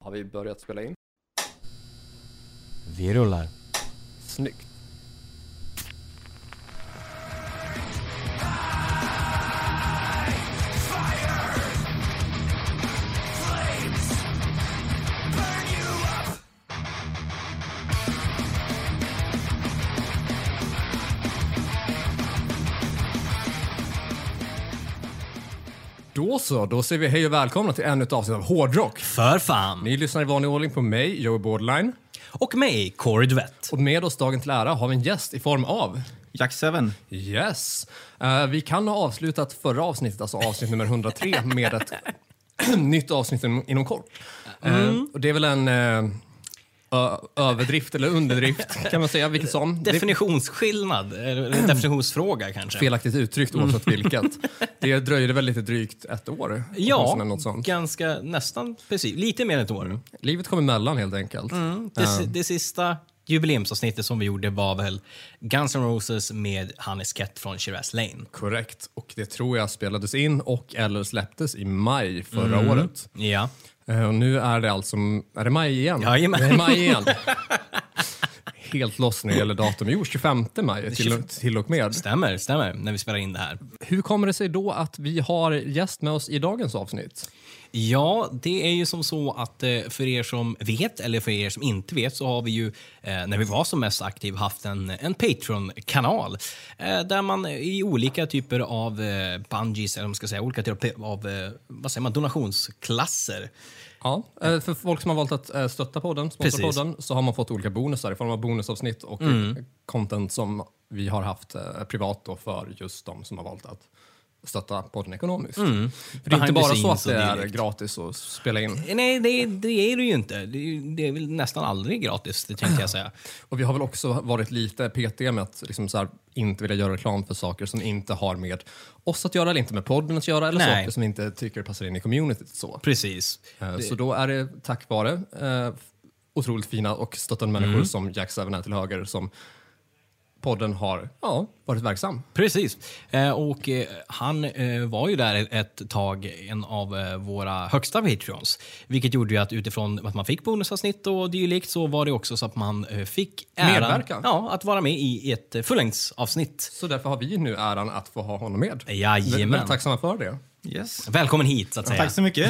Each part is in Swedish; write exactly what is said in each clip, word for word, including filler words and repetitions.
Har vi börjat spela in? Vi rullar. Snyggt. Då så, då säger vi hej och välkomna till ännu ett avsnitt av Hårdrock. För fan. Ni lyssnar i vanlig ordning på mig, Joey Borderline. Och mig, Corey Duvett. Och med oss dagen till ära har vi en gäst i form av... Jack Seven. Yes. Uh, vi kan ha avslutat förra avsnittet, alltså avsnitt nummer hundratre, med ett nytt avsnitt inom kort. Uh, Mm. och det är väl en... Uh, Ö- överdrift eller underdrift kan man säga, vilket som. Definitionsskillnad, eller definitionsfråga kanske. Felaktigt uttryckt oavsett vilket. Det dröjde väl lite drygt ett år. Ja, något sånt. ganska nästan precis. Lite mer än ett år. Mm. Livet kom emellan helt enkelt. Mm. Det, Uh. det sista jubileumsavsnittet som vi gjorde var väl Guns N' Roses med Hannes Kett från Shiraz Lane. Korrekt. Och det tror jag spelades in och eller släpptes i maj förra Mm. året. Ja. Uh, och nu är det alltså... Är det maj igen? Jajamän. Det är maj igen. Helt loss när det gäller datum. Jo, tjugofemte maj till, till och med. Stämmer, stämmer, när vi spelar in det här. Hur kommer det sig då att vi har gäst med oss i dagens avsnitt? Ja, det är ju som så att eh, för er som vet eller för er som inte vet så har vi ju eh, när vi var som mest aktiv haft en, en Patreon-kanal eh, där man i olika typer av eh, bungees, eller vad man ska säga, olika typer av eh, vad säger man, donationsklasser. Ja, eh, för folk som har valt att eh, stötta podden, sponsra Precis. podden, så har man fått olika bonusar i form av bonusavsnitt och Mm. content som vi har haft eh, privat då för just de som har valt att stötta podden ekonomiskt. Mm. För det är inte Behind the bara så att scenes det och är dylikt. gratis att spela in. Nej, det, det är det ju inte. Det är, det är väl nästan aldrig gratis, det tänkte jag säga. Och vi har väl också varit lite petiga med att liksom så här, inte vilja göra reklam för saker som inte har med oss att göra eller inte med podden att göra eller Nej. saker som inte tycker passar in i communityt. Så, Precis. Eh, så då är det tack vare eh, otroligt fina och stöttande människor Mm. som Jack Seven är till höger som podden har ja, varit verksam. Precis. Eh, och eh, han eh, var ju där ett, ett tag en av eh, våra högsta Patreons. Vilket gjorde ju att utifrån att man fick bonusavsnitt och dylikt så var det också så att man eh, fick äran Medverka. ja, att vara med i ett eh, fullängdsavsnitt. Så därför har vi nu äran att få ha honom med. Jajamän. Väldigt tacksamma för det. Yes. Välkommen hit så att säga. Tack så mycket.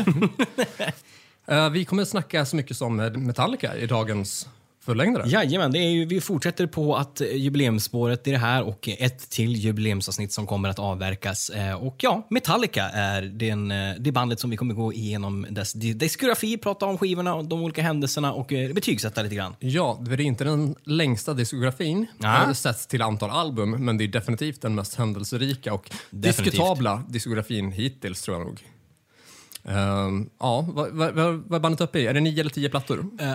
Eh, vi kommer att snacka så mycket som med Metallica i dagens fullängdare. Jajamän, det är ju, vi fortsätter på att eh, jubileumsspåret i det här och ett till jubileumsavsnitt som kommer att avverkas. Eh, och ja, Metallica är den, eh, det bandet som vi kommer gå igenom dess di- diskografi, prata om skivorna och de olika händelserna och eh, betygsätta lite grann. Ja, det är inte den längsta diskografin Ja. eh, sett till antal album, men det är definitivt den mest händelserika och Definitivt. diskutabla diskografin hittills tror jag nog. Ehm, ja, vad, vad, vad vad är bandet uppe i? Är det nio eller tio plattor? Eh,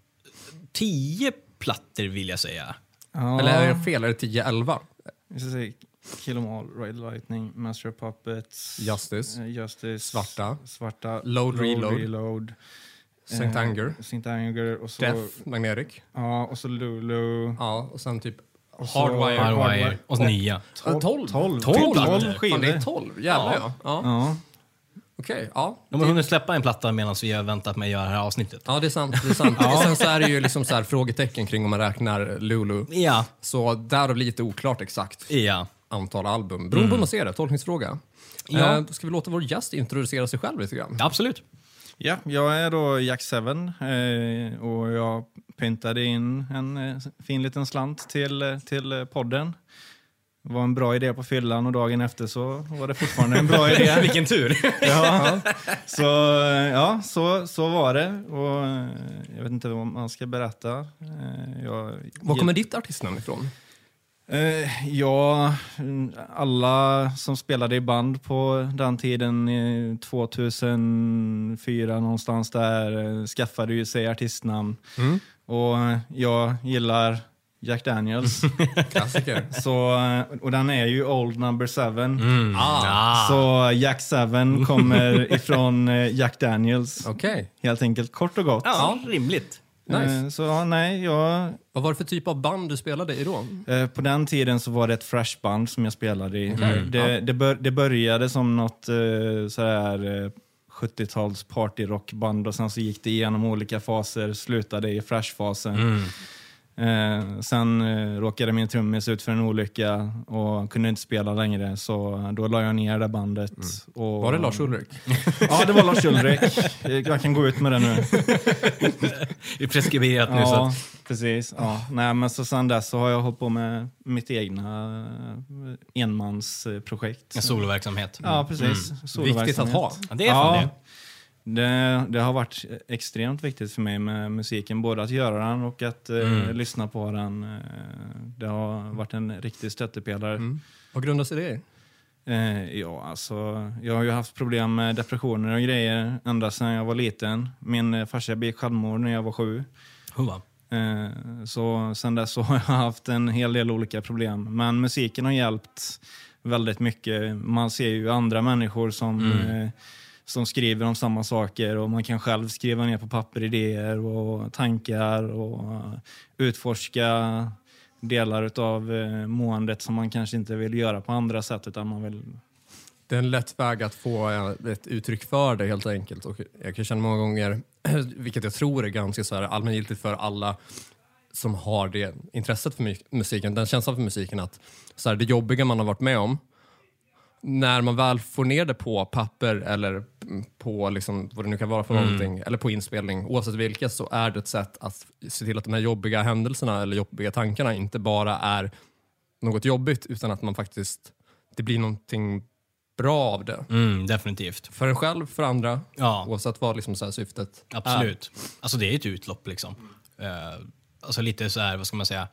tio plattor vill jag säga. Ja. Eller är det fel? Är det tio elva? Vi ska se. Kill 'em all, Ride Lightning, Master of Puppets, Justice, eh, Justice, Svarta. Svarta, Load, Reload. Reload Saint eh, Anger, Saint Anger och så Death, Magnetic. ja, och så Lulu. Ja, och sen typ Och så- Hardwire. Hardwire och nya. tolv. tolv. tolv. Tolv plattor. Fan, skivor. det är tolv. Jävlar ja. ja. Ja. Okej, ja. De har hunnit släppa en platta medan vi har väntat med att göra det här avsnittet. Ja, det är sant. Det är sant. Och sen så är det ju liksom så här frågetecken kring om man räknar Lulu. Ja, Så där blir lite oklart exakt ja. antal album. Beroende på hur man ser det, tolkningsfråga. Ja. Eh, då ska vi låta vår gäst introducera sig själv lite grann. Absolut. Ja, jag är då Jack Seven eh, och jag pyntade in en eh, fin liten slant till, eh, till eh, podden. Det var en bra idé på fyllan och dagen efter så var det fortfarande en bra idé. Vilken tur. Ja, så, eh, ja så, så var det. Och, eh, jag vet inte vad man ska berätta. Eh, jag, Var kommer ditt artistnamn ifrån? Eh, ja, alla som spelade i band på den tiden, eh, tvåtusenfyra någonstans där, eh, skaffade ju sig artistnamn. Mm. Och eh, jag gillar Jack Daniels. Klassiker. så, eh, och den är ju Old Number Seven. Mm. Ah. Så Jack Seven kommer ifrån eh, Jack Daniels. Okej. Helt enkelt, kort och gott. Ja, rimligt. Nice. Eh, så ja, nej, jag... Vad var det för typ av band du spelade i då? Eh, På den tiden så var det ett thrashband som jag spelade i. Mm. Det, det, bör, det började som något eh, sådär eh, sjuttio-tals partyrockband och sen så gick det igenom olika faser, slutade i Fresh-fasen. Mm. Eh, sen eh, råkade min trummis ut för en olycka och kunde inte spela längre, så då la jag ner det bandet. Mm. Och, Var det Lars Ulrik? Ja, det var Lars Ulrik. Jag kan gå ut med det nu. Det är preskriberat nu. Ja, Så att, precis. Ja. Nej, men så sen dess så har jag hållit på med mitt egna eh, enmansprojekt. en soloverksamhet. Ja, precis. Mm. Viktigt att ha. Ja, det är fan Ja, det. det. Det har varit extremt viktigt för mig med musiken. Både att göra den och att eh, Mm. lyssna på den. Eh, det har varit en riktig stöttepelare. Mm. Vad grundar sig det i? Eh, ja, alltså, jag har ju haft problem med depressioner och grejer ända sedan jag var liten. Min eh, farsa begick självmord när jag var sju. Hurra. Eh, så sen dess så har jag haft en hel del olika problem. Men musiken har hjälpt väldigt mycket. Man ser ju andra människor som, Mm. eh, som skriver om samma saker. Och man kan själv skriva ner på papper idéer och tankar och eh, utforska delar av eh, måendet som man kanske inte vill göra på andra sätt, utan man vill... Det är en lätt väg att få eh, ett uttryck för det helt enkelt. Och jag kan känna många gånger, vilket jag tror är ganska så här allmängiltigt för alla som har det intresset för mu- musiken, den känslan för musiken, att så här, det jobbiga man har varit med om, när man väl får ner det på papper eller på liksom, vad det nu kan vara för Mm. någonting, eller på inspelning, oavsett vilket, så är det ett sätt att se till att de här jobbiga händelserna eller jobbiga tankarna inte bara är något jobbigt, utan att man faktiskt, det blir någonting bra av det. Mm, definitivt. För en själv, för andra, Ja. oavsett vad liksom så här syftet Absolut. Alltså det är ett utlopp liksom. Uh, alltså lite så här, vad ska man säga,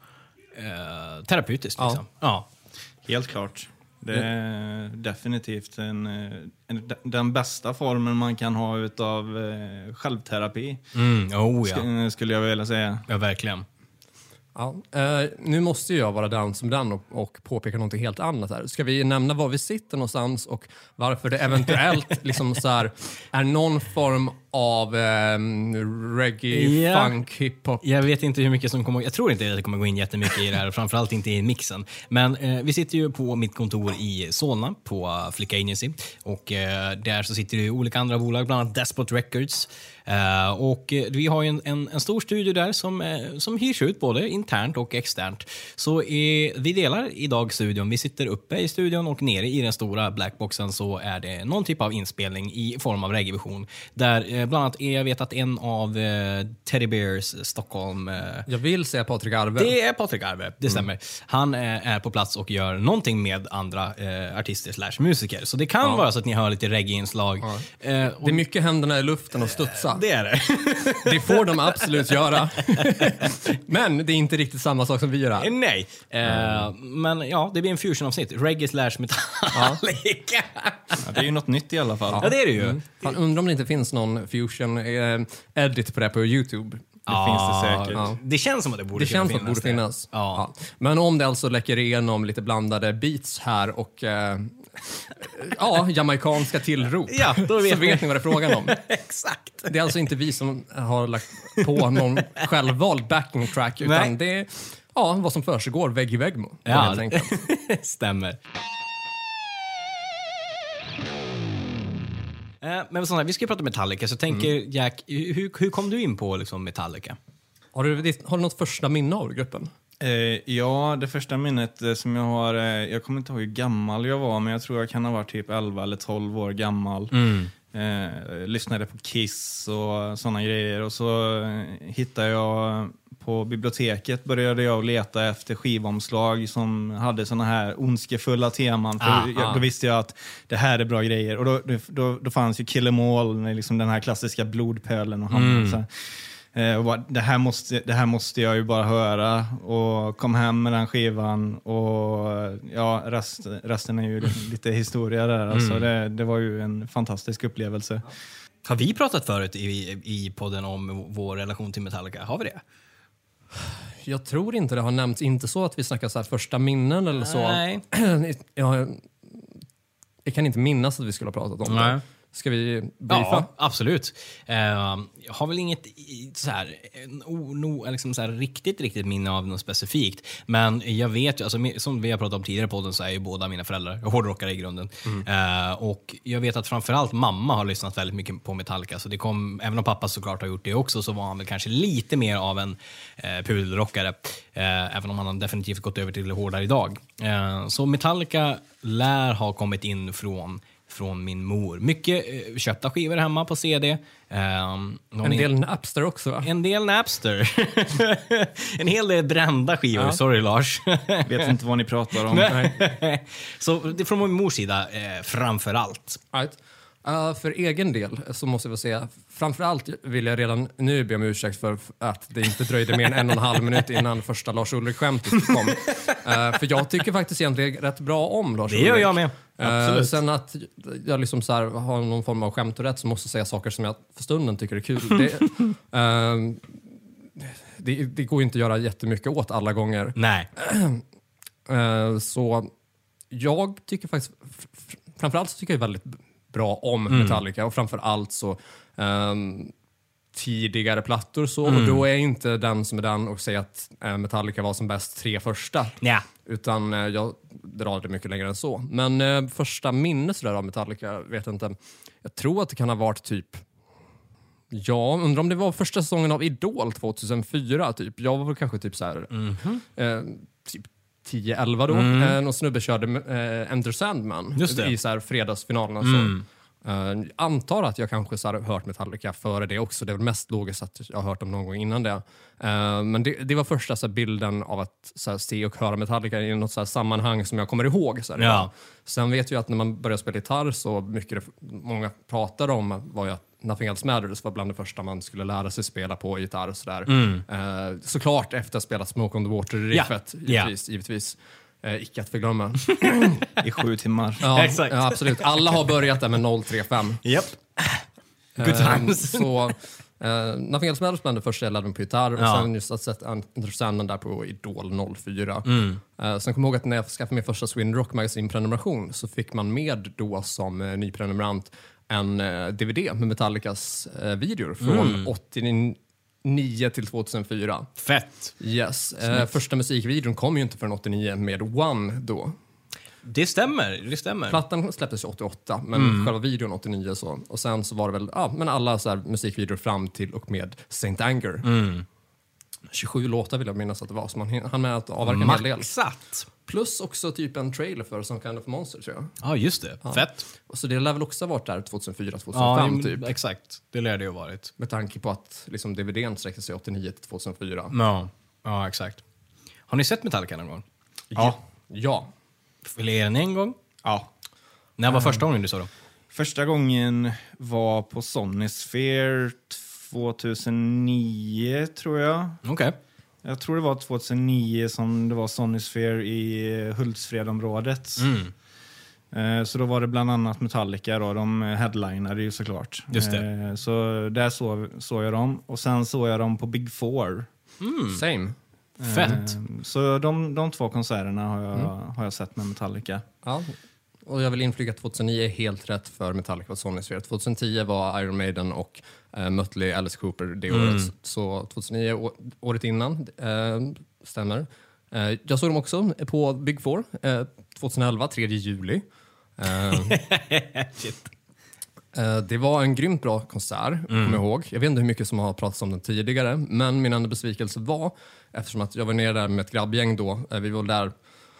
uh, terapeutiskt Ja. liksom. Ja. Helt klart. Det är definitivt en, en, den bästa formen man kan ha utav eh, självterapi. Mm, oh ja. sk- skulle jag vilja säga. Ja, verkligen. Ja, eh, nu måste jag vara den som den och, och påpeka något helt annat här. Ska vi nämna var vi sitter någonstans och varför det eventuellt liksom så här, är någon form av eh, reggae, Ja. funk, hiphop? Jag vet inte hur mycket som kommer... Jag tror inte att det kommer gå in jättemycket i det här, framförallt inte i mixen. Men eh, vi sitter ju på mitt kontor i Solna på uh, Flick Agency. Och eh, där så sitter det ju olika andra bolag, bland annat Despot Records. Uh, och eh, vi har ju en, en, en stor studio där som, eh, som hyrs ut både internt och externt. Så eh, vi delar idag studion. Vi sitter uppe i studion och nere i den stora blackboxen så är det någon typ av inspelning i form av reggaevision. Där eh, bland annat, jag vet att en av eh, Teddy Bears Stockholm... Eh, Jag vill säga Patrik Arve. det är Patrik Arve, det stämmer. Han eh, är på plats och gör någonting med andra eh, artister slash musiker. Så det kan Ja. vara så att ni hör lite reggae-inslag. Ja. Eh, och Det är mycket händerna i luften och studsa. det är det. Det får de absolut göra. Men det är inte riktigt samma sak som vi gör här. Nej. Eh, men ja, det blir en fusion-avsnitt. Reggae slash Metallica. Ja, det är ju något nytt i alla fall. Ja, det är det ju. Fan, undrar om det inte finns någon fusion eh, edit på det på YouTube. Det finns det säkert. Ja. Det känns som att det borde Det känns som att det borde det. finnas. Ja. Ja. Men om det alltså läcker igenom lite blandade beats här och eh, ja, jamaikanska tillrop, Ja, då vet så ni. vet ni vad det är frågan om. Exakt. Det är alltså inte vi som har lagt på någon självvald backing track, utan Nej. det är ja, vad som försiggår vägg i vägg med. Ja, helt enkelt. stämmer. Eh, Men sånt här, vi ska prata Metallica, så tänker Jack, hur, hur kom du in på liksom, Metallica? Har du, har du något första minne av gruppen? Eh, ja, det första minnet eh, som jag har... Eh, jag kommer inte ihåg hur gammal jag var, men jag tror jag kan ha varit typ elva eller tolv år gammal. Eh, lyssnade på Kiss och såna grejer. Och så eh, hittade jag... På biblioteket började jag leta efter skivomslag som hade såna här ondskefulla teman. För Ah, jag, ah. då visste jag att det här är bra grejer. Och då, då, då fanns ju Kill 'Em All, liksom den här klassiska blodpölen och hamnen. Så här. Eh, och bara, det, här måste, det här måste jag ju bara höra. Och kom hem med den skivan. Och ja, rest, resten är ju lite historia där. Alltså, det, det var ju en fantastisk upplevelse. Har vi pratat förut i, i podden om vår relation till Metallica? Har vi det? Jag tror inte det har nämnts, inte så att vi snackar så här första minnen eller så. Nej. jag, jag kan inte minnas att vi skulle ha pratat om Nej. det. Ska vi briefa? Ja, absolut. Uh, jag har väl inget så här, no, no, liksom så här, riktigt, riktigt minne av något specifikt. Men jag vet ju, alltså, som vi har pratat om tidigare på podden, så är ju båda mina föräldrar hårdrockare i grunden. Mm. Uh, och jag vet att framförallt mamma har lyssnat väldigt mycket på Metallica. Så det kom, även om pappa såklart har gjort det också, så var han väl kanske lite mer av en uh, pudelrockare. Uh, även om han har definitivt gått över till det hårdare idag. Uh, så Metallica lär ha kommit in från från min mor. Mycket eh, köpta skivor hemma på C D. Um, en del in... Napster också, va? En del Napster. En hel del brända skivor. Ja. Sorry, Lars. Vet inte vad ni pratar om. Nej. Så det är från min mors sida eh, framför allt. Right. Uh, för egen del så måste jag säga, framförallt vill jag redan nu be om ursäkt för att det inte dröjde mer än en och en halv minut innan första Lars Ulrik-skämtet kom. Uh, för jag tycker faktiskt egentligen rätt bra om Lars Ulrik. Det gör jag med. Uh, sen att jag liksom så här har någon form av skämt och rätt, så måste jag säga saker som jag för stunden tycker är kul. Det, uh, det, det går ju inte att göra jättemycket åt alla gånger. Nej. Uh, så jag tycker faktiskt, framförallt så tycker jag väldigt bra om mm. Metallica, och framförallt så um, tidigare plattor så, mm. och då är jag inte den som är den och säger att uh, Metallica var som bäst tre första. Ja. Utan uh, jag drar det mycket längre än så. Men uh, första minnes där av Metallica, vet jag inte. Jag tror att det kan ha varit typ, ja, undrar om det var första säsongen av Idol tjugohundrafyra typ. Jag var väl kanske typ så här mm-hmm. uh, typ tio elva då. Mm. Eh, någon snubbe körde eh, Enter Sandman i så här fredagsfinalen. Mm. Så, eh, antar att jag kanske så här hört Metallica före det också. Det är väl mest logiskt att jag har hört dem någon gång innan det. Eh, men det, det var första så här, bilden av att så här, se och höra Metallica i något så här, sammanhang som jag kommer ihåg. Så här, ja. Sen vet jag att när man börjar spela gitarr, så mycket det, många pratade om var ju att Nothing Else Matters var bland det första man skulle lära sig spela på gitarr och sådär. Mm. Eh, såklart efter att spela Smoke on the Water-riffet, ja. givetvis. Ja. givetvis. Eh, icke att förglömma. I sju timmar. Ja, Exakt. Ja, absolut. Alla har börjat där med noll tre fem. Yep. Good times. Eh, så eh, Nothing Else Matters bland det första jag lärde mig på gitarr. Ja. Och sen just att sätta Enter Sandman där på Idol noll fyra. Mm. Eh, sen kom jag ihåg att när jag skaffade min första Sweden Rock Magazine-prenumeration, så fick man med då som eh, ny prenumerant en eh, D V D med Metallicas eh, videor från mm. åttionio till tvåtusenfyra. Fett! Yes. Eh, första musikvideon kom ju inte förrän åttionio med One då. Det stämmer, det stämmer. Plattan släpptes åttioåtta, men mm. själva videon åttionio så. Och sen så var det väl, ja, men alla så här musikvideor fram till och med Saint Anger. Mm. tjugosju låtar vill jag minnas att det var, så man hann med att avverka en hel del. Maxat! Plus också typ en trailer för Some Kind of Monster, tror jag. Ja, ah, just det. Ja. Fett. Och så det lär väl också ha varit där tjugohundrafyra tjugohundrafem ja, typ. Exakt. Det lär det ju ha varit. Med tanke på att liksom, D V D:n sträckte sig åttionio till tvåtusenfyra. Ja. Ja, exakt. Har ni sett Metallica någon gång? Ja. Ja. Fler än en gång? Ja. När var första gången du sa då? Första gången var på Sonisphere tjugohundranio, tror jag. Okej. Okay. Jag tror det var tjugohundranio som det var Sonisphere i Hultsfredområdet. Mm. Så då var det bland annat Metallica då, de headlinade ju såklart. Just det. Så där såg, såg jag dem. Och sen såg jag dem på Big Four. Mm. Same. Fett. Så de, de två konserterna har jag, mm. har jag sett med Metallica. Ja. Och jag vill inflyga tjugohundranio är helt rätt för Metallica och Sonisphere. tjugohundratio var Iron Maiden och uh, Mötley, Alice Cooper det mm. året. Så tjugohundranio, å- året innan, uh, stämmer. Uh, jag såg dem också på Big Four uh, tjugohundraelva, tredje juli. Uh, Shit. Uh, det var en grymt bra konsert, mm. kommer jag ihåg. Jag vet inte hur mycket som har pratats om den tidigare, men min enda besvikelse var, eftersom att jag var nere där med ett grabbgäng då, uh, vi var där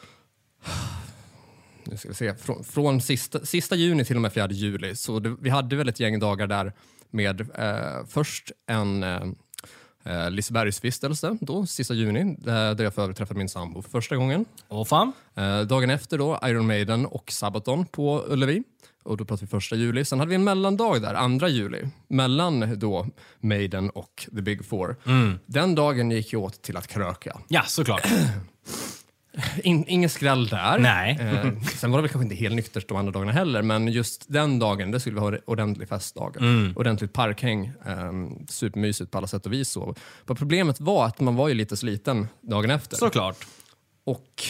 nu ska vi se, från, från sista, sista juni till och med fjärde juli. Så det, vi hade väl ett gäng dagar där med uh, först en uh, uh, Lisebergsvistelse då, sista juni, där jag för övrigt träffade min sambo för första gången. Åh fan. Uh, dagen efter då, Iron Maiden och Sabaton på Ullevi. Och då pratade vi första juli. Sen hade vi en mellandag där, andra juli. Mellan då Maiden och The Big Four. Mm. Den dagen gick jag åt till att kröka. Ja, såklart. In, ingen skräll där. Nej. Eh, sen var det väl kanske inte helt nyktert de andra dagarna heller. Men just den dagen, det skulle vi ha en ordentlig festdag. Mm. Ordentligt parkhäng. Eh, supermysigt på alla sätt och vis. Så. Problemet var att man var ju lite sliten dagen efter. Såklart. Och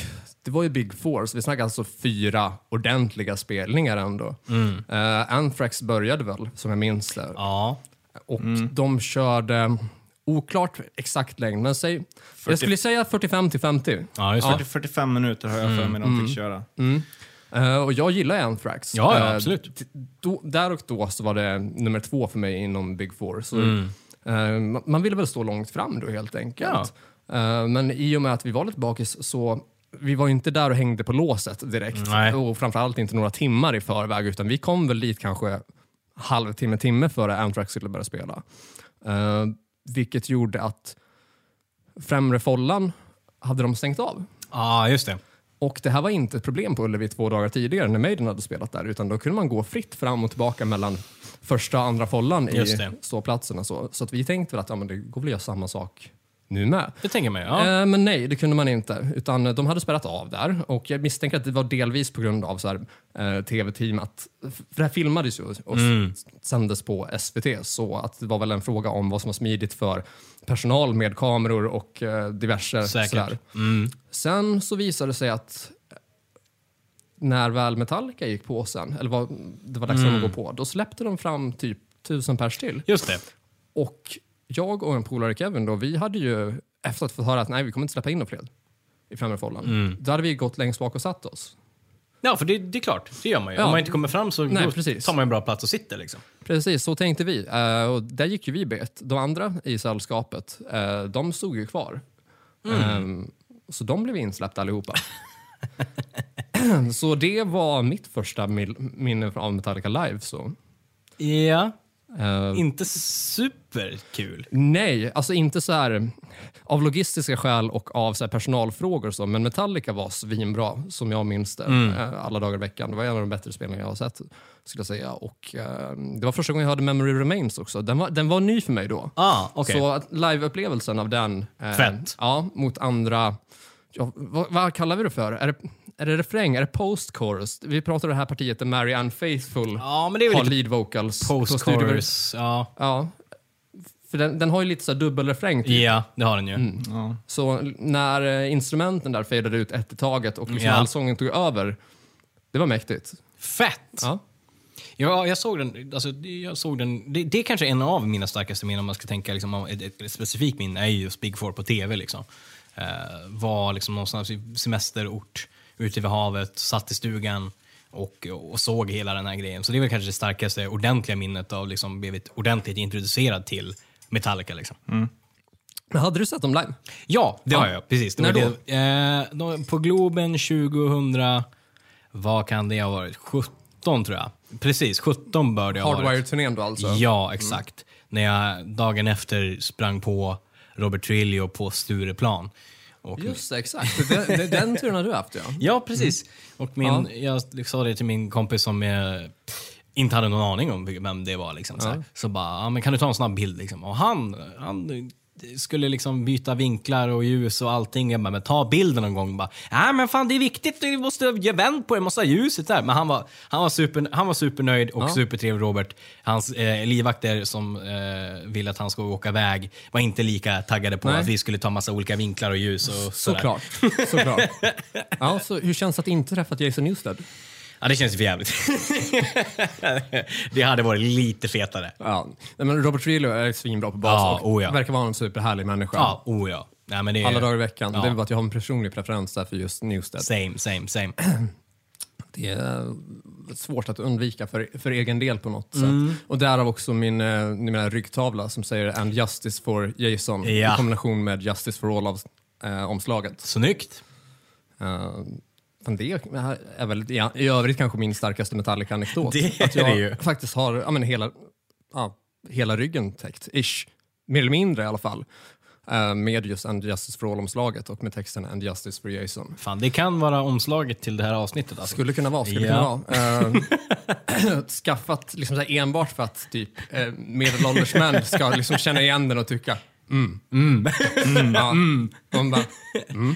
det var ju Big Four, så vi snackade alltså fyra ordentliga spelningar ändå. Mm. Uh, Anthrax började väl, som jag minns det. Ja. Och mm. de körde, oklart exakt längd, men säg, jag skulle säga fyrtiofem till femtio. Ja, just det. fyrtio till fyrtiofem minuter har jag för mig de fick köra. Mm. Uh, och jag gillar Anthrax. Ja, ja absolut. Uh, då, där och då så var det nummer två för mig inom Big Four. Så, Mm. uh, man ville väl stå långt fram då helt enkelt. Ja. Uh, men i och med att vi var lite bakis så vi var ju inte där och hängde på låset direkt. Nej. Och framförallt inte några timmar i förväg, utan vi kom väl dit kanske halvtimme, timme före Anthrax skulle börja spela. Uh, vilket gjorde att främre follan hade de stängt av. Ja, ah, just det. Och det här var inte ett problem på Ullevi två dagar tidigare när Maiden hade spelat där, utan då kunde man gå fritt fram och tillbaka mellan första och andra follan i ståplatserna. Så, så att vi tänkte väl att ja, men det går väl att göra samma sak nu med. Det tänker man, ja. Eh, men nej, det kunde man inte. Utan de hade spelat av där. Och jag misstänker att det var delvis på grund av så här, eh, tv-teamet. För det här filmades ju och mm. sändes på S V T. Så att det var väl en fråga om vad som var smidigt för personal med kameror och eh, diverse. Sådär. Mm. Sen så visade det sig att när väl Metallica gick på sen, eller vad, det var dags mm. att gå på, då släppte de fram typ tusen pers till. Just det. Och jag och en polare Kevin då, vi hade ju efter att få höra att nej, vi kommer inte släppa in någon fred i främre follan. Mm. Då hade vi gått längst bak och satt oss. Ja, för det, det är klart, det gör man ju. Ja. Om man inte kommer fram så nej, tar man en bra plats och sitter liksom. Precis, så tänkte vi. Uh, och där gick ju vi bet. De andra i sällskapet, uh, de stod ju kvar. Mm. Um, så de blev insläppta allihopa. Så det var mitt första minne av Metallica live. Så. Ja. Uh, inte superkul. Nej, alltså inte så här av logistiska skäl och av så här personalfrågor och så, men Metallica var svinbra som jag minns det mm. uh, alla dagar i veckan. Det var en av de bättre spelningar jag har sett, skulle jag säga. Och uh, det var första gången jag hörde Memory Remains också. Den var, den var ny för mig då. Ah, okay. Så live-upplevelsen av den uh, Fett. Ja, mot andra ja, vad, vad kallar vi det för? Är det Är det refräng? Är det post-chorus? Vi pratar om det här partiet där Mary Ann Faithfull ja, men det är väl har lead vocals. Post-chorus, ja. Ja. För den, den har ju lite så här dubbelrefräng. Typ. Ja, det har den ju. Mm. Ja. Så när eh, instrumenten där fadade ut ett i taget och liksom ja. allsången tog över, det var mäktigt. Fett! Ja. Ja, jag såg den. Alltså, jag såg den det, det är kanske en av mina starkaste minnen om man ska tänka liksom, ett, ett, ett specifikt minne är just Big Four på tv. Liksom. Uh, var liksom någonstans i semesterort ute vid havet, satt i stugan och, och såg hela den här grejen. Så det är väl kanske det starkaste ordentliga minnet av liksom blivit ordentligt introducerad till Metallica. Liksom. Mm. Men hade du sett dem live? Ja, det ja. har jag. Precis. Det När var då? Det, eh, då? På Globen tjugohundra, vad kan det ha varit? sjutton tror jag. Precis, sjutton bör det ha varit. Hardwire-turnén då alltså? Ja, exakt. Mm. När jag dagen efter sprang på Robert Trujillo på Stureplan. Och just det, exakt. Det, det, den turen har du haft, ja. Ja, precis. Mm. Och min, ja. jag sa det till min kompis som eh, inte hade någon aning om vem det var. Liksom, ja. så, så bara, ja, men kan du ta en snabb bild? Liksom? Och han, han skulle liksom byta vinklar och ljus och allting. Jag bara, men ta bilden någon gång. Bara, ja, men fan, det är viktigt. Du måste ge vänd på det. Måste ha ljuset där. Men han var, han var, super, han var supernöjd och ja. supertrevlig, Robert. Hans eh, livvakter som eh, ville att han skulle åka iväg var inte lika taggade på Nej. att vi skulle ta massa olika vinklar och ljus. Och såklart. Såklart. Ja, så hur känns det att inte träffat Jason Newsted? Ja, det känns för jävligt. Det hade varit lite fetare. Ja, men Robert Trujillo är svinbra på bas ja, och oh ja. verkar vara en superhärlig människa. Ja, oh ja. Nej, men det är... Alla dagar i veckan. Ja. Det är bara att jag har en personlig preferens där för just Newsted. Same, same, same. Det är svårt att undvika för, för egen del på något mm. sätt. Och därav också min eh, menar, ryggtavla som säger And Justice for Jason ja. i kombination med Justice for All av eh, omslaget. Snyggt. Uh, Det är väl i, i övrigt kanske min starkaste Metallica-anekdot. Det att jag är det ju. faktiskt har ja, men hela, ja, hela ryggen täckt. Ish. Mer eller mindre i alla fall. Uh, med just And Justice for All-omslaget och med texten And Justice for Jason. Fan, det kan vara omslaget till det här avsnittet. Alltså. Skulle kunna vara. Skulle ja. kunna vara. Uh, skaffat liksom, så här, enbart för att typ, uh, medelålders män ska liksom, känna igen den och tycka mm. Mm. Mm. Ja. Mm. De bara, mm.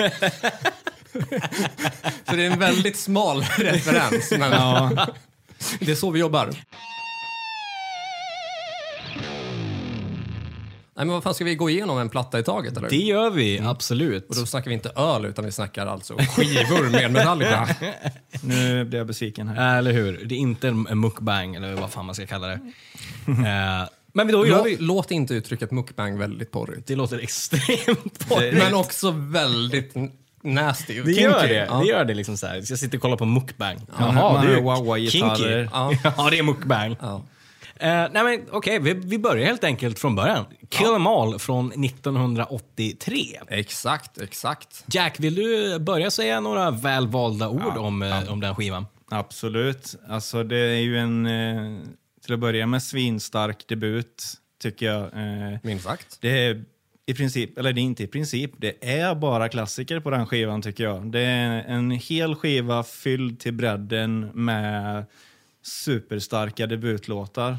Så det är en väldigt smal referens. Men ja. Det är så vi jobbar. Nej, men vad fan, ska vi gå igenom en platta i taget, eller? Det gör vi, mm. absolut. Och då snackar vi inte öl, utan vi snackar alltså skivor med Metallica. Nu blir jag besviken här. Eller hur? Det är inte en mukbang, eller vad fan man ska kalla det. uh, men då gör Lå, vi... Låt inte uttrycket mukbang väldigt porrigt. Det låter extremt porrigt. Men också väldigt nasty. Det gör det. Ja. Det gör det liksom så här. Jag sitter och kollar på mukbang. Jaha, man det är wow-gitarrer. Ja. ja, det är mukbang. Ja. Uh, nej men okej, okay, vi, vi börjar helt enkelt från början. Kill ja. Em All från nittonhundraåttiotre. Exakt, exakt. Jack, vill du börja säga några välvalda ord ja, om, ja. om den skivan? Absolut. Alltså det är ju en, eh, till att börja med, svinstark debut, tycker jag. Eh, Minst sagt. Det är i princip, eller det är inte i princip, det är bara klassiker på den skivan, tycker jag. Det är en hel skiva fylld till bredden med superstarka debutlåtar.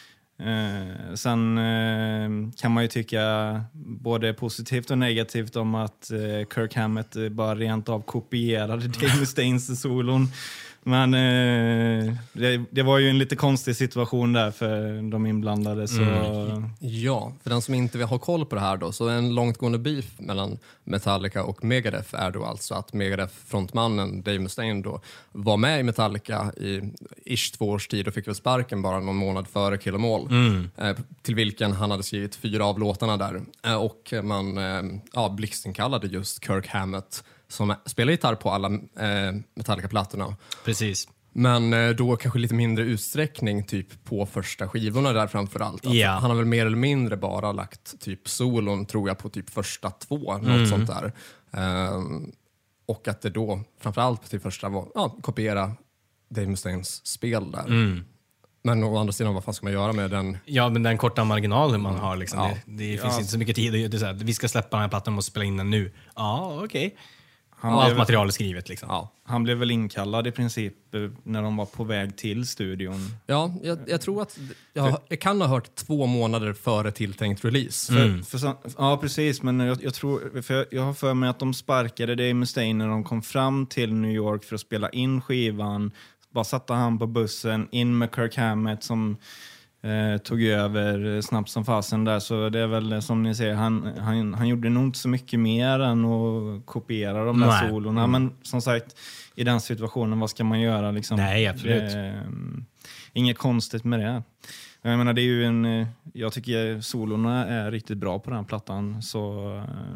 Eh, sen eh, kan man ju tycka både positivt och negativt om att eh, Kirk Hammett bara rent av kopierade Dave Mustaines solon. Men eh, det, det var ju en lite konstig situation där för de inblandade. Så... Mm. Ja, för den som inte vill ha koll på det här då, så en långtgående beef mellan Metallica och Megadeth är då alltså att Megadeth-frontmannen Dave Mustaine då var med i Metallica i ish två års tid och fick väl sparken bara någon månad före Kill Em All. Mm. Eh, till vilken han hade skrivit fyra av låtarna där. Eh, och man eh, ja, blixtenkallade just Kirk Hammett som spelar gitarr på alla eh, Metallica-plattorna. Precis. Men eh, då kanske lite mindre utsträckning typ på första skivorna där framförallt. Alltså, yeah. Han har väl mer eller mindre bara lagt typ solon, tror jag, på typ första två. Något mm. sånt där. Um, och att det då framförallt till första var ja, kopiera Dave Mustaines spel där. Mm. Men å andra sidan, vad fan ska man göra med den? Ja, men den korta marginalen man har. Liksom. Ja. Det, det finns ja. inte så mycket tid. Det är så här, vi ska släppa den här plattan och spela in den nu. Ja, okej. Okay. Han och allt blev, material är skrivet. Liksom. Ja. Han blev väl inkallad i princip när de var på väg till studion. Ja, jag, jag tror att jag, jag kan ha hört två månader före tilltänkt release. Mm. För, för, ja, precis. Men jag, jag, tror, för jag, jag har för mig att de sparkade Dave Mustaine när de kom fram till New York för att spela in skivan. Bara satte han på bussen in med Kirk Hammett som eh, tog över snabbt som fasen där. Så det är väl som ni ser, han, han, han gjorde nog inte så mycket mer än att kopiera de där Nej. solorna. Mm. Men som sagt, i den situationen, vad ska man göra? Liksom? Nej, absolut. Det, inget konstigt med det. Jag menar, det är ju en, jag tycker solorna är riktigt bra på den plattan. Så...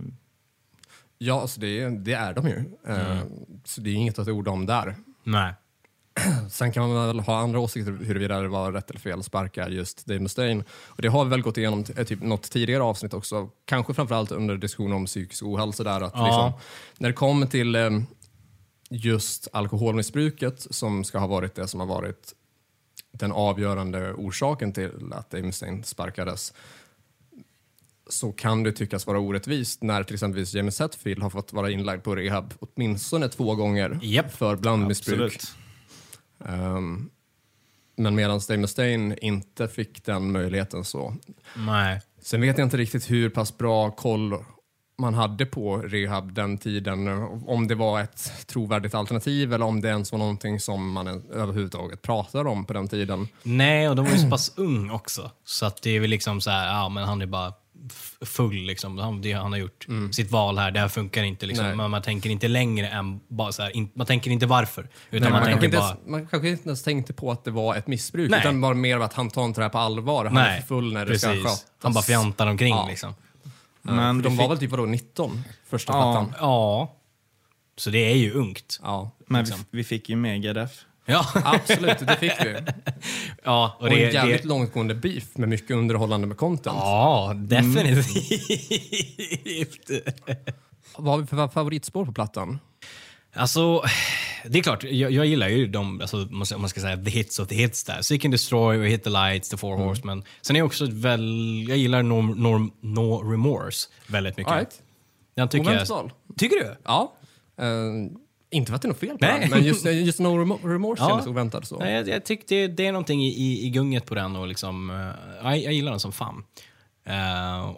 Ja, alltså det, det är de ju. Mm. Uh, så det är inget att orda om där. Nej. Sen kan man väl ha andra åsikter huruvida det var rätt eller fel att sparka just Dave Mustaine. Och det har vi väl gått igenom t- typ något tidigare avsnitt också. Kanske framförallt under diskussion om psykisk ohälsa där. Att ja. liksom, när det kommer till eh, just alkoholmissbruket som ska ha varit det som har varit den avgörande orsaken till att Dave Mustaine sparkades, så kan det tyckas vara orättvist när till exempel James Hetfield har fått vara inlagd på rehab åtminstone två gånger yep. för blandmissbruk. Absolut. Um, men medan Dave Mustaine inte fick den möjligheten så. Nej. Sen vet jag inte riktigt hur pass bra koll man hade på rehab den tiden. Om det var ett trovärdigt alternativ eller om det ens var någonting som man överhuvudtaget pratade om på den tiden. Nej, och de var ju så pass ung också. Så att det är väl liksom så här, ja men han är bara full liksom. Han, det, han har gjort mm. sitt val här, det här funkar inte liksom. Man, man tänker inte längre än bara så här, in, man tänker inte varför. Utan Nej, man, man, tänker inte bara... ens, man kanske inte ens tänkte på att det var ett missbruk. Nej. Utan bara mer att han tar inte det här på allvar. Han Nej, är för full när det precis. ska skötas. Han bara fjantar omkring ja. liksom. Men de fick... var väl typ vadå, nitton första ja, plattan. Ja, så det är ju ungt. Ja, men liksom. vi, vi fick ju Megadeth. Ja, absolut, det fick vi. Ja, och, och det, en jävligt det... långtgående beef med mycket underhållande med content. Ja, definitivt. Mm. Vad har vi för favoritspår på plattan? Alltså, det är klart, jag, jag gillar ju de, alltså, om man ska säga the hits of the hits där. Seek and Destroy, Hit the Lights, The Four mm. Horsemen. Sen är jag också väl, jag gillar No, no, no Remorse väldigt mycket. Right. Jag tycker jag, tycker du? Ja. Uh, inte för att det är något fel på den, men just, just No Remorse kändes ja. oväntad så. Nej, jag, jag tyckte det är någonting i, i, i gunget på den och liksom, uh, jag, jag gillar den som fan. Uh,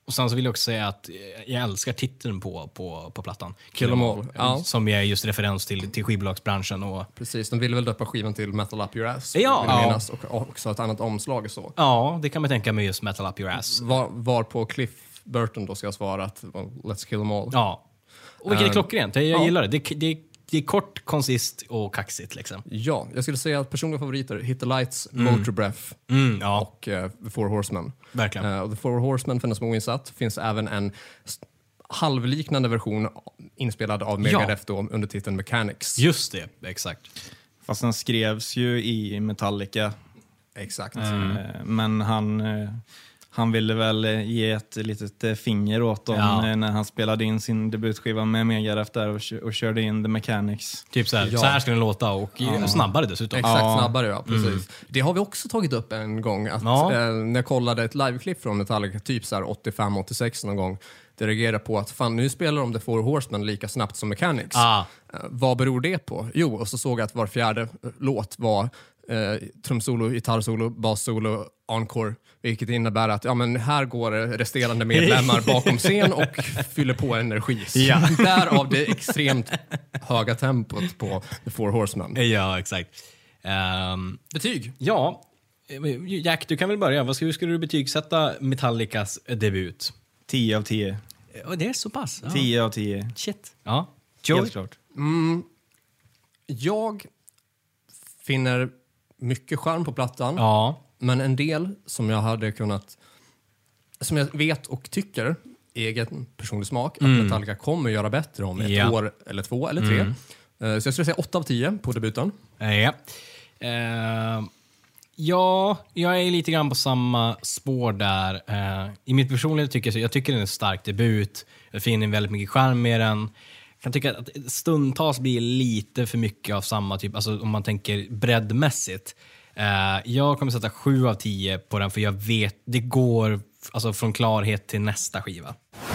Och sen så vill jag också säga att jag älskar titeln på, på, på plattan. Kill 'em all. Ja. Som är just referens till, till skivbolagsbranschen. Och... Precis, de ville väl döpa skivan till Metal Up Your Ass. Ja. vill jag minnas, och också ett annat omslag så. Ja, det kan man tänka mig just Metal Up Your Ass. Var, var på Cliff Burton då ska jag svara att Let's Kill 'em all. Ja. Och vilket är Um, klockrent. Jag, jag ja. gillar det. Det, det. det är kort, konsist och kaxigt liksom. Ja, jag skulle säga att personliga favoriter Hit the Lights, mm. Motor Breath Mm, ja. och uh, The Four Horsemen. Verkligen. Uh, och The Four Horsemen, för den som är oinsatt, finns även en halvliknande version inspelad av Megadeth ja. då, under titeln Mechanics. Just det, exakt. Fast den skrevs ju i Metallica. Exakt. Mm. Men han, han ville väl ge ett litet finger åt dem ja. när han spelade in sin debutskiva med Megadeth där och, och körde in The Mechanics. Typ så här, ja. så här ska den låta och ja. snabbare dessutom. Exakt, ja. snabbare ja, precis. Mm. Det har vi också tagit upp en gång. Att, ja. eh, när jag kollade ett liveklipp från Metallica, typ så här åttiofem åttiosex någon gång, det reagerade på att fan, nu spelar de The Four Horsemen lika snabbt som Mechanics. Ah. Eh, vad beror det på? Jo, och så såg jag att var fjärde låt var eh, trumsolo, gitarrsolo, bassolo, encore. Vilket innebär att ja, men här går resterande medlemmar bakom scen och fyller på energi. Ja. Därav det extremt höga tempot på The Four Horsemen. Ja, exakt. Um, Betyg? Ja, Jack, du kan väl börja. Vad ska, hur skulle du betygsätta Metallicas debut? tio av tio. Ja, det är så pass. Ja. tio av tio. Shit. Ja. Helt klart. Mm, jag finner mycket charm på plattan. Ja. Men en del som jag hade kunnat, som jag vet och tycker, egen personlig smak, mm. att Metallica kommer göra bättre om ett ja. år eller två eller tre. Mm. Så jag skulle säga åtta av tio på debuten. Ja. Uh, ja, jag är lite grann på samma spår där. Uh, I mitt personliga tycker jag, jag tycker det är en stark debut. Jag finner väldigt mycket charm med den. Jag kan tycka att stundtals blir lite för mycket av samma typ, alltså om man tänker breddmässigt. Uh, jag kommer sätta sju av tio på den, för jag vet det går alltså från klarhet till nästa skiva.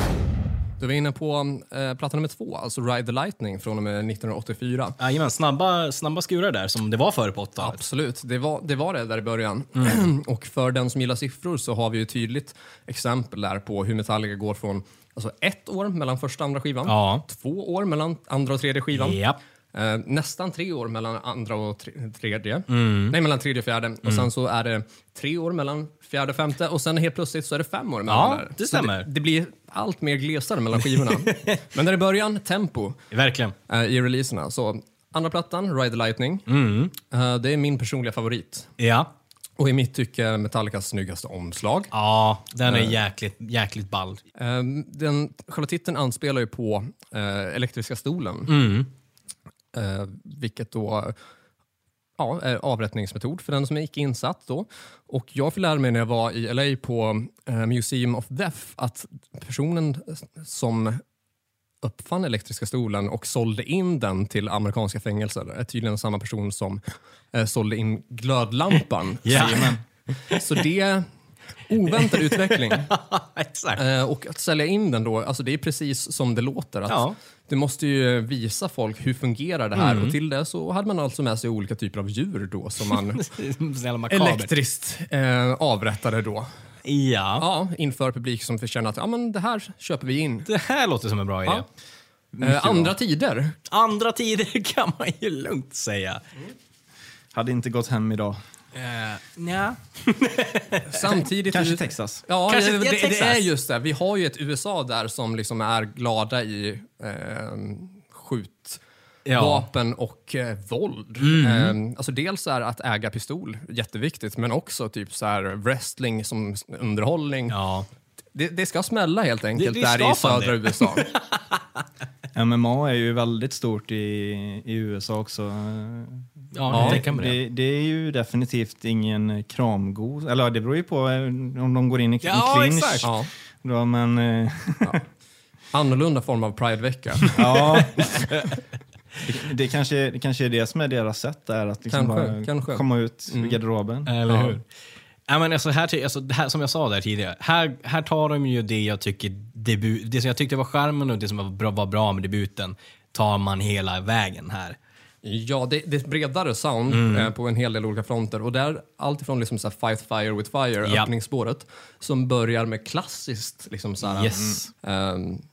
Du var inne på eh, platta nummer två, alltså Ride the Lightning från och med nittonhundraåttiofyra. Jajamän, snabba, snabba skurar där som det var före på åtta. Absolut, det var, det var det där i början. Mm. Och för den som gillar siffror så har vi ju ett tydligt exempel där på hur Metallica går från alltså ett år mellan första och andra skivan, ja. två år mellan andra och tredje skivan. Yep. Eh, nästan tre år mellan andra och tre, tredje. Mm. Nej, mellan tredje och fjärde. Mm. Och sen så är det tre år mellan fjärde och femte. Och sen helt plötsligt så är det fem år mellan ja, där. Det stämmer. Det, det blir allt mer glesare mellan skivorna. Men där i början, tempo. Verkligen. Eh, I releaserna. Så andra plattan, Ride the Lightning. Mm. Eh, det är min personliga favorit. Ja. Och i mitt tycke Metallicas snyggaste omslag. Ja, den är uh, jäkligt, jäkligt ball. Uh, den, själva titeln anspelar ju på uh, elektriska stolen. Mm. Uh, vilket då ja, är avrättningsmetod för den som är icke insatt då. Och jag fick lära mig när jag var i L A på uh, Museum of Death att personen som uppfann elektriska stolen och sålde in den till amerikanska fängelser är tydligen samma person som eh, sålde in glödlampan. Ja. Så det är oväntad utveckling. Exakt. Eh, och att sälja in den då, alltså det är precis som det låter. Att ja. Du måste ju visa folk hur fungerar det här. Mm. Och till det så hade man alltså med sig olika typer av djur då som man elektriskt eh, avrättade då. Ja. Ja, inför publik som förtjänar att ja, men det här köper vi in. Det här låter som en bra idé. Ja. Eh, andra tider. Andra tider kan man ju lugnt säga. Mm. Hade inte gått hem idag. Uh, nja. Samtidigt kanske Texas. Ja, kanske det, det, Texas. det är just det. Vi har ju ett U S A där som liksom är glada i eh, skjut. Ja. Vapen och eh, våld. Mm. Eh, alltså dels är att äga pistol jätteviktigt, men också typ så här wrestling som underhållning. Ja. Det, det ska smälla helt enkelt det, det där i södra det. U S A. M M A är ju väldigt stort i, i U S A också. Ja, det, det, det. det är ju definitivt ingen kramgod. Eller det beror ju på om de går in i ja, clinch. Exakt. Ja. Då, men, ja. Annorlunda form av Pride-vecka. Ja. Det, det, kanske, det kanske är det som är deras sätt där, att liksom kanske, bara kanske. komma ut mm. ur garderoben. Eller ja. hur? Ja, men alltså här, alltså, det här, som jag sa där tidigare, här, här tar de ju det jag tycker debut, det som jag tyckte var charmen och det som var bra, var bra med debuten tar man hela vägen här. Ja, det, det är ett bredare sound mm. eh, på en hel del olika fronter. Och det är allt ifrån liksom så här Fight Fire with Fire, ja. öppningsspåret, som börjar med klassiskt liksom så här, yes. um,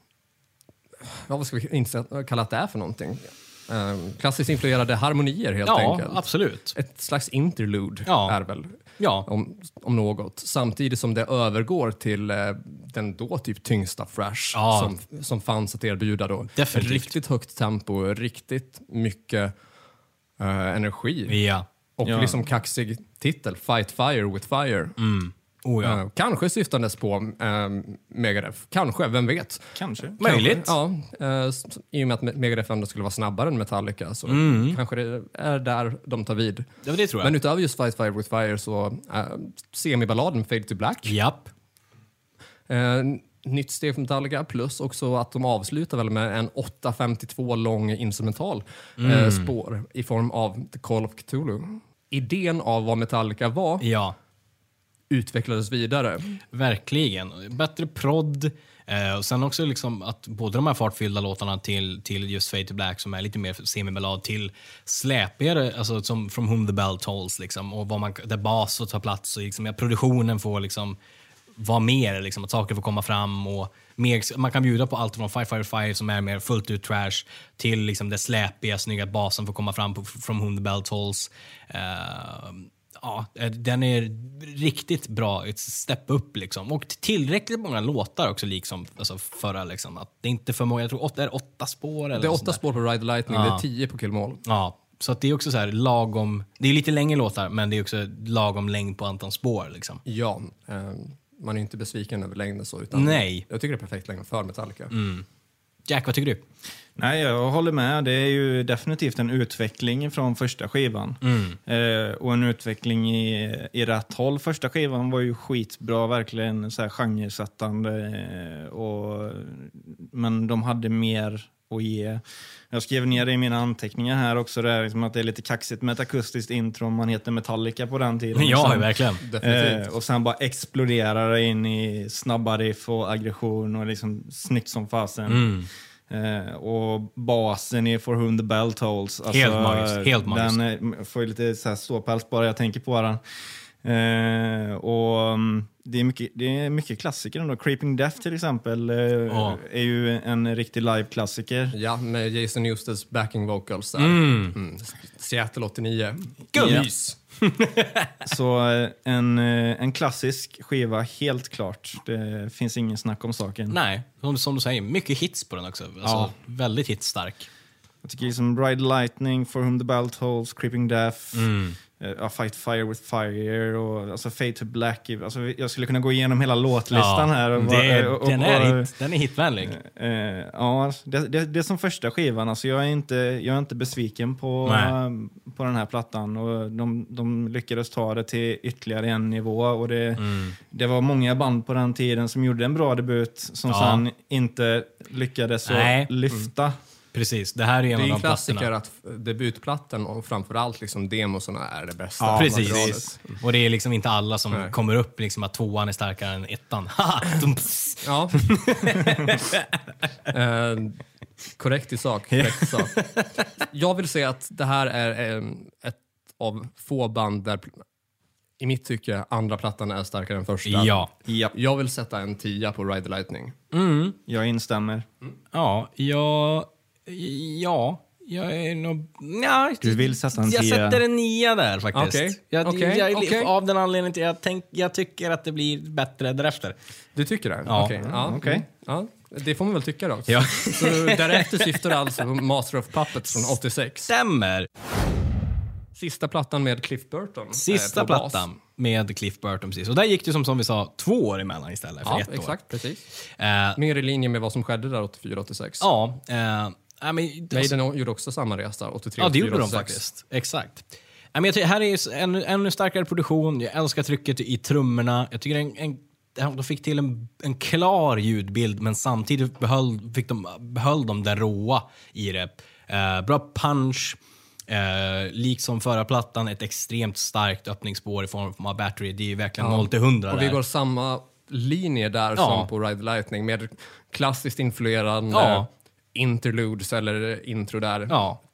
ja, vad ska vi inte kalla att det är för någonting? Um, klassiskt influerade harmonier helt ja, enkelt. Ja, absolut. Ett slags interlude ja. är väl ja. om, om något. Samtidigt som det övergår till eh, den då typ tyngsta thrash ja. som, som fanns att erbjuda då. Definitivt. Riktigt högt tempo, riktigt mycket uh, energi. Ja. Och ja. liksom kaxig titel, Fight Fire with Fire. Mm. Oh, ja. uh, kanske syftandes på uh, Megadeth. Kanske, vem vet? Kanske. Möjligt. Kanske, ja, uh, I och med att Megadeth ändå skulle vara snabbare än Metallica så mm. kanske det är där de tar vid. Ja, det tror jag. Men utöver just Fight Fire with Fire så uh, semiballaden Fade to Black. Japp. Uh, nytt steg för Metallica plus också att de avslutar väl med en åtta femtiotvå lång instrumental mm. uh, spår i form av The Call of Cthulhu. Idén av vad Metallica var ja. utvecklades vidare. Verkligen. Bättre prodd. Eh, och sen också liksom att både de här fartfyllda låtarna till, till just Fade to Black som är lite mer semiballad till släpigare, alltså som From Whom the Bell Tolls liksom, och vad man, där bas får ta plats och liksom, ja, produktionen får liksom vara mer, liksom, att saker får komma fram och mer, man kan bjuda på allt från Five Fire Five som är mer fullt ut trash till liksom det släpiga, snygga basen får komma fram på From Whom the Bell Tolls. Uh, Ja, den är riktigt bra, ett step upp liksom. Och tillräckligt många låtar också liksom, alltså förra liksom. Att det är inte för många, jag tror åtta, är det åtta spår eller det är åtta spår på Ride the Lightning, ja. Det är tio på Kill 'Em All. Ja, så att det är också så här lagom, det är lite längre låtar men det är också lagom längd på antal spår liksom. Ja, eh, man är inte besviken över längden så utan nej. Jag tycker det är perfekt längd för Metallica. Mm. Jack, vad tycker du? Nej, jag håller med. Det är ju definitivt en utveckling från första skivan. Mm. Eh, och en utveckling i, i rätt håll. Första skivan var ju skitbra, verkligen så här genresättande. Eh, och, men de hade mer att ge. Jag skrev ner det i mina anteckningar här också, där, liksom att det är lite kaxigt med ett akustiskt intro om man heter Metallica på den tiden. Ja, sen, verkligen. Eh, och sen bara exploderar det in i snabba riff och aggression och liksom snyggt som fasen. Mm. Eh, och basen i For Whom the Bell Tolls. Alltså, helt magiskt, helt magiskt. Den eh, får ju lite så här ståpäls bara jag tänker på den. Eh, och um, det är mycket, det är mycket klassiker ändå. Creeping Death till exempel eh, oh. är ju en riktig live-klassiker. Ja, med Jason Newsteds backing vocals där. Mm. Mm. Seattle åttionio. Gummis! Så en, en klassisk skiva, helt klart. Det finns ingen snack om saken. Nej, som, som du säger, mycket hits på den också. Alltså, ja. Väldigt hitstark. Jag tycker liksom Ride Lightning, For Whom the Bell Tolls, Creeping Death, mm. uh, Fight Fire with Fire och alltså Fade to Black. Alltså, jag skulle kunna gå igenom hela låtlistan ja, här. Och, det, och, och, den, är och, hit, den är hitvänlig. Uh, uh, ja, det, det, det är som första skivan. Alltså, jag, är inte, jag är inte besviken på, uh, på den här plattan. Och de, de lyckades ta det till ytterligare en nivå. Och det, mm. det var många band på den tiden som gjorde en bra debut som ja. sen inte lyckades lyfta. Mm. Precis, det här är en det är av de klassiker att debutplattan och framförallt liksom demosarna är det bästa. Ja, precis. Och det är liksom inte alla som Nej. kommer upp liksom att tvåan är starkare än ettan. Ja. eh, korrekt i sak. Korrekt i sak. Jag vill säga att det här är eh, ett av få band där i mitt tycke andra plattan är starkare än första. Ja. ja. Jag vill sätta en tia på Ride the Lightning. Mm. Jag instämmer. Mm. Ja, jag... Ja, jag är nog... Ja, du vill sätta en jag tia. sätter en nia där faktiskt. Okay. Jag, okay. jag, okay. Av den anledningen till jag, tänk, jag tycker att det blir bättre därefter. Du tycker det? Ja. Okej. Okay. Ja. Okay. Ja. Det får man väl tycka då. Ja. Så därefter syftar alltså på Master of Puppets från åttiosex. Stämmer. Sista plattan med Cliff Burton. Sista plattan med Cliff Burton, precis. Och där gick det som, som vi sa två år emellan istället för ja, ett exakt, år. precis. Uh, Mer i linje med vad som skedde där åttiofyra åttiosex. Ja. Uh, I mean, Maiden alltså, gjorde också samma resa, åttiotre ja, det gjorde de faktiskt. Exakt. I mean, jag tycker, här är en ännu starkare produktion. Jag älskar trycket i trummorna. Jag tycker en, en de fick till en, en klar ljudbild, men samtidigt behöll, fick de, behöll de den råa i det. Uh, bra punch. Uh, liksom förra plattan, ett extremt starkt öppningsspår i form av battery. Det är verkligen ja. noll till hundra. Och där. vi går samma linje där ja. som på Ride the Lightning med klassiskt influerande ja. interludes eller intro där. Ja.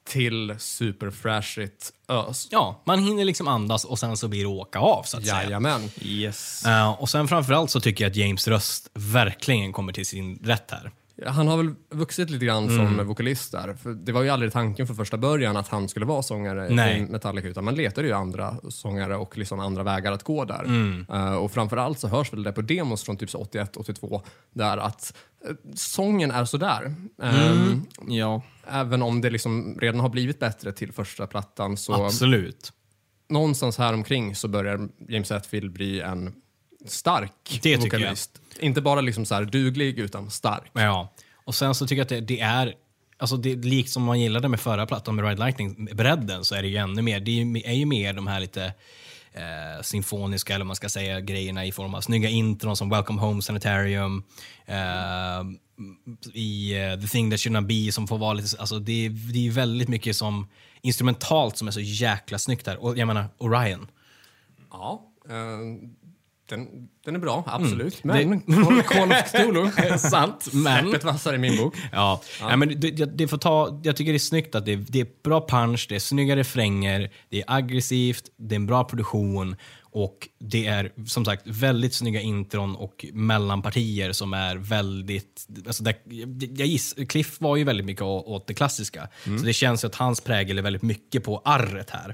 till superfrashigt ös. Ja, man hinner liksom andas och sen så blir det åka av så att säga. Jajamän. Yes. Uh, och sen framförallt så tycker jag att James röst verkligen kommer till sin rätt här. Han har väl vuxit lite grann mm. som vokalist där. För det var ju aldrig tanken från första början att han skulle vara sångare Nej. i Metallica, utan man letade ju andra sångare och liksom andra vägar att gå där. Mm. Uh, och framförallt så hörs väl det på demos från typ åttioett åttiotvå där att uh, sången är sådär. Mm. Um, ja. Även om det liksom redan har blivit bättre till första plattan så Absolut. någonstans här omkring så börjar James Hetfield bli en stark det vokalist. Inte bara liksom så här duglig utan stark. Ja. Och sen så tycker jag att det, det är alltså det likt som man gillade med förra plattan med Ride Lightning, bredden, så är det ju ännu mer. Det är ju, är ju mer de här lite eh, symfoniska, eller man ska säga, grejerna i form av snygga intron som Welcome Home Sanitarium, eh, i uh, The Thing That Should Not Be, som får vara lite, alltså det, det är väldigt mycket som instrumentalt som är så jäkla snyggt där. Och jag menar, Orion. Ja, eh, den, den är bra, absolut. Mm. Men Call, Call of Cthulhu, sant, men snäppet vassare i min bok. Ja, ja. Nej, men det, det får ta, jag tycker det är snyggt att det, det är bra punch, det är snygga refränger, det är aggressivt, det är en bra produktion och det är som sagt väldigt snygga intron och mellanpartier som är väldigt, alltså där, jag giss, Cliff var ju väldigt mycket åt, åt det klassiska, mm. så det känns att hans prägel är väldigt mycket på arret här.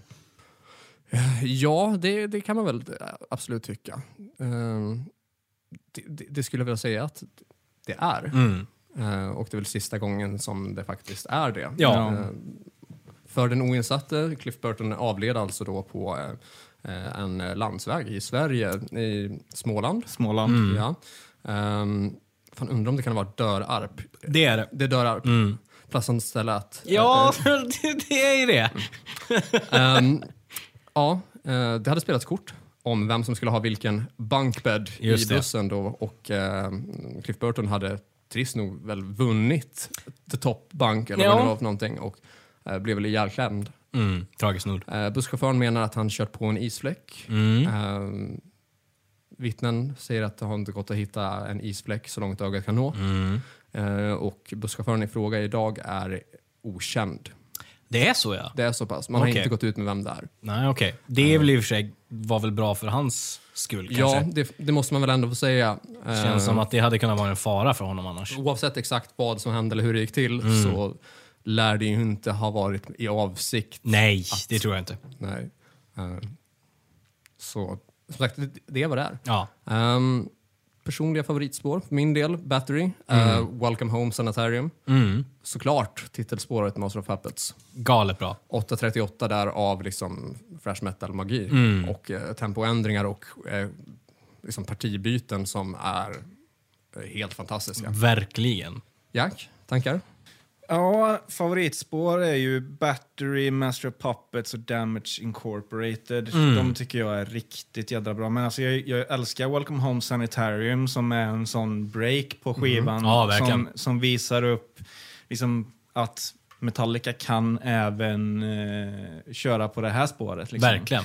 Ja, det, det kan man väl absolut tycka. Uh, det, det, det skulle jag vilja säga att det är. Mm. Uh, och det är väl sista gången som det faktiskt är det. Ja. Uh, för den oinsatte, Cliff Burton avled alltså då på uh, en landsväg i Sverige, i Småland. Småland. Mm. Ja. Um, fan, undrar om det kan vara Dörarp. Det är det. Det är Dörarp. Mm. Platsen ställer att... Ja, uh, det, det är ju det. um, Ja, det hade spelats kort om vem som skulle ha vilken bunkbed Just i bussen då, och eh, Cliff Burton hade trist nog väl vunnit the top bunk eller ja. vad det var för någonting och eh, blev väl ihjälklämd. Mm, tragiskt nog. Eh, busschauffören menar att han kört på en isfläck. Mm. Eh, vittnen säger att det har inte gått att hitta en isfläck så långt ögat kan nå. Mm. Eh, och busschauffören i fråga idag är okänd. Det är så, ja. Det är så pass. Man okay. har inte gått ut med vem det är. Nej, okej. Okay. Det är väl i och för sig var väl bra för hans skull, kanske? Ja, det, det måste man väl ändå få säga. Det känns uh, som att det hade kunnat vara en fara för honom annars. Oavsett exakt vad som hände eller hur det gick till mm. så lär det ju inte ha varit i avsikt. Nej, att, det tror jag inte. Nej. Uh, så, som sagt, det, det var det är. Ja. Um, personliga favoritspår för min del, Battery, mm. uh, Welcome Home Sanitarium. Mm. Såklart titelspåret Master of Puppets. Galet bra. åtta trettioåtta där av liksom thrash metal magi mm. och uh, tempoändringar och uh, liksom partibyten som är uh, helt fantastiska. Verkligen. Jack, tankar? Ja, favoritspår är ju Battery, Master of Puppets och Damage Incorporated. Mm. De tycker jag är riktigt jädra bra. Men alltså jag, jag älskar Welcome Home Sanitarium som är en sån break på skivan. Mm. Ja, som, som visar upp liksom, att Metallica kan även eh, köra på det här spåret. Liksom. Verkligen.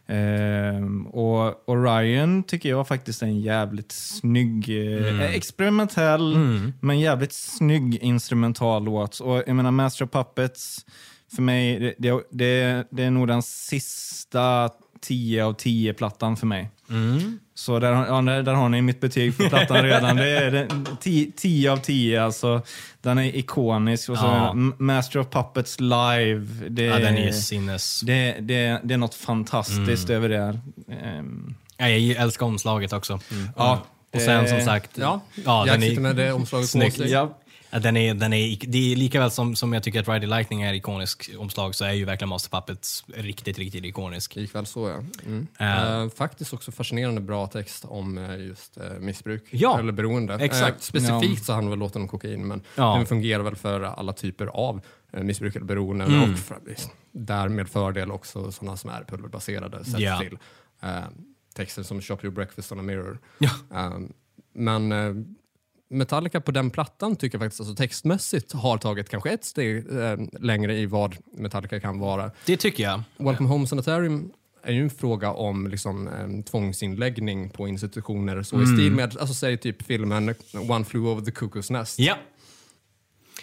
Um, och Orion tycker jag faktiskt är en jävligt snygg eh, mm. experimentell mm. men jävligt snygg instrumental låt. Och jag menar Master of Puppets för mig det, det, det, det är nog den sista tio av tio plattan för mig. Mm. Så där, ja, där, där har ni mitt betyg på plattan redan. Det är tio av tio, alltså. Den är ikonisk. Och så ja. Master of Puppets live. Det, ja, den är sinnes. Det, det, det är något fantastiskt mm. över det. Um. Ja, jag älskar omslaget också. Mm. Ja, och sen som sagt... Ja, ja jag sitter med det omslaget på sig. Ja. Ja, den är, den är, det är lika väl som, som jag tycker att Ride the Lightning är ikonisk omslag, så är ju verkligen Master Puppets riktigt, riktigt ikonisk. Likväl så, ja. Mm. Uh. Uh, faktiskt också fascinerande bra text om uh, just uh, missbruk. Ja, eller beroende. Exakt. Uh, specifikt ja. Så handlar väl låten om kokain, men ja. Den fungerar väl för alla typer av uh, missbruk eller beroende. Mm. Och för, därmed fördel också sådana som är pulverbaserade sett yeah. till uh, texter som Shop Your Breakfast on a Mirror. Ja. Uh, men... Uh, Metallica på den plattan tycker jag faktiskt alltså textmässigt har tagit kanske ett steg eh, längre i vad Metallica kan vara. Det tycker jag. Welcome Home Sanitarium är ju en fråga om liksom, eh, tvångsinläggning på institutioner. Så mm. i stil med, alltså säg typ filmen One Flew Over the Cuckoo's Nest. Ja.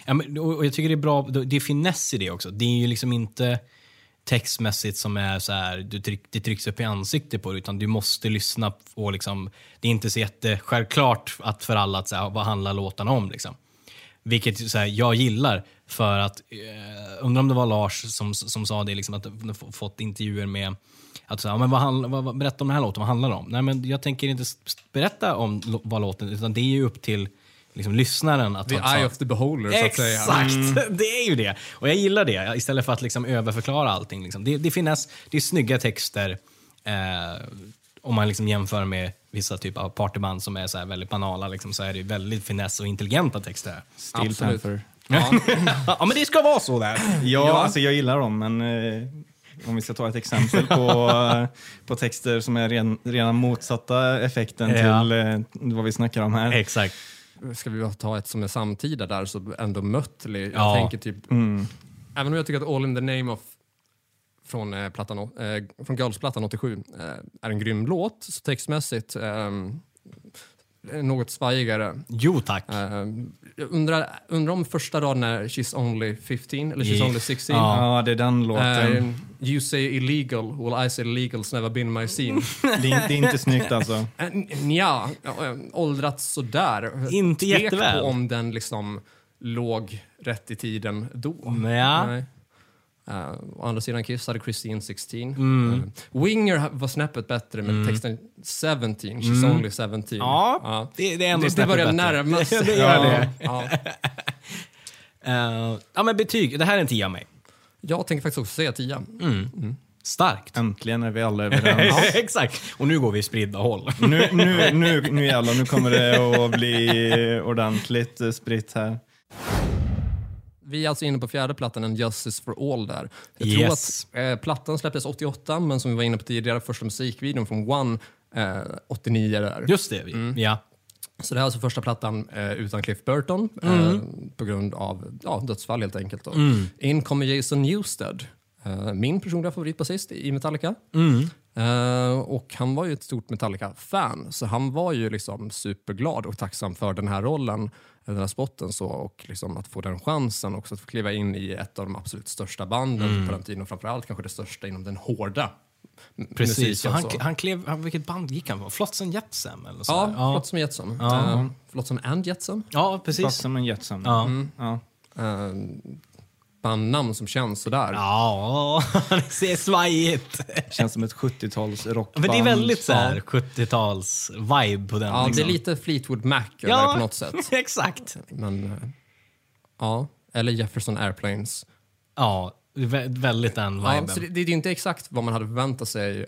Ja, men, och jag tycker det är bra, det är finess i det också. Det är ju liksom inte textmässigt som är så här, du tryck, det trycks upp i ansiktet på det, utan du måste lyssna och liksom, det är inte så jättesjälvklart att för alla att så här, vad handlar låtarna om liksom. Vilket så här, jag gillar, för att eh, undrar om det var Lars som, som sa det liksom, att de fått intervjuer med att så här, men vad, handla, vad, vad berätta om den här låten, vad handlar det om? Nej, men jag tänker inte berätta om vad låten, utan det är ju upp till liksom lyssnaren att the ta, eye of the beholder, så att säga. Exakt, Mm. det är ju det. Och jag gillar det, istället för att liksom överförklara allting. Liksom. Det, det, finns, det är snygga texter eh, om man liksom jämför med vissa typer av partyband som är så här väldigt banala. Liksom, så är det väldigt finess och intelligenta texter. Steel Panther. Ja. Ja, men det ska vara så där. Ja, ja. Alltså jag gillar dem, men eh, om vi ska ta ett exempel på, eh, på texter som är ren, rena motsatta effekten Ja. till eh, vad vi snackar om här. Exakt. Ska vi ta ett som är samtida där, så ändå Mötley. Jag Ja. tänker typ, Mm. även om jag tycker att All in the name of från, eh, plattan, eh, från Girls-plattan åttiosju eh, är en grym låt, så textmässigt eh, något svajigare. Jo, tack. Eh, jag undrar, undrar om första raden är She's only fifteen eller She's Yeah. only sixteen. Ja. Ja, det är den låten. Eh, you say illegal, well I say illegal's never been my scene. Det är, det är inte snyggt alltså. Eh, Nja, äh, åldrats sådär. Inte Tvek jätteväl. på om den liksom låg rätt i tiden då. Ja. Nej. Uh, å andra sidan Kiss hade Christine sexton. Mm. Uh, Winger ha- var snäppet bättre med Mm. texten seventeen, She's only seventeen. Ja, Ja. det, det är ändå Det, det snäppet börjar bättre. närma sig. Det gör det. Ja. Uh, ja, men betyg. Det här är en tia av mig. Jag tänker faktiskt också säga tia. Starkt. Äntligen är vi alla överens. Exakt. Och nu går vi i spridda håll. nu, nu, nu, nu jävlar, nu kommer det att bli ordentligt eh, spritt här. Vi är alltså inne på fjärde plattan, en Justice for All där. Jag Yes. tror att eh, plattan släpptes åttioåtta, men som vi var inne på tidigare, första musikvideon från One eh, åttionio där. Just det. Vi. Ja. Så det här är alltså första plattan eh, utan Cliff Burton Mm. eh, på grund av ja, dödsfall helt enkelt. Då. In kommer Jason Newsted, eh, min personliga favoritbasist i Metallica. Mm. Eh, och han var ju ett stort Metallica-fan, så han var ju liksom superglad och tacksam för den här rollen, den här spotten, så, och liksom att få den chansen också att få kliva in i ett av de absolut största banden Mm. på den tiden, och framförallt kanske det största inom den hårda m- Precis. musiken. Han, så. han klev, han, vilket band gick han på? Flotsam Jetsam? Eller så Ja, där. Flott som Jetsam. Ja. Uh, Flott som and Jetsam. Ja, precis. Fast som en Jetsam. Ja. Ja. Uh, bandnamn som känns sådär. Ja, det ser svajigt. Känns som ett sjuttio-tals rockband. Men det är väldigt så här sjuttio-tals-vibe på den. Ja, liksom. det är lite Fleetwood Mac Ja. eller på något sätt. Exakt. Men, uh, ja, eller Jefferson Airplanes. Ja, vä- väldigt den Ja, viben. så det, det är ju inte exakt vad man hade förväntat sig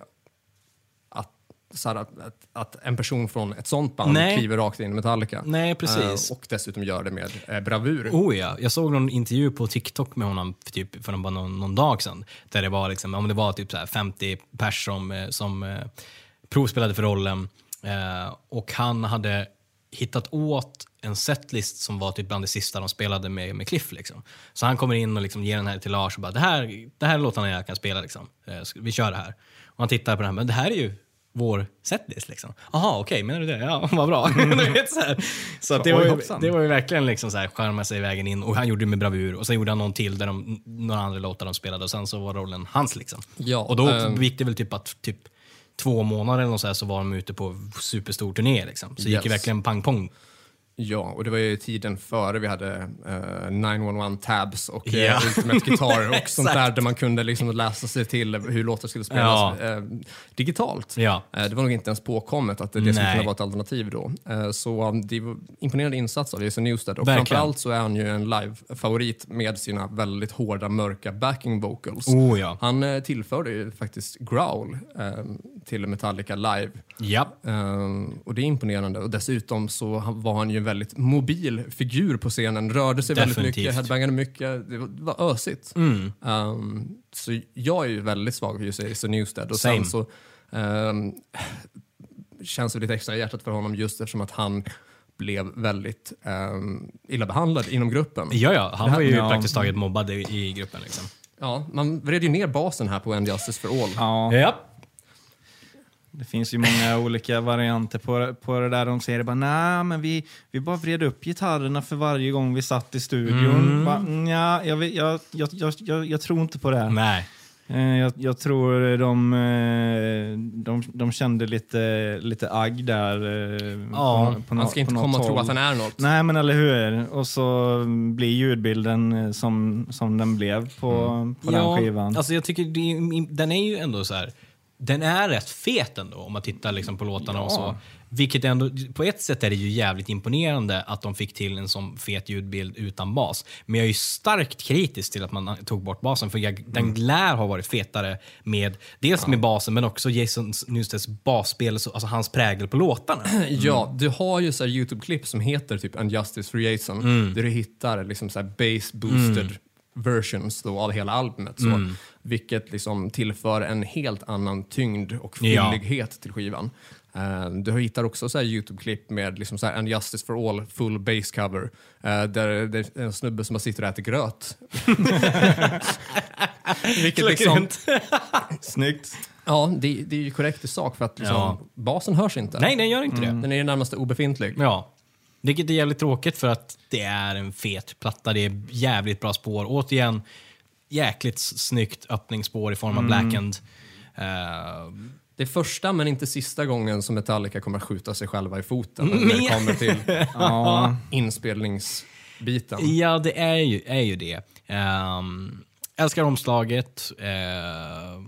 att, så här, att, att, att en person från ett sånt band Nej. kliver rakt in i Metallica. Nej, precis. Uh, och dessutom gör det med uh, bravur. Oh ja, jag såg någon intervju på TikTok med honom för, typ, för bara någon, någon dag sedan. Där det var, liksom, om det var typ så här femtio pers som, eh, som eh, provspelade för rollen. Eh, och han hade hittat åt en setlist som var typ bland det sista de spelade med, med Cliff. Liksom. Så han kommer in och liksom ger den här till Lars och bara, det här, det här är låtarna jag kan spela. Liksom. Eh, vi kör det här. Och han tittar på det här, men det här är ju vår setlist liksom. Jaha, okej, okay, menar du det? Ja, vad bra. Du vet, så här. Så att det, Oj, var ju, hoppsan. det var ju verkligen liksom så här, skärma sig vägen in. Och han gjorde det med bravur. Och sen gjorde han någon till där de, några andra låtar de spelade. Och sen så var rollen hans liksom. Ja, och då ehm. gick det väl typ att typ två månader eller något så, här, så var de ute på superstor turné liksom. Så det gick ju Yes. verkligen pang-pong. Ja, och det var ju tiden före vi hade uh, nio ett ett tabs och uh, Ja. Ultimate Guitar och sånt där, Exakt. där man kunde liksom läsa sig till hur låtar skulle spelas Ja. uh, digitalt. Ja. Uh, det var nog inte ens påkommet att det, det skulle Nej. kunna vara ett alternativ då. Uh, så um, det var imponerande insats av Jason Newsted, och Verkligen. framförallt så är han ju en live-favorit med sina väldigt hårda, mörka backing vocals. Oh ja. Han uh, tillförde ju faktiskt growl um, till Metallica live. Ja. Um, och det är imponerande. Och dessutom så han- var han ju en väldigt mobil figur på scenen. Rörde sig väldigt Definitivt. mycket, headbangade mycket. Det var, det var ösigt. Mm. Um, så jag är ju väldigt svag för just Jason Newsted. Och Same. sen så um, känns det lite extra i hjärtat för honom, just eftersom att han blev väldigt um, illa behandlad inom gruppen. Ja, ja. Han var ju Ja. praktiskt taget mobbad i, i gruppen liksom. Ja, man vred ju ner basen här på En Justice for All. Ja. Ja. Det finns ju många olika varianter på, på det där. De säger bara, nej men vi, vi bara vred upp gitarrerna för varje gång vi satt i studion. Mm. Bara, nja, jag, jag, jag, jag, jag, jag tror inte på det. Nej. Jag, jag tror de, de, de kände lite, lite agg där. Ja, på, på Man ska nå, inte på komma och något tro håll. att han är något. Nej, men eller hur? Och så blir ljudbilden som, som den blev på, mm. på den skivan. Alltså jag tycker det, den är ju ändå så här. Den är rätt fet ändå om man tittar liksom på låtarna Ja. och så. Vilket ändå, på ett sätt är det ju jävligt imponerande att de fick till en sån fet ljudbild utan bas. Men jag är ju starkt kritisk till att man tog bort basen, för jag, den Mm. lär ha varit fetare med, dels ja. med basen men också Jason Newsteds basspel, alltså hans prägel på låtarna. Ja, du har ju så här YouTube-klipp som heter typ Unjustice for Jason, Mm. där du hittar liksom så här bass-boosted Mm. versions då av hela albumet. Så, Mm. vilket liksom tillför en helt annan tyngd och Ja. fyllighet till skivan. Uh, du hittar också så här YouTube-klipp med liksom så här Unjustice for All full bass cover, uh, där det är en snubbe som bara sitter och äter gröt. Vilket liksom, Snyggt. ja, det, det är ju korrekt i sak, för att liksom, Ja. basen hörs inte. Nej, den gör inte det. Den är ju närmast obefintlig. Ja. Vilket är jävligt tråkigt för att det är en fet platta. Det är jävligt bra spår. Återigen, jäkligt snyggt öppningsspår i form av Blackened. Uh, Det är första men inte sista gången som Metallica kommer att skjuta sig själva i foten när det kommer till Ja. inspelningsbiten. ja, det är ju, är ju det. Um, älskar omslaget. Uh,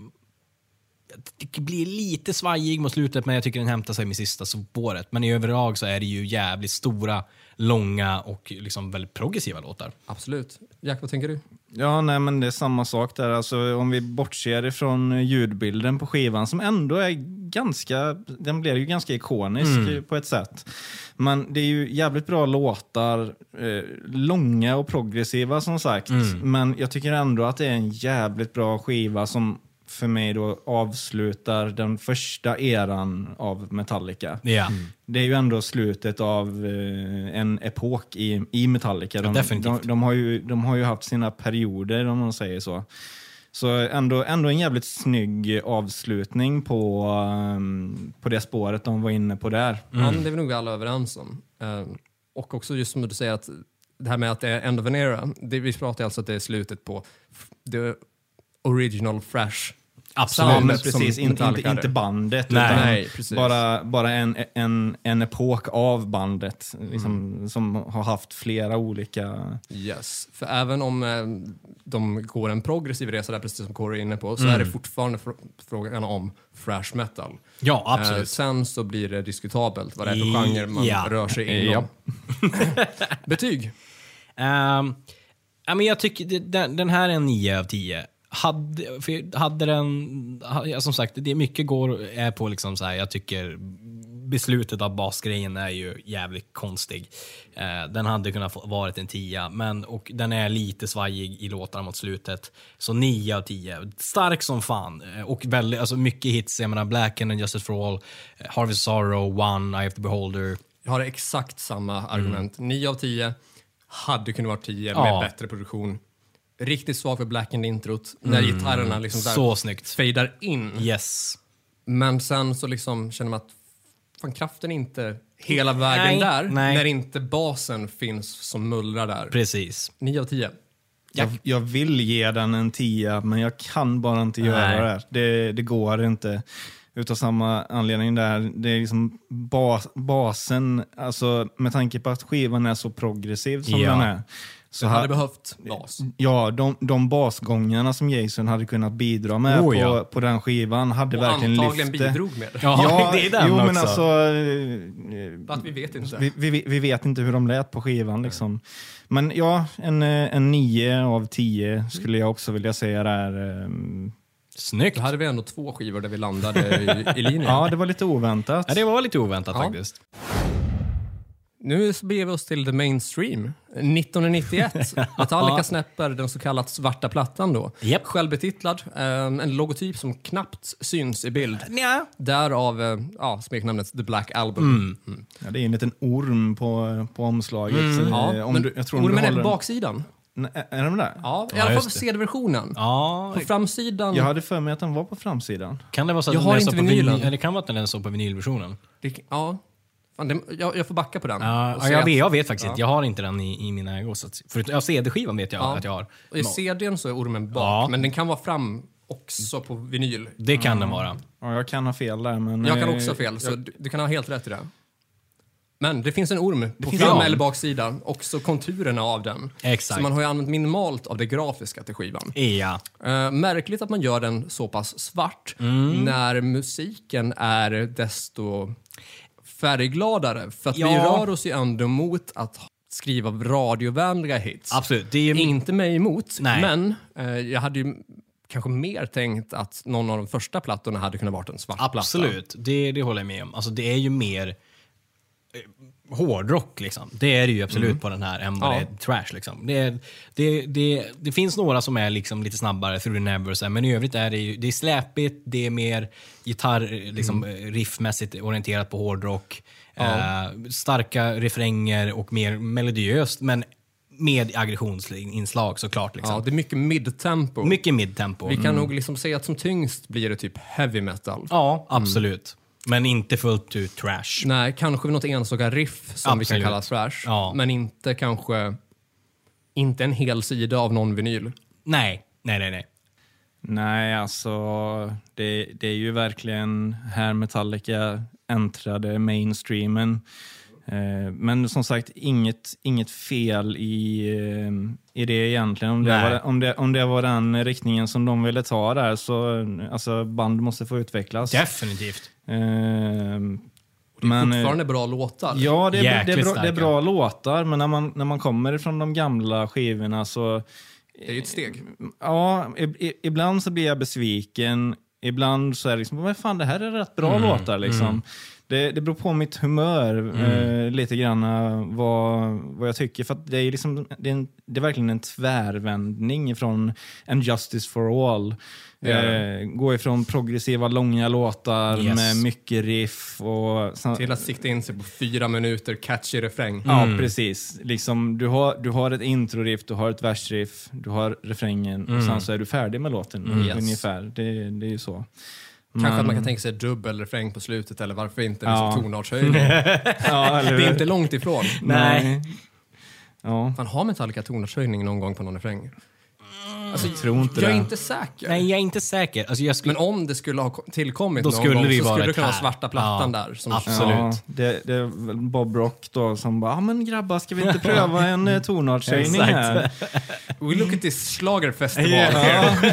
det blir lite svajig mot slutet, men jag tycker den hämtar sig med sista spåret. Men i överlag så är det ju jävligt stora, långa och liksom väldigt progressiva låtar. Absolut. Jack, vad tänker du? Ja, nej, men det är samma sak där. Alltså, om vi bortser ifrån ljudbilden på skivan som ändå är ganska, den blir ju ganska ikonisk Mm. på ett sätt. Men det är ju jävligt bra låtar, eh, långa och progressiva som sagt. Mm. Men jag tycker ändå att det är en jävligt bra skiva som för mig då avslutar den första eran av Metallica. Ja. Det är ju ändå slutet av eh, en epok i, i Metallica. De, Ja, definitivt. de, de, har ju, de har ju haft sina perioder, om man säger så. Så ändå, ändå en jävligt snygg avslutning på, um, på det spåret de var inne på där. Mm. Ja, men det är vi nog alla överens om. Uh, och också just som du säger, att det här med att det är end of an era. Det, vi pratar alltså att det är slutet på f- the original fresh. Absolut. Ja, men som precis. In, Metallica inte, hade. inte bandet. Nej. utan Nej, precis. bara bara en, en, en epok av bandet. Liksom, som har haft flera olika... Yes. För även om eh, de går en progressiv resa där, precis som Corey är inne på, så är det fortfarande fr- frågan om thrash metal. Ja, absolut. Eh, sen så blir det diskutabelt vad det är för I- genre man ja. rör sig inom. Betyg? Um, ja, men jag tycker det- den, den här är en nio av tio. Hade, för hade den, ha- ja, som sagt, det är mycket går är på liksom så här, jag tycker beslutet av basgrejen är ju jävligt konstig. Eh, den hade kunnat få, varit en tia, men och den är lite svajig i låtarna mot slutet. Så nio av tio. Stark som fan. Eh, och väldigt, alltså mycket hits. Jag menar Blackened and Justice for All, eh, Harvest Sorrow, One, Eye of the Beholder. Jag har exakt samma argument. nio av tio hade kunnat vara tio Ja. med bättre produktion. Riktigt svag för Blackened introt. När gitarrerna liksom där Så snyggt. fejdar in. Yes. Men sen så liksom känner man att fan, kraften är inte hela vägen Nej, där. nej. När inte basen finns som mullrar där. Precis. nio av tio. Jag, jag vill ge den en tia, men jag kan bara inte göra Nej. det. det. Det går inte. Utav samma anledning där. Det är liksom bas, basen, alltså med tanke på att skivan är så progressiv som Ja. den är. Så Så hade ha, behövt bas. ja, de, de basgångarna som Jason hade kunnat bidra med Oh, på, ja. på den skivan hade Och verkligen antagligen lyft det. bidrog med det. Ja, det är den jo, också. men alltså... eh, Att vi vet inte. Vi, vi, vi vet inte hur de lät på skivan. Liksom. Men ja, en, eh, en nio av tio skulle jag också vilja säga där. ehm. Snyggt. Då hade vi ändå två skivor där vi landade i, i linjen. Ja, det var lite oväntat. Ja, det var lite oväntat Ja. faktiskt. Nu beger vi oss till the mainstream. nittonhundranittioett. Metallica snäpper den så kallade svarta plattan då. Japp. Självbetitlad. eh, En logotyp som knappt syns i bild. Nja. Därav eh, ja, smeknamnet The Black Album. Mm. Ja, det är en liten orm på, på omslaget. Ja, Eh, om men du, jag tror om du ormen är håller på den- baksidan. Nej, är de där? Ja, i Ja, alla fall just på det. C D-versionen. Ja, På framsidan... Jag hade för mig att den var på framsidan. kan det vara så att Jag den har är inte så på vinylen. vinyl, eller kan vara att den är så på vinylversionen? Det, ja, fan, det, jag, jag får backa på den. Ja, och ja, se jag, att- vet, jag vet faktiskt ja. inte. Jag har inte den i, i min ägo. Så att, för, ja, C D-skivan vet jag Ja. att jag har. Och i C D:n så är ormen bak, Ja. men den kan vara fram också på vinyl. Det kan den vara. Ja, jag kan ha fel där, men... Jag kan eh, också ha fel, så du, du kan ha helt rätt i det. Men det finns en orm på finns fram- en. eller baksidan. Också konturerna av den. Exakt. Så man har ju använt minimalt av det grafiska till skivan. Ja. Uh, märkligt att man gör den så pass svart Mm. när musiken är desto färggladare. För att Ja. vi rör oss ju ändå mot att skriva radiovänliga hits. Absolut. Det är ju... Inte mig emot, Nej. men eh, jag hade ju kanske mer tänkt att någon av de första plattorna hade kunnat vara en svart platta. Absolut, det, det håller jag med om. Alltså, det är ju mer eh, hårdrock, liksom. Det är det ju absolut på den här än vad Ja. det är trash. Liksom. Det, är- det, det, det finns några som är liksom lite snabbare, Through the Never, så här, men i övrigt är det ju det är släpigt, det är mer gitarr, liksom, riffmässigt orienterat på hårdrock. Eh, starka refränger och mer melodiöst, men med aggressionsinslag såklart. Liksom. Ja, det är mycket midtempo. Mycket midtempo. Vi kan nog liksom säga att som tyngst blir det typ heavy metal. Ja, absolut. Men inte fullt ut trash. Nej, kanske något enstaka riff som vi kan Absolut. kalla thrash. Ja. Men inte kanske inte en hel sida av någon vinyl. Nej, nej, nej, nej. Nej, alltså det, det är ju verkligen här Metallica äntrade mainstreamen. Eh, men som sagt, inget, inget fel i, eh, i det egentligen. Om det, Nej. var, om, det, om det var den riktningen som de ville ta där, så alltså, band måste få utvecklas. Definitivt. Eh, Det är men, eh, fortfarande bra låtar. Ja, det är, det, är Jäkligt bra, det är starka. bra låtar, men när man, när man kommer ifrån de gamla skivorna så... Det är ju ett steg. Ja, i, i, ibland så blir jag besviken. Ibland så är det liksom, vad fan, det här är rätt bra låtar liksom. mm. Det, det beror på mitt humör eh, lite grann eh, vad, vad jag tycker. För att det är liksom, det är, en, det är verkligen en tvärvändning från En Justice for All. Det är det. Eh, gå ifrån progressiva långa låtar Yes. med mycket riff och sen, Till att sikta in sig på fyra minuter catchy refräng. ja, precis. Liksom, du, har, du har ett intro-riff, du har ett versriff, du har refrängen och sen så är du färdig med låten Yes. ungefär. Det, det är ju så. Kanske Men- att man kan tänka sig dubbel refräng på slutet, eller varför inte Ja. liksom tonartshöjning. Ja, eller Det är hur? inte långt ifrån. Nej. Ja, Man har Metallica tonartshöjning någon gång på någon refräng? Alltså, jag tror inte jag är det. inte säker. Nej, jag är inte säker. Alltså, jag skulle... Men om det skulle ha ko- tillkommit Då någon skulle gång det ju så vara skulle det ett kunna vara här. svarta plattan Ja, där. Som absolut. Ja, det, det är väl Bob Rock då som bara, ah, men grabbar, ska vi inte pröva en eh, tonartshöjning här? We look at this schlagerfestival Ja. here.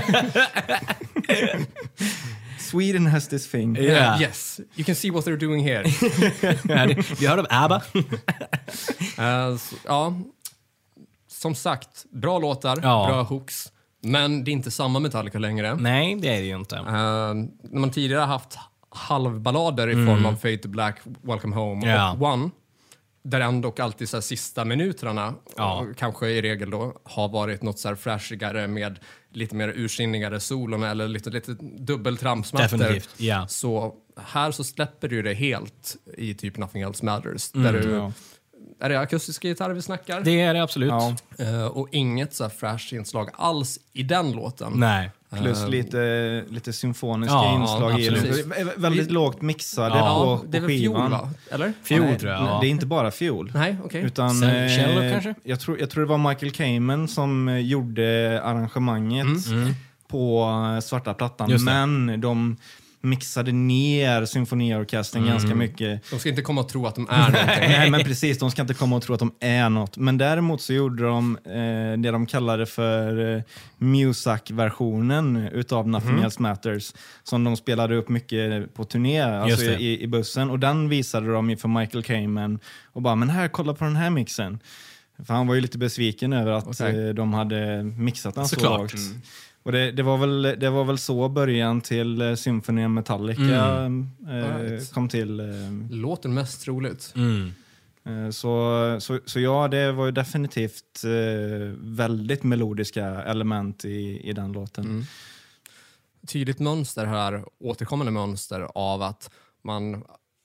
Sweden has this thing. Ja. Yes, you can see what they're doing here. Ja, det- Vi hörde om ABBA. Eh, så, ja, som sagt, bra låtar, Ja. bra hooks. Men det är inte samma Metallica längre. Nej, det är det ju inte. Eh, när man tidigare haft halvballader i form av Fade to Black, Welcome Home Ja. och One, där ändå alltid så här sista minuterna, Ja. och kanske i regel då, har varit något så här flashigare med lite mer ursinnigare solon eller lite, lite dubbeltrampsmattor. Definitivt, ja. Så här så släpper du det helt i typ Nothing Else Matters. där du, Ja. Är det akustiska gitarrer vi snackar? Det är det absolut. Ja. Eh, och inget så här flash-inslag alls i den låten. Nej. Plus lite, lite symfoniska Ja, inslag i absolut. den. Vä- Väldigt lågt mixade Ja, på, det är på väl fiol, skivan. va? Eller? Fiol Nej, tror jag. Ja. Det är inte bara fiol. Nej, okej. Utan, Cell- eh, cello kanske? Jag tror, jag tror det var Michael Kamen som eh, gjorde arrangemanget på eh, svarta plattan. Just det. Men de mixade ner symfoniorkestern ganska mycket. De ska inte komma och tro att de är någonting. Nej, men precis. De ska inte komma och tro att de är något. Men däremot så gjorde de eh, det de kallade för eh, Muzak-versionen utav Nothing Else Matters. Som de spelade upp mycket på turné, alltså det. i, i bussen. Och den visade de ju för Michael Kamen. Och bara, men här, kolla på den här mixen. För han var ju lite besviken över att Okej. eh, de hade mixat den så Såklart. lågt. Och det, det, var väl, det var väl så början till eh, Symphony of Metallica eh, Right. kom till. Eh, Låter mest troligt. Mm. Eh, Så, så, så ja, det var ju definitivt eh, väldigt melodiska element i, i den låten. Mm. Tydligt mönster här, återkommande mönster av att man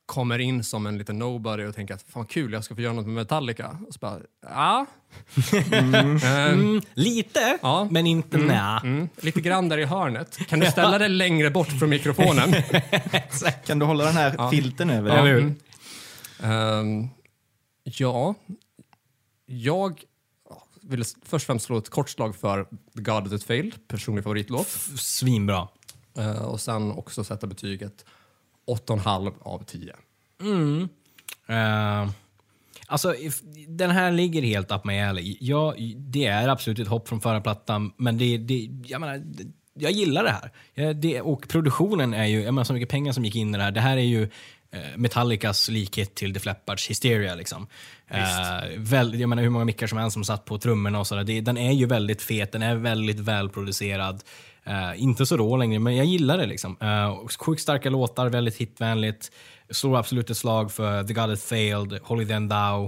kommer in som en liten nobody och tänker att fan kul, jag ska få göra något med Metallica. Och så bara, ja. Mm. Mm, lite, ja. men inte mm. nä. Mm. Lite grann där i hörnet. Kan du ställa dig längre bort från mikrofonen? Kan du hålla den här ja. filten över? Ja. Mm. Um, ja. Jag vill först och främst slå ett kort slag för The God That Failed, personlig favoritlåt. Svinbra. Uh, och sen också sätta betyget åtta komma fem av tio. Mm. Uh, alltså, if, den här ligger helt upp med ärlig. Ja, det är absolut ett hopp från förra plattan, men det, det, jag menar, jag gillar det här. Ja, det, och produktionen är ju, jag menar så mycket pengar som gick in i det här. Det här är ju Metallicas likhet till The Fleppards Hysteria liksom. Uh, väl, jag menar hur många mickar som helst som satt på trummorna och sådär. Det, den är ju väldigt fet, den är väldigt välproducerad. Uh, inte så rå längre, men jag gillar det liksom. Uh, sjukt starka låtar, väldigt hitvänligt. Slår absolut ett slag för The God That Failed, Holy Then Thou,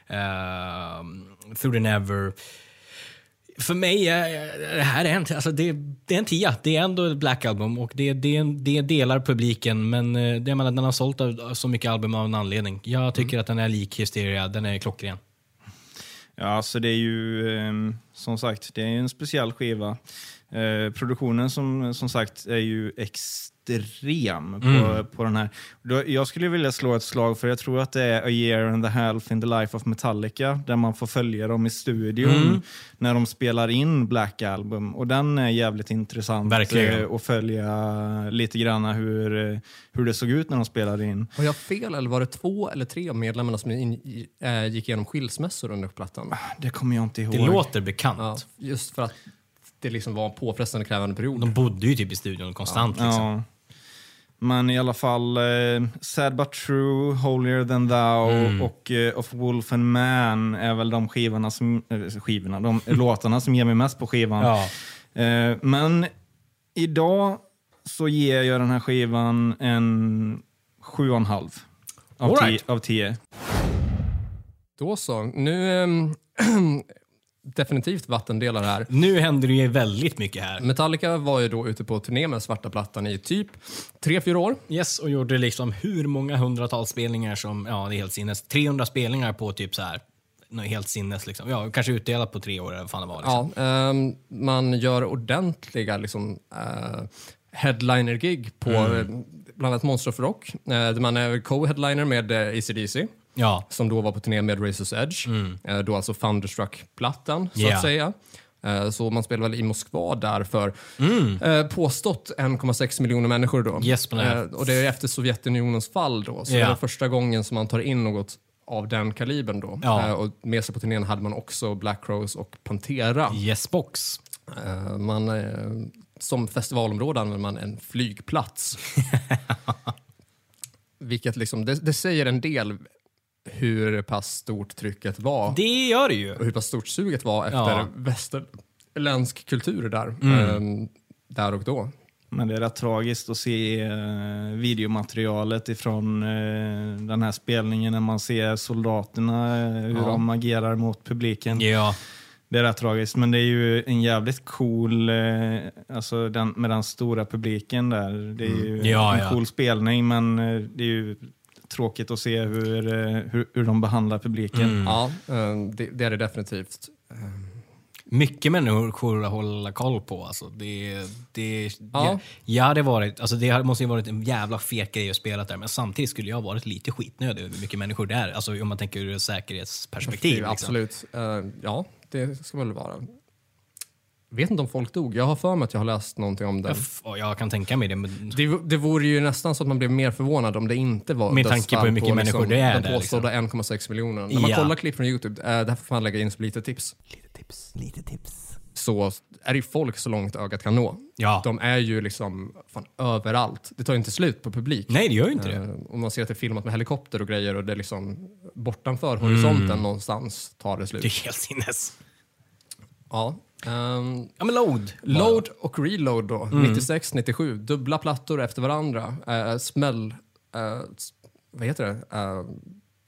uh, Through the Never. För mig är det här är en, alltså det, det är en tia. Det är ändå ett Black Album och det, det, det delar publiken, men det, menar, den har sålt så mycket album av en anledning. Jag tycker mm. att den är lik Hysteria, den är klockren. Ja, så det är ju som sagt, det är en speciell skiva. Eh, produktionen som, som sagt är ju extrem på, mm. på den här. Då, jag skulle vilja slå ett slag för jag tror att det är A Year and a Half in the Life of Metallica där man får följa dem i studion mm. när de spelar in Black Album och den är jävligt intressant eh, att följa lite grann hur, hur det såg ut när de spelade in. Har jag fel eller var det två eller tre av medlemmarna som in, äh, gick igenom skilsmässor under plattan? Det kommer jag inte ihåg. Det låter bekant. Ja, just för att det liksom var en påfrestande krävande period. De bodde ju typ i studion konstant. Ja. Liksom. Ja. Men i alla fall eh, Sad But True, Holier Than Thou mm. och eh, Of Wolf and Man är väl de skivorna som, äh, skivorna, de låtarna som ger mig mest på skivan. Ja. Eh, men idag så ger jag den här skivan en sju och en halv av, right. av tio. Då så. Nu... Ähm, definitivt vattendelar här. Nu händer det ju väldigt mycket här. Metallica var ju då ute på turné med Svarta plattan i typ tre fyra år. Yes, och gjorde liksom hur många hundratals spelningar som, ja det är helt sinnes. trehundra spelningar på typ så här, helt sinnes liksom. Ja, kanske utdelat på tre år eller vad fan det var. Liksom. Ja, um, man gör ordentliga liksom uh, headliner-gig på mm. bland annat Monster of Rock. Uh, man är co-headliner med uh, A C D C. Ja. Som då var på turné med Razor's Edge. Mm. Eh, då alltså Thunderstruck-plattan, så yeah. att säga. Eh, så man spelade väl i Moskva där för mm. eh, påstått en komma sex miljoner människor då. Yes, eh, och det är efter Sovjetunionens fall då. Så yeah. det var första gången som man tar in något av den kalibern då. Ja. Eh, och med sig på turnén hade man också Black Crowes och Pantera. Yes, box. Eh, man, eh, som festivalområde använder man en flygplats. Vilket liksom, det, det säger en del hur pass stort trycket var. Det gör det ju. Och hur pass stort suget var efter ja. västerländsk kultur där. Mm. Um, där och då. Men det är rätt tragiskt att se uh, videomaterialet ifrån uh, den här spelningen när man ser soldaterna, uh, hur ja. de agerar mot publiken. Ja. Det är rätt tragiskt, men det är ju en jävligt cool, uh, alltså den, med den stora publiken där. Det är ju mm. ja, en ja. cool spelning, men uh, det är ju tråkigt att se hur, hur, hur de behandlar publiken. Mm. Ja, det, det är det definitivt. Mycket människor att hålla koll på. Alltså. Det, det, ja. Ja, ja, det, varit, alltså det måste ju varit en jävla fet grej att spela där. Men samtidigt skulle jag ha varit lite skitnödig hur mycket människor det är. Alltså, om man tänker ur ett säkerhetsperspektiv. Liksom. Absolut. Uh, ja, det ska väl vara. Jag vet inte om folk dog. Jag har för mig att jag har läst någonting om det. Jag, jag kan tänka mig det. Men... det. Det vore ju nästan så att man blev mer förvånad om det inte var med tanke på hur mycket på, människor liksom, det är. De påstådda liksom. en komma sex miljoner. När man ja. kollar klipp från YouTube, äh, där får man lägga in som lite tips. Lite tips, lite tips. Så är det ju folk så långt ögat kan nå. Ja. De är ju liksom fan, överallt. Det tar ju inte slut på publik. Nej, det gör ju inte det. Uh, om man ser att det är filmat med helikopter och grejer och det är liksom bortanför horisonten mm. någonstans tar det slut. Det är helt sinnes. Ja. Um, ja, men load. Load och reload då. Mm. nittiosex nittiosju. Dubbla plattor efter varandra. Uh, smäll... Uh, vad heter det? Uh,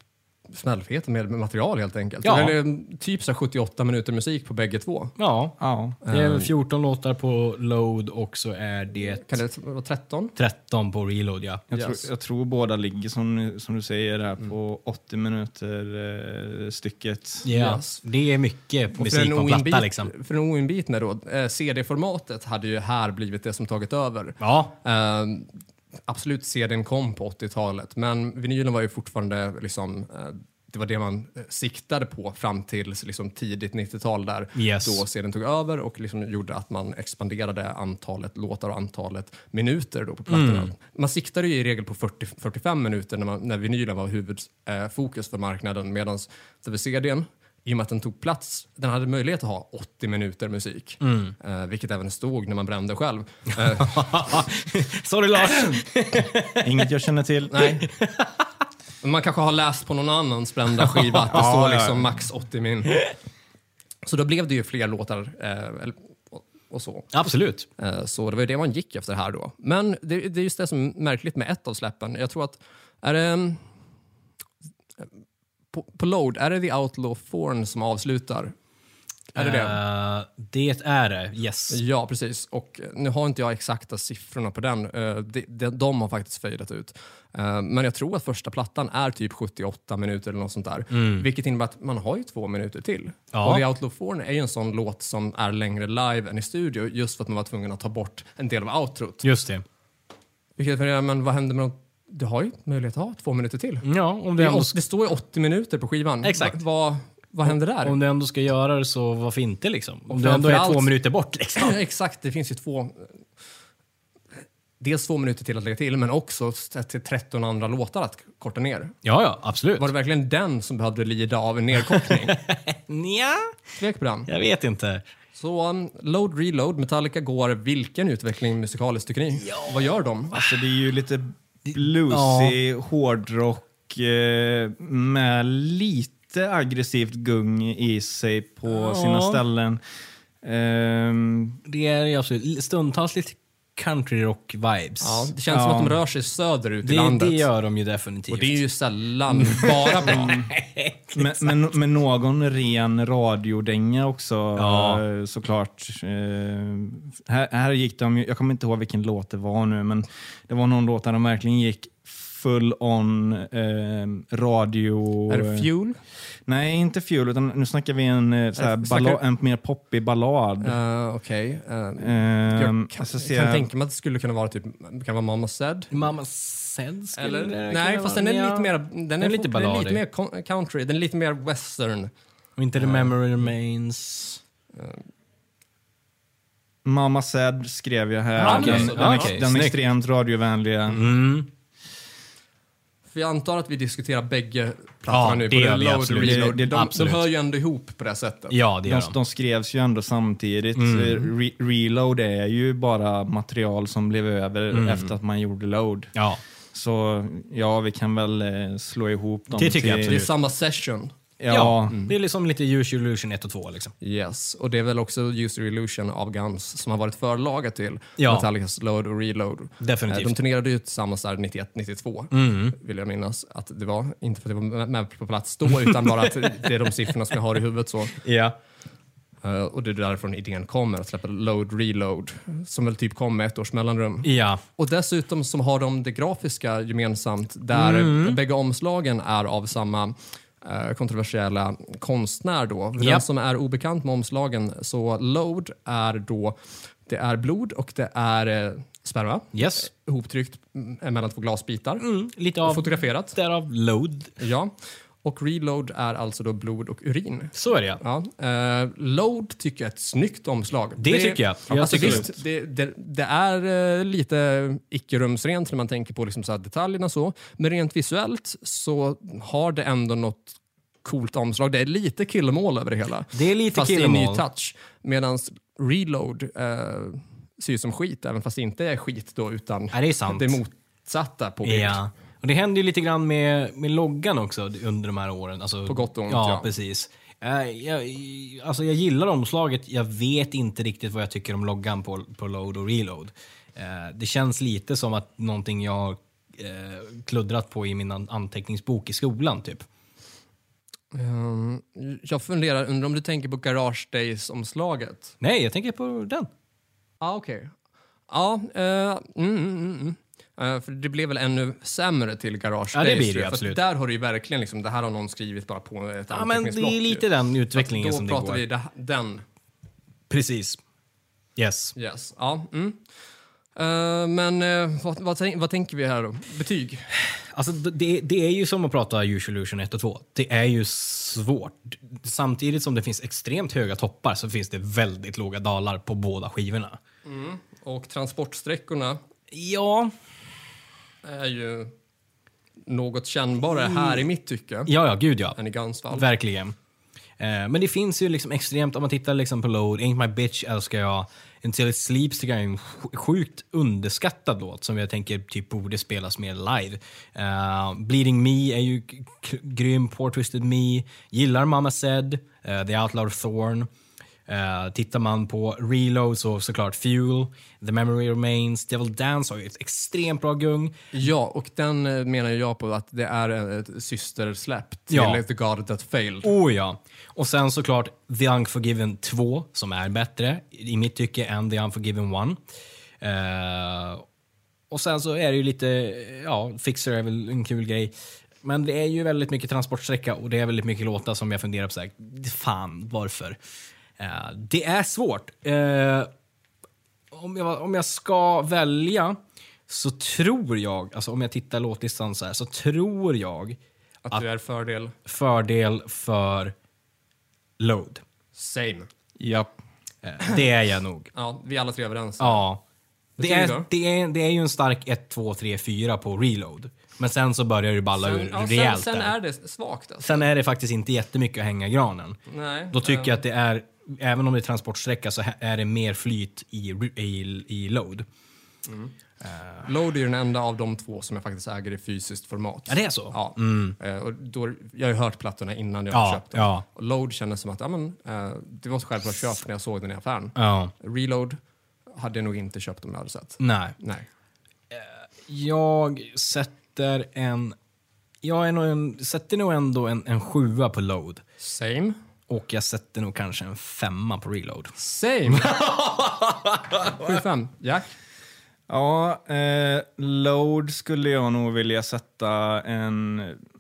smällfeta med material helt enkelt. Ja. Det är typ så här sjuttioåtta minuter musik på bägge två. Ja, Ja. det är väl fjorton låtar på Load och så är det Kan det vara tretton? tretton på Reload, ja. Jag, Yes. tror, jag tror båda ligger som, som du säger här på åttio minuter eh, stycket. Ja, Yes. det är mycket Och för musik en på platta oinbit- liksom. För en oinbitna då, eh, C D-formatet hade ju här blivit det som tagit över. Ja, Eh, absolut, C D:n kom på åttiotalet, men vinylen var ju fortfarande liksom, eh, det var det man eh, siktade på fram till liksom, tidigt nittiotal där Yes. då C D:n tog över och liksom gjorde att man expanderade antalet låtar och antalet minuter då på plattorna. Mm. Man siktade ju i regel på fyrtio till fyrtiofem minuter när, man, när vinylen var huvudfokus eh, fokus för marknaden, medan C D:n, i och med att den tog plats, den hade möjlighet att ha åttio minuter musik. Mm. Eh, vilket även stod när man brände själv. Eh, sorry Lars. Inget jag känner till. nej. Men man kanske har läst på någon annans brända skiva att det Ja, står ja. liksom max åttio min. Så då blev det ju fler låtar eh, eller- och, och så. Absolut. Eh, så det var ju det man gick efter här då. Men det, det är just det som är märkligt med ett av släppen. Jag tror att, är det... mm, På, på Load, är det The Outlaw Thorn som avslutar? Är det det? Eh, det är det, yes. Ja, precis. Och nu har inte jag exakta siffrorna på den. Uh, de, de, de har faktiskt fejdat ut. Uh, men jag tror att första plattan är typ sjuttioåtta minuter eller något sånt där. Mm. Vilket innebär att man har ju två minuter till. Ja. Och The Outlaw Thorn är ju en sån låt som är längre live än i studio, just för att man var tvungen att ta bort en del av outrot. Just det. Vilket, men vad händer med de... Du har ju möjlighet att ha två minuter till. Ja, om Det, det, är, ändå, åt- det står ju åttio minuter på skivan. Exakt. Va, vad, vad händer där? om du ändå ska göra det, så varför inte liksom? Om Och du ändå är framförallt- två minuter bort liksom. Exakt, det finns ju två... Dels två minuter till att lägga till, men också till tretton andra låtar att korta ner. Ja, ja, absolut. Var det verkligen den som behövde lida av en nedkortning? Ja, Tvek på den. jag vet inte. Så um, Load, Reload, Metallica går vilken utveckling musikaliskt tycker ni? Vad gör de? Alltså det är ju lite bluesig hårdrock eh, med lite aggressivt gung i sig på Ja. sina ställen. Ehm, Det är ju absolut stundtals lite country rock vibes. Ja, det känns som Ja. att de rör sig söderut i det, landet. det gör de ju definitivt. Och det är ju sällan bara bra. med, med, med någon ren radiodänga också, Ja. eh, såklart. Eh, här, här gick de ju, jag kommer inte ihåg vilken låt det var nu, men det var någon låt där de verkligen gick full on eh, radio. Är det Fuel? Nej, inte Fuel, utan nu snackar vi en, eh, såhär, Äh, snackar- balla, en mer poppig ballad. Uh, Okej. Okay. Uh, Ehm, jag kan, alltså, jag ser kan jag- tänka mig att det skulle kunna vara typ, kan vara Mamma Said. Mamma Said skulle Eller? det Nej, kunna fast vara. den är Ja. lite mer, den är, är lite fort- den är balladig. lite mer con- country, den är lite mer western. Och inte The Memory Remains. Mamma Said skrev jag här. Ja, okej. Den, Så- den, ja, ex- okej. den Snyggt. extremt radiovänliga. Mm. För jag antar att vi diskuterar bägge plattorna Ja, nu. det både gör vi Load och absolut. Reload. Det- det- de, de absolut. hör ju ändå ihop på det sättet. Ja, det gör De, de. de skrevs ju ändå samtidigt. Mm. Re, reload är ju bara material som blev över Mm. efter att man gjorde load. Ja. Så ja, vi kan väl eh, slå ihop dem. Det tycker jag till, Det är absolut. samma session. Ja, Ja, det är liksom lite Use Your Illusion ett och två liksom. Yes, och det är väl också User Illusion av Guns som har varit förlaget till Ja. Metallicas Load och Reload. Definitivt. Eh, De turnerade ju tillsammans där nittioett nittiotvå, Mm. vill jag minnas. Att det var inte för att det var med på plats då, utan bara att det är de siffrorna som jag har i huvudet. Så. Ja. Eh, och det är därifrån idén kommer, att släppa Load Reload, som väl typ kom med ett års mellanrum. Ja. Och dessutom som har de det grafiska gemensamt, där Mm. bägge omslagen är av samma eh, kontroversiella konstnär då. För Ja. den som är obekant med omslagen, så Load är då, det är blod och det är eh, sperma, Yes. ihoptryckt mm, mellan två glasbitar, Mm. Lite och av fotograferat. därav Load. Ja. Och Reload är alltså då blod och urin. Så är det, ja. Ja. Eh, Load tycker jag är ett snyggt omslag. Det tycker jag. Jag Alltså, tycker visst, det, det, det är eh, lite icke-rumsrent när man tänker på liksom så här detaljerna så. Men rent visuellt så har det ändå något coolt omslag. Det är lite killmål över det hela. Det är lite Fast det är en ny killmål. touch. Medan Reload eh, ser ut som skit, även fast det inte är skit då, utan Ja, det är sant. det motsatta på bild. Ja. Och det händer ju lite grann med, med loggan också under de här åren. Alltså, På gott och ont, ja. ja. precis. Eh, jag, alltså jag gillar omslaget. Jag vet inte riktigt vad jag tycker om loggan på, på Load och Reload. Eh, det känns lite som att någonting jag har eh, kluddrat på i min an- anteckningsbok i skolan typ. Um, jag funderar, undrar om du tänker på Garage Days-omslaget? Nej, jag tänker på den. Ja, ah, okej. Okay. Ja, uh, mm, mm, mm. Uh, för det blev väl ännu sämre till Garage ja, Days. Det blir det, för absolut. Där har du ju verkligen liksom, det här har någon skrivit bara på ett ja, men det är lite den utvecklingen då som det går. Då pratar vi det, den. Precis. Yes. Yes, ja. Mm. Uh, men uh, vad, vad, tänk, vad tänker vi här då? Betyg? Alltså, det, det är ju som att prata Use Illusion ett och två. Det är ju svårt. Samtidigt som det finns extremt höga toppar så finns det väldigt låga dalar på båda skivorna. Mm. Och transportsträckorna ja. är ju något kännbarare här i mitt tycke. Ja, ja, gud ja. Än i Guns fall. Verkligen. Eh, men det finns ju liksom extremt, om man tittar liksom på Load, Ain't My Bitch älskar jag. Until It Sleeps tycker jag är en sjukt underskattad låt som jag tänker typ borde spelas mer live. Uh, Bleeding Me är ju k- grym, Poor Twisted Me. Gillar Mama Said, uh, The Outlaw Thorn. Uh, tittar man på Reload så såklart Fuel, The Memory Remains, Devil Dance har ju ett extremt bra gung. Ja, och den uh, menar jag på att det är ett systersläpp till ja. The God That Failed. Oh ja. Och sen såklart The Unforgiven två som är bättre i mitt tycke än The Unforgiven one. Uh, och sen så är det ju lite, ja, Fixer är väl en kul grej. Men det är ju väldigt mycket transportsträcka och det är väldigt mycket låtar som jag funderar på så här, fan, varför? Uh, det är svårt. Uh, om, jag, om jag ska välja så tror jag, alltså om jag tittar låtlistan så här, så tror jag att, att det är fördel. Fördel för Load. Same. Ja. Uh, det är jag nog. Ja, vi är alla tre överens. Ja. Det är, det, är, det är ju en stark ett, två, tre, fyra på Reload. Men sen så börjar det balla sen, ur ja, rejält sen, sen där. är det svagt. Alltså. Sen är det faktiskt inte jättemycket att hänga i granen. Nej, Då tycker um, jag att det är, även om det är transportsträcka så är det mer flyt i, i, i Load. Mm. Uh, Load är ju den enda av de två som jag faktiskt äger i fysiskt format. Ja, det är så? Ja. Mm. Uh, och då, jag har ju hört plattorna innan jag ja, har köpt dem. Ja. Och Load kändes som att ja, men, uh, det var så självklart köpt när jag såg den i affären. Ja. Reload hade jag nog inte köpt om jag hade sett. Nej. Nej. Jag sätter en... Jag är nog en, sätter nog ändå en, en sjua på Load. Same. Och jag sätter nog kanske en femma på Reload. Same. sju fem. Jack? Ja, eh, Load skulle jag nog vilja sätta en...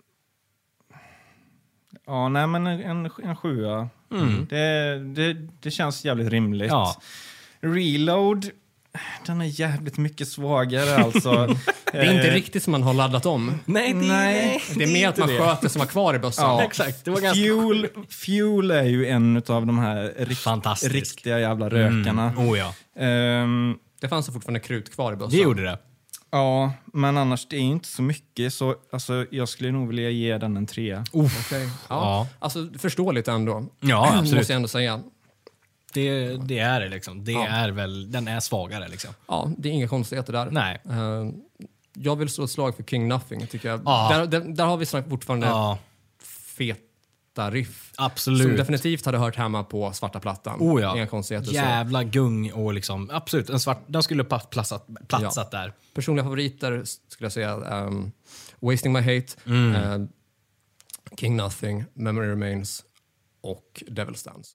Ja, nej men en, en sjua. Mm. Det, det, det känns jävligt rimligt. Ja. Reload, den är jävligt mycket svagare alltså. Det är inte riktigt som man har laddat om. Nej, det, Nej, det är mer att man det. sköter som var kvar i bössan. Ja, exakt. Det var ganska Fuel, Fuel är ju en av de här rikt, riktiga jävla rökarna. Mm. Oh, ja. Um, det fanns fortfarande krut kvar i bössan. Det gjorde det. Ja, men annars det är inte så mycket. Så alltså, jag skulle nog vilja ge den en trea. Okay. Ja. Ja. Alltså förståeligt ändå. Ja, absolut. Måste jag ändå säga. Det, det är det liksom. Det ja. är väl, den är svagare liksom. Ja, det är inga konstigheter där. Nej. Uh, jag vill slå ett slag för King Nothing, tycker jag. Ja. Där, där, där har vi fortfarande ja. feta riff. Absolut. Som definitivt hade hört hemma på svarta plattan. Oh ja. Inga konstigheter. Jävla så. gung och liksom, absolut. En svart, den skulle platsat, platsat ja. där. Personliga favoriter skulle jag säga. Um, Wasting My Hate, mm. uh, King Nothing, Memory Remains och Devil's Dance.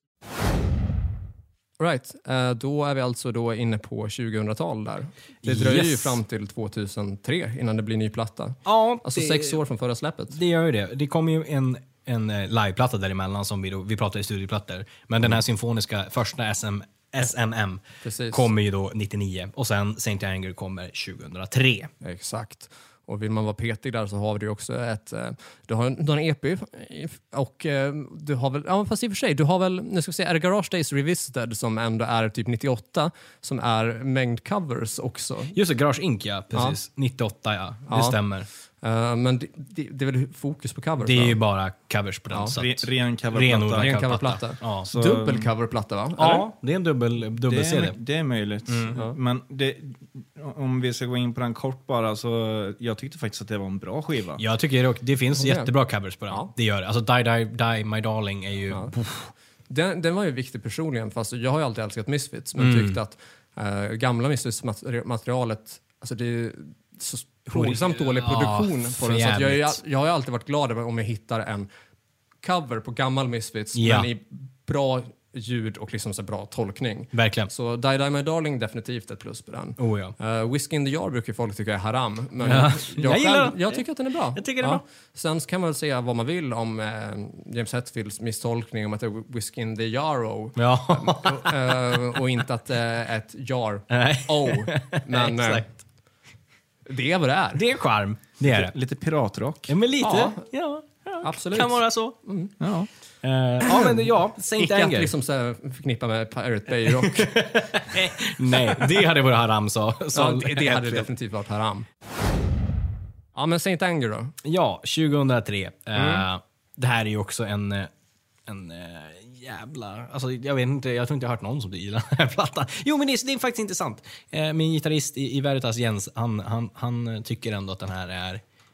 Right, uh, då är vi alltså då inne på tjugohundratal där. Det dröjer yes. ju fram till tvåtusentre innan det blir ny platta. Ja, alltså det, sex år från förra släppet. Det gör ju det. Det kommer ju en, en liveplatta däremellan som vi, då, vi pratar i studioplattor. Men mm. den här symfoniska första S M, S M M Precis. kommer ju då nittionio och sen Saint Anger kommer tjugohundratre. Exakt. Och vill man vara petig där så har du också ett... Du har en, du har en E P och du har väl... Ja, fast i och för sig, du har väl... Nu ska vi säga, är det Garage Days Revisited som ändå är typ nittioåtta som är mängd covers också? Just det, Garage Inc, ja. Precis. Ja. nittioåtta, ja. Det ja. stämmer. Uh, men det, det, det är väl fokus på covers? Det är va? ju bara covers på den. Ja. Så Re, ren coverplatta. Ren coverplatta. Ja. Så... Dubbel coverplatta, va? Ja, eller? det är en dubbel, dubbel C D. Det är, det är möjligt. Mm. Ja. Men det, om vi ska gå in på den kort bara, så jag tyckte faktiskt att det var en bra skiva. Jag tycker det, det finns okay. jättebra covers på den. Ja. Det gör det. Alltså Die, Die, Die, My Darling är ju... Ja. Den, den var ju viktig personligen, fast jag har ju alltid älskat Misfits, men mm. tyckte att äh, gamla Misfits-materialet, alltså det är så plågsamt dålig produktion ja, på den. Så att jag, jag, jag har ju alltid varit glad om jag hittar en cover på gammal Misfits, Ja. men i bra ljud och liksom så bra tolkning. Verkligen. Så Die Die My Darling definitivt ett plus på den. Oh, ja. Uh, Whiskey in the Jar brukar folk tycka är haram. Men Ja. jag, Jag gillar själv, den. jag tycker att den är bra. Jag tycker den är bra. Sen kan man väl säga vad man vill om eh, James Hetfields misstolkning om att det är Whiskey in the Jarro. Ja. uh, och inte att det är ett jar. Nej. Oh. Men uh, Exakt. det är vad det är. Det är en charm. Det är det. Lite piratrock. Ja, men lite. Ja. Ja. ja. Absolut. Kan vara så. Ja. Uh, ja, men ja, Saint Icke att Anger. liksom så här förknippa med Pirate Bay-rock. Nej, det hade varit haram, så. så Ja, det, det hade definitivt varit haram. Ja, men Saint Anger då? Ja, tjugohundratre. Mm. Uh, det här är ju också en, eh, en uh, jävla... Alltså, jag vet inte, jag tror inte jag har hört någon som gillar den här plattan. Jo, men det är, det är faktiskt intressant. Uh, min gitarrist i, i Veritas, Jens, han, han, han tycker ändå att den här är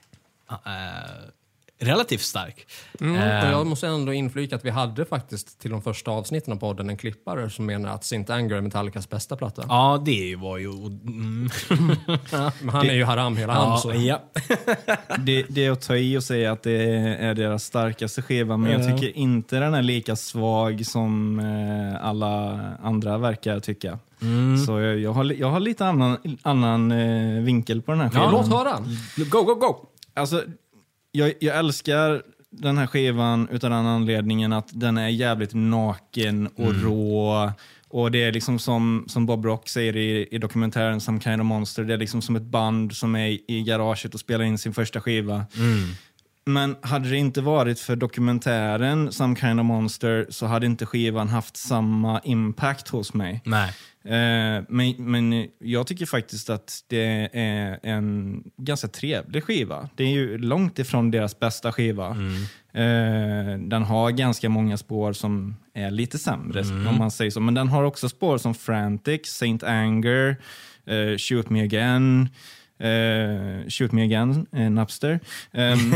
uh, relativt stark. Mm, Uh, och jag måste ändå inflika att vi hade faktiskt till de första avsnitten av podden en klippare som menar att Saint Anger är Metallicas bästa platta. Ja, det var ju... Mm. Men han är ju haram hela han. Så. ja. Det, det är att ta i och säga att det är deras starkaste skiva, men jag Ja. tycker inte den är lika svag som eh, alla andra verkar tycka. Mm. Så jag, jag, har, jag har lite annan, annan eh, vinkel på den här Ja, skivan. låt höra. Go, go, go! Alltså, jag, jag älskar den här skivan utan den anledningen att den är jävligt naken och Mm. rå. Och det är liksom som, som Bob Rock säger i, i dokumentären Some Kind of Monster. Det är liksom som ett band som är i garaget och spelar in sin första skiva. Mm. Men hade det inte varit för dokumentären Some Kind of Monster så hade inte skivan haft samma impact hos mig. Nej. Eh, men, men jag tycker faktiskt att det är en ganska trevlig skiva. Det är ju långt ifrån deras bästa skiva. Mm. Eh, den har ganska många spår som är lite sämre, Mm. om man säger så. Men den har också spår som Frantic, Saint Anger, eh, Shoot Me Again, Uh, shoot Me Again, uh, Napster. Um,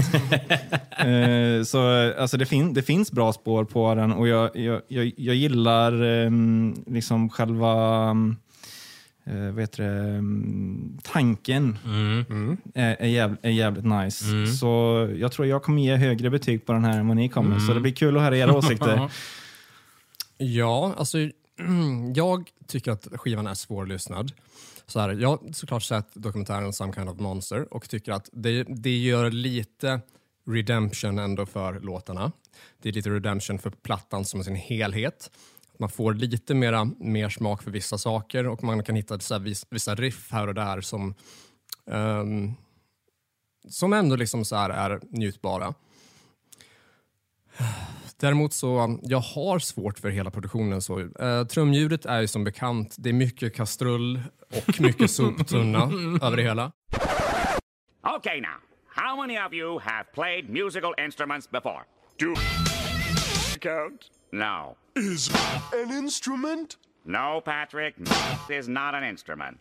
uh, så alltså det, fin- det finns bra spår på den och jag, jag, jag, jag gillar um, liksom själva um, uh, vad heter det, um, tanken Mm. Mm. är, är, jäv- är jävligt nice. Mm. Så jag tror jag kommer ge högre betyg på den här än vad ni kommer. Mm. Så det blir kul att höra era åsikter. Ja, alltså jag tycker att skivan är svårlyssnad. Så här, jag har såklart sett dokumentären Some Kind of Monster och tycker att det, det gör lite redemption ändå för låtarna. Det är lite redemption för plattan som sin helhet. Man får lite mera, mer smak för vissa saker och man kan hitta så här, vis, vissa riff här och där som, um, som ändå liksom så här är njutbara. Däremot så, jag har svårt för hela produktionen. Så, uh, trumljudet är ju som bekant, det är mycket kastrull och mycket soptunna över det hela. Okay, now, how many of you have played musical instruments before? Do count? No. Is an instrument? No, Patrick, is not an instrument.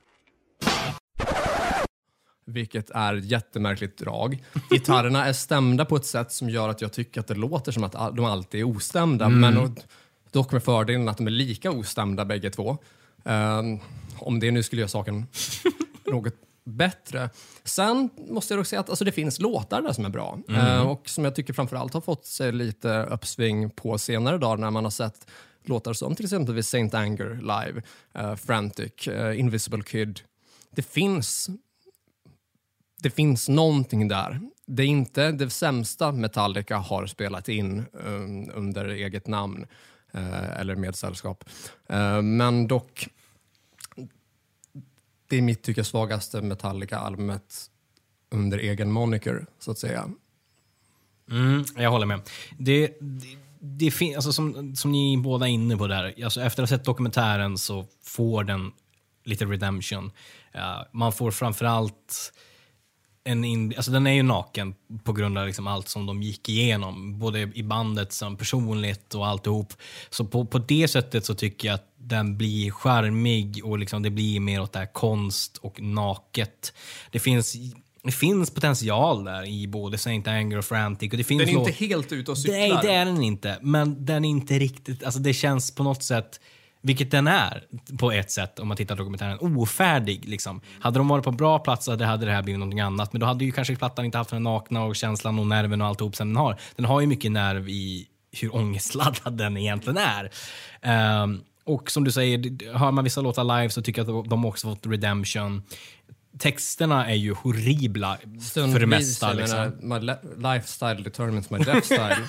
Vilket är ett jättemärkligt drag. Gitarrerna är stämda på ett sätt som gör att jag tycker att det låter som att de alltid är ostämda. Mm. Men dock med fördelen att de är lika ostämda bägge två. Um, om det nu skulle göra saken något bättre. Sen måste jag dock säga att alltså, det finns låtar där som är bra. Mm. Uh, och som jag tycker framförallt har fått sig lite uppsving på senare dagar när man har sett låtar som till exempel Saint Anger live, uh, Frantic, uh, Invisible Kid. Det finns... Det finns någonting där. Det är inte det sämsta Metallica har spelat in um, under eget namn uh, eller med sällskap. Uh, men dock, det är mitt tycke svagaste Metallica-albumet under egen moniker, så att säga. Mm, jag håller med. Det, det, det fin- alltså som, som ni båda är inne på där, alltså efter att ha sett dokumentären så får den lite redemption. Uh, man får framförallt en in, alltså den är ju naken på grund av liksom allt som de gick igenom, både i bandet som personligt och alltihop. Så på, på det sättet så tycker jag att den blir charmig och liksom det blir mer åt det här konst och naket. Det finns, det finns potential där i både Saint Anger och Frantic. Och det finns Den är låt- inte helt ute och cyklar. Nej, det är den inte. Men den är inte riktigt, alltså det känns på något sätt Vilket den är på ett sätt om man tittar på dokumentären. Ofärdig liksom. Hade de varit på bra plats så hade det här blivit någonting annat. Men då hade ju kanske plattan inte haft den nakna och känslan och nerven och alltihop som den har. Den har ju mycket nerv i hur ångestladdad den egentligen är. Um, och som du säger, hör man vissa låtar live så tycker jag att de också fått redemption. Texterna är ju horribla Stundvis, för det mesta. jag Liksom. menar, my le- lifestyle determines my death style.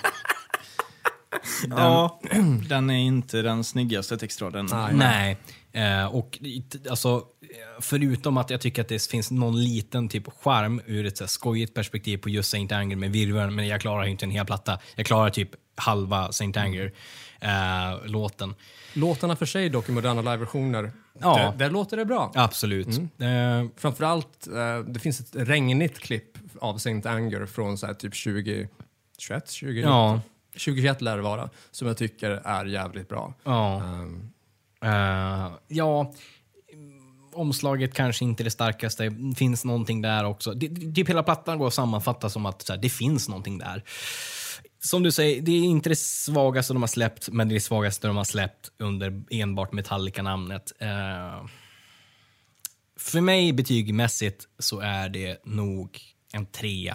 Den, Ja. den är inte den snyggaste textraden. Nej. Nej. Eh, och alltså, förutom att jag tycker att det finns någon liten typ charm ur ett så här skojigt perspektiv på just Saint Anger med virveln, men jag klarar inte en hel platta. Jag klarar typ halva Saint Anger eh, låten. Låtarna för sig dock i moderna liveversioner, Ja. där, där låter det bra. Absolut. Eh, Framförallt, eh, det finns ett regnigt klipp av Saint Anger från så här, typ tjugo tjugoett, tjugo Ja. tjugohundratjugoett lär det vara, som jag tycker är jävligt bra. ja. Um, Eh, ja, omslaget kanske inte det starkaste. Finns någonting där också. Det, det, hela plattan går att sammanfatta som att så här, det finns någonting där. Som du säger, det är inte det svagaste de har släppt, men det är det svagaste de har släppt under enbart Metallica-namnet. Eh, för mig betygmässigt så är det nog en trea.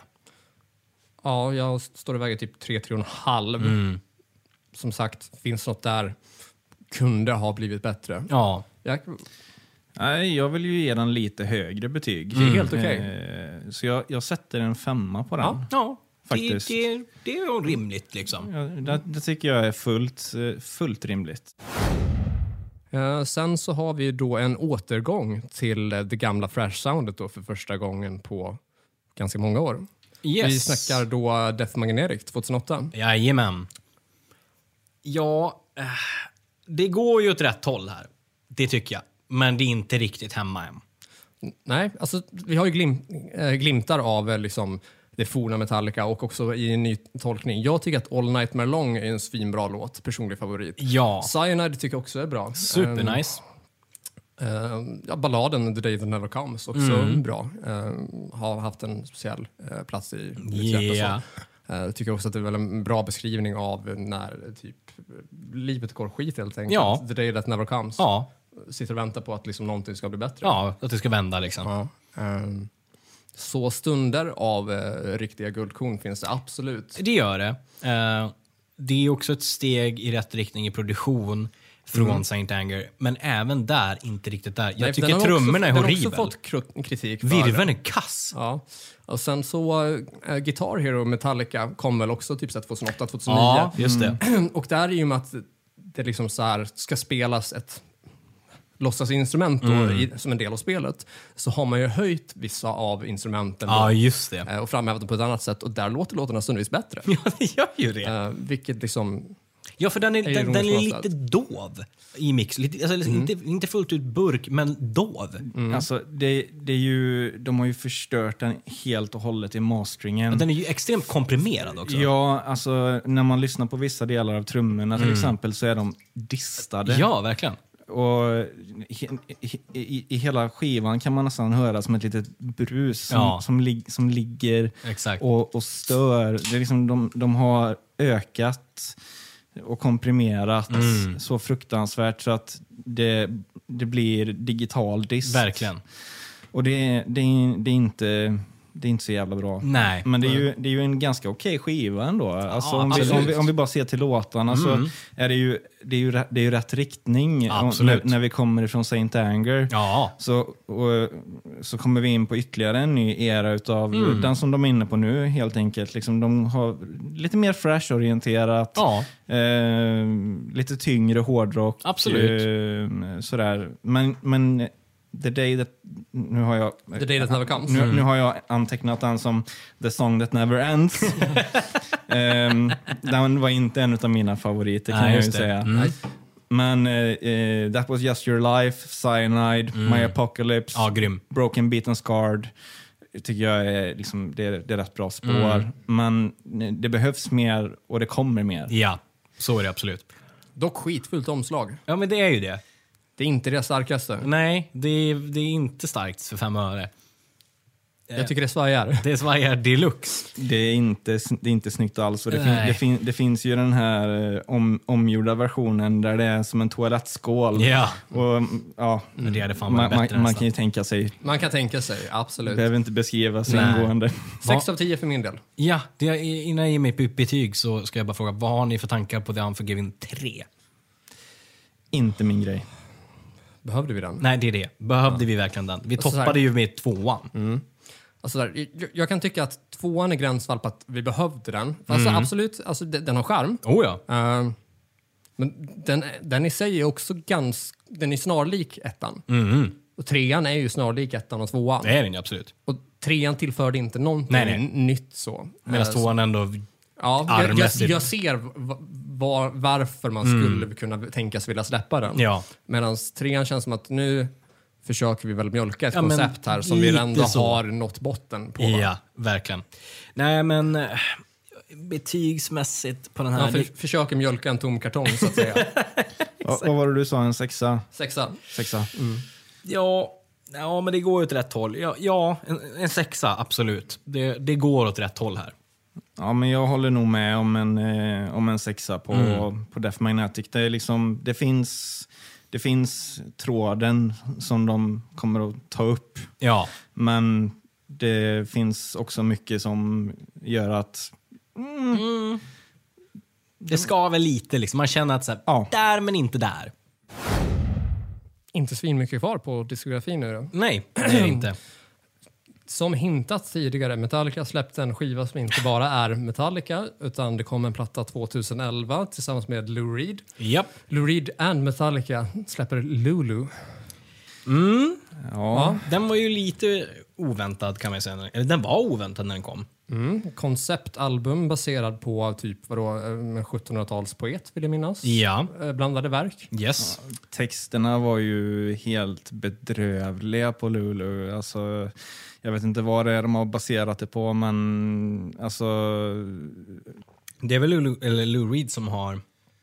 ja, jag står i vägen typ tre, tre och en halv. Mm. Som sagt, finns något där. Kunde ha blivit bättre. Ja, Jag, Nej, jag vill ju ge den lite högre betyg. Det är helt okej. Eh, Så jag, jag sätter en femma på den. Ja. ja Faktiskt. Det, det, det är ju rimligt liksom. Ja, det, det tycker jag är fullt, eh, fullt rimligt. Eh, sen så har vi då en återgång till eh, det gamla Thrash-soundet då för första gången på ganska många år. Yes. Vi snackar då Death Magnetic tjugohundraåtta. Jajamän. Ja, eh, det går ju åt rätt håll här. Det tycker jag. Men det är inte riktigt hemma än. Nej, alltså vi har ju glim, äh, glimtar av eh, liksom det forna Metallica och också i en ny tolkning. Jag tycker att All Nightmare Long är en svinbra låt, personlig favorit. Ja, Cyanide tycker jag också är bra. supernice. Um, ja, balladen The Day That Never Comes också Mm. bra. Um, har haft en speciell uh, plats i mitt hjärta. Yeah. Så. Uh, tycker också att det är väl en bra beskrivning av när typ livet går skit helt enkelt. Ja. The Day That Never Comes. Ja, Sitter och väntar på att liksom någonting ska bli bättre. ja, att det ska vända liksom. Ja. Um, så stunder av uh, riktiga guldkorn finns det absolut. Det gör det. Eh, det är också ett steg i rätt riktning i produktion från Mm. Saint Anger. Men även där, inte riktigt där. Jag Nej, tycker den har trummorna också, är Den horribel. har också fått kru- kritik för Virveln det. är kass. Ja. Och sen så uh, Guitar Hero Metallica kom väl också typ så här tjugohundraåtta tjugohundranio. Ja, just det. Och där är ju med att det liksom så här ska spelas ett låtsasinstrument då, Mm. i, som en del av spelet, så har man ju höjt vissa av instrumenten då, Ja, just det. eh, och framhävt dem på ett annat sätt, och där låter låtarna stundvis bättre. Ja, det gör ju det. Eh, vilket liksom... Ja, för den är, är ju den, den är ironiskt på något lite dov i mix. Lite, alltså, inte, inte fullt ut burk, men dov. Alltså, det, det är ju, de har ju förstört den helt och hållet i masteringen. Den är ju extremt komprimerad också. Ja, alltså när man lyssnar på vissa delar av trummorna till exempel så är de distade. Ja, verkligen. Och i, i, i, i hela skivan kan man nästan höra som ett litet brus som, Ja. som, lig, som ligger Exakt. och, och stör. Det är liksom, de, de har ökat och komprimerat Mm. så fruktansvärt så att det, det blir digital dist. Verkligen. Och det, det, är, det, är inte, det är inte så jävla bra. Nej. Men det är ju, det är ju en ganska okej skiva ändå. Alltså, om, vi, absolut. om, vi, om vi bara ser till låtarna så Mm. är det ju, det är ju, rätt- det är ju rätt riktning om, Absolut. när, när vi kommer ifrån Saint Anger. Ja. Så, och, så kommer vi in på ytterligare en ny era utav Mm. den som de är inne på nu helt enkelt. Liksom, de har lite mer fresh-orienterat. Ja. Eh, lite tyngre hårdrock. Absolut. Eh, sådär. Men, men The Day That... Nu har jag... The Day That Never Comes. Nu, nu har jag antecknat den som The Song That Never Ends. um, den var inte en av mina favoriter kan Nej, jag ju just det. säga. Mm. Men eh, eh, That Was Just Your Life, Cyanide, My Apocalypse, Ja, grym. Broken Beaten Scarred. Tycker jag är, liksom, det, är- det är rätt bra spår. Men det behövs mer och det kommer mer. Ja, så är det absolut. Dock skitfullt omslag. Ja, men det är ju det. Det är inte det starkaste. Nej, det är, det är inte starkt för fem öre. Jag tycker det svajar. Det svajar deluxe. Det är inte, det är inte snyggt alls. Och det, fin, Nej. det, fin, det finns ju den här eh, om, omgjorda versionen där det är som en toalettskål. Ja. Och, ja, Men det hade fan man, varit bättre man, man nästan. kan ju tänka sig. Man kan tänka sig, absolut. Behöver inte beskrivas Nej. ingående. Sex av tio för min del. Ja, det är, innan jag ger mig ett betyg så ska jag bara fråga, vad har ni för tankar på The Unforgiven tre? Inte min grej. Behövde vi den? Nej, det är det. Behövde vi verkligen den? Vi så här- toppade ju med tvåan. Alltså där, jag, jag kan tycka att tvåan är gränsfall på att vi behövde den. Alltså absolut, alltså, den, den har charm. Oh ja. Uh, men den, den i sig är också ganska... Den är snarlik ettan. Mm. Och trean är ju snarlik ettan och tvåan. Det är den ju absolut. Och trean tillförde inte någonting Nej, nej. n- nytt så. Medan Eh, tvåan ändå... Ja, jag, jag, armmässigt. jag ser v- var, varför man skulle kunna tänkas vilja släppa den. Ja. Medan trean känns som att nu försöker vi väl mjölka ett Ja, men koncept här som vi lite ändå så. har nått botten på. va? Ja, verkligen. Nej, men eh, betygsmässigt på den här... Ja, för, försöker mjölka en tom kartong så att säga. Ja, vad var det du sa? En sexa? Sexa. Sexa. Ja, ja, men det går åt rätt håll. Ja, ja en, en sexa, absolut. Det, det går åt rätt håll här. Ja, men jag håller nog med om en, eh, om en sexa på, Mm. på Death Magnetic. Det, är liksom, det, finns, det finns tråden som de kommer att ta upp. Ja, Men det finns också mycket som gör att... det ska väl lite liksom. Man känner att så här, Ja. där men inte där. Inte svin mycket kvar på diskografin nu då. Nej, det är det inte. Som hintat tidigare, Metallica släppte en skiva som inte bara är Metallica utan det kom en platta tjugoelva tillsammans med Lou Reed. Japp. Lou Reed and Metallica släpper Lulu. Ja, Den var ju lite oväntad kan man säga. Eller den var oväntad när den kom. Mm. Konceptalbum baserad på typ vadå, en sjuttonhundratalspoet vill jag minnas. Ja. Eh, Blandade verk. Yes. texterna var ju helt bedrövliga på Lulu. Alltså, jag vet inte vad det är de har baserat det på, men alltså... Det är väl Lou, eller Lou Reed som har...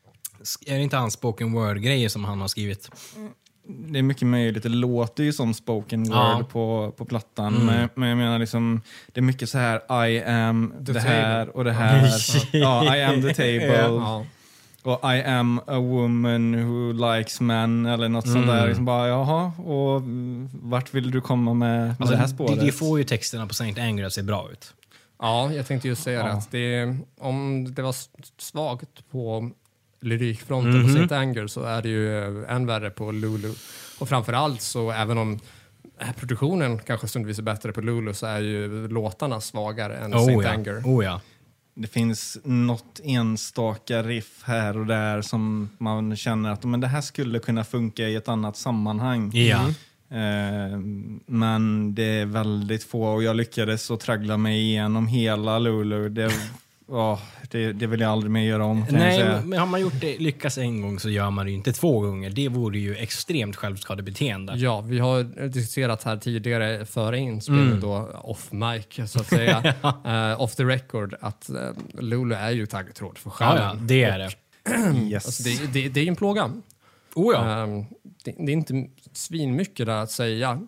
Är det inte hans spoken word-grejer som han har skrivit? Det är mycket möjligt. Det låter ju som spoken word Ja. på, på plattan. Men, men jag menar liksom, det är mycket så här I am det här och det här. Ja, I am the table. Ja. Och I am a woman who likes men eller något sånt där. Liksom bara, jaha, och vart vill du komma med, med Alltså, det här spåret? det, det får ju texterna på Saint Anger att se bra ut. Ja, jag tänkte just säga Ja. det. Att det. Om det var s- svagt på lyrikfronten på Saint Anger så är det ju eh, än värre på Lulu. Och framförallt så även om eh, produktionen kanske stundvis är bättre på Lulu så är ju låtarna svagare än Saint Oh ja. Anger. Oh ja. Det finns något enstaka riff här och där som man känner att men det här skulle kunna funka i ett annat sammanhang. Ja. Eh, men det är väldigt få och jag lyckades att traggla mig igenom hela Lulu. Det, åh, det, det vill jag aldrig mer göra om. Kan jag Nej, säga. men har man gjort det, lyckas en gång så gör man det ju inte två gånger. Det vore ju extremt självskadebeteende. Ja, vi har diskuterat här tidigare före inspelning då off mic så att säga. eh, off the record att uh, Lulu är ju taggtråd för Ja, stjärnan. ja, det är det. Yes. Alltså, det, det, det är ju en plåga. Oh ja. Ehm, det, det är inte svinmycket där att säga.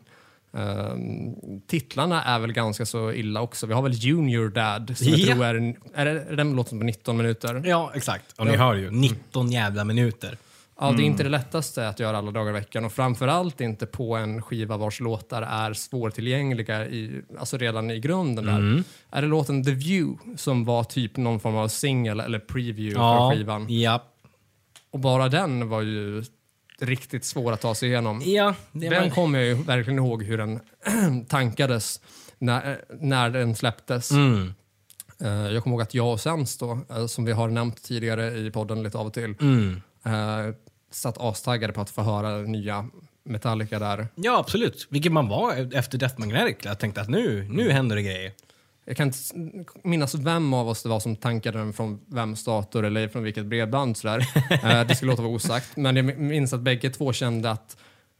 Ehm, titlarna är väl ganska så illa också. Vi har väl Junior Dad som jag Ja. tror är, en, är, det, är den låten på nitton minuter. Ja, exakt. Och ni hör ju, nitton jävla minuter. Ja, det är inte det lättaste att göra alla dagar i veckan och framförallt inte på en skiva vars låtar är svårtillgängliga i, alltså redan i grunden där. Är det låten The View som var typ någon form av single eller preview Ja, för skivan? ja. Och bara den var ju riktigt svår att ta sig igenom. Ja, det Den var... kommer jag ju verkligen ihåg hur den tankades när, när den släpptes. Mm. Eh, jag kommer ihåg att jag och Sens då, eh, som vi har nämnt tidigare i podden lite av och till, Mm. eh, satt astaggade på att få höra nya Metallica där. Ja, absolut. Vilket man var efter Death Magnetic. Jag tänkte att nu, nu händer det grejer. Jag kan inte s- minnas vem av oss det var som tankade den från vems dator eller från vilket bredband sådär. eh, det skulle låta vara osagt. Men jag minns att bägge två kände att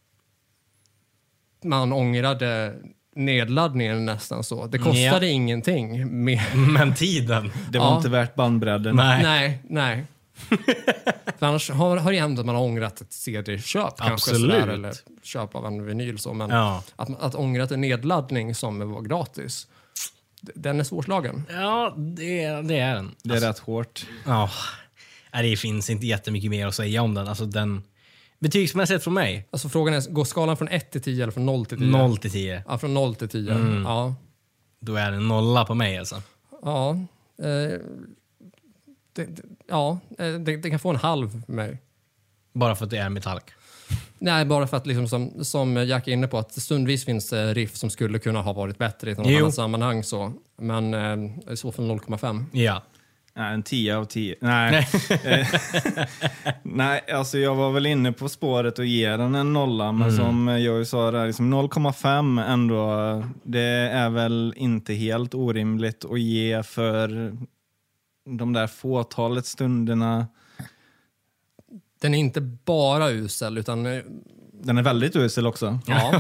man ångrade nedladdningen nästan så. Det kostade Ja. ingenting. Med, Men tiden. Det var Ja. inte värt bandbredden. Nej. nej, nej. För annars har, har det hänt att man har ångrat ett C D-köp. Kanske Absolut. sådär, eller köp av en vinyl. Så, men Ja. att, att ångra en nedladdning som var gratis, d- den är svårslagen. Ja, det, det är den. Det är rätt hårt. Ja, nej, det finns inte jättemycket mer att säga om den. Alltså den betygsmässigt från mig, Alltså frågan är, går skalan från ett till tio eller från noll till tio? noll till tio. Ja, från noll till tio. Mm. Ja. Då är det en nolla på mig alltså. Ja. Eh, det, det, ja, eh, det, det kan få en halv för mig. Bara för att det är Metallica. Nej, bara för att liksom som, som Jack är inne på, att stundvis finns det riff som skulle kunna ha varit bättre i något Jo. annat sammanhang. Så. Men eh, i så fall noll komma fem. Ja. Nej, en tio av tio. Nej. Eh, Nej, alltså jag var väl inne på spåret och ge den en nolla. Men Mm. som jag sa där, liksom noll komma fem ändå. Det är väl inte helt orimligt att ge för de där fåtalet stunderna. Den är inte bara usel, utan... eh, Den är väldigt usel också. Ja.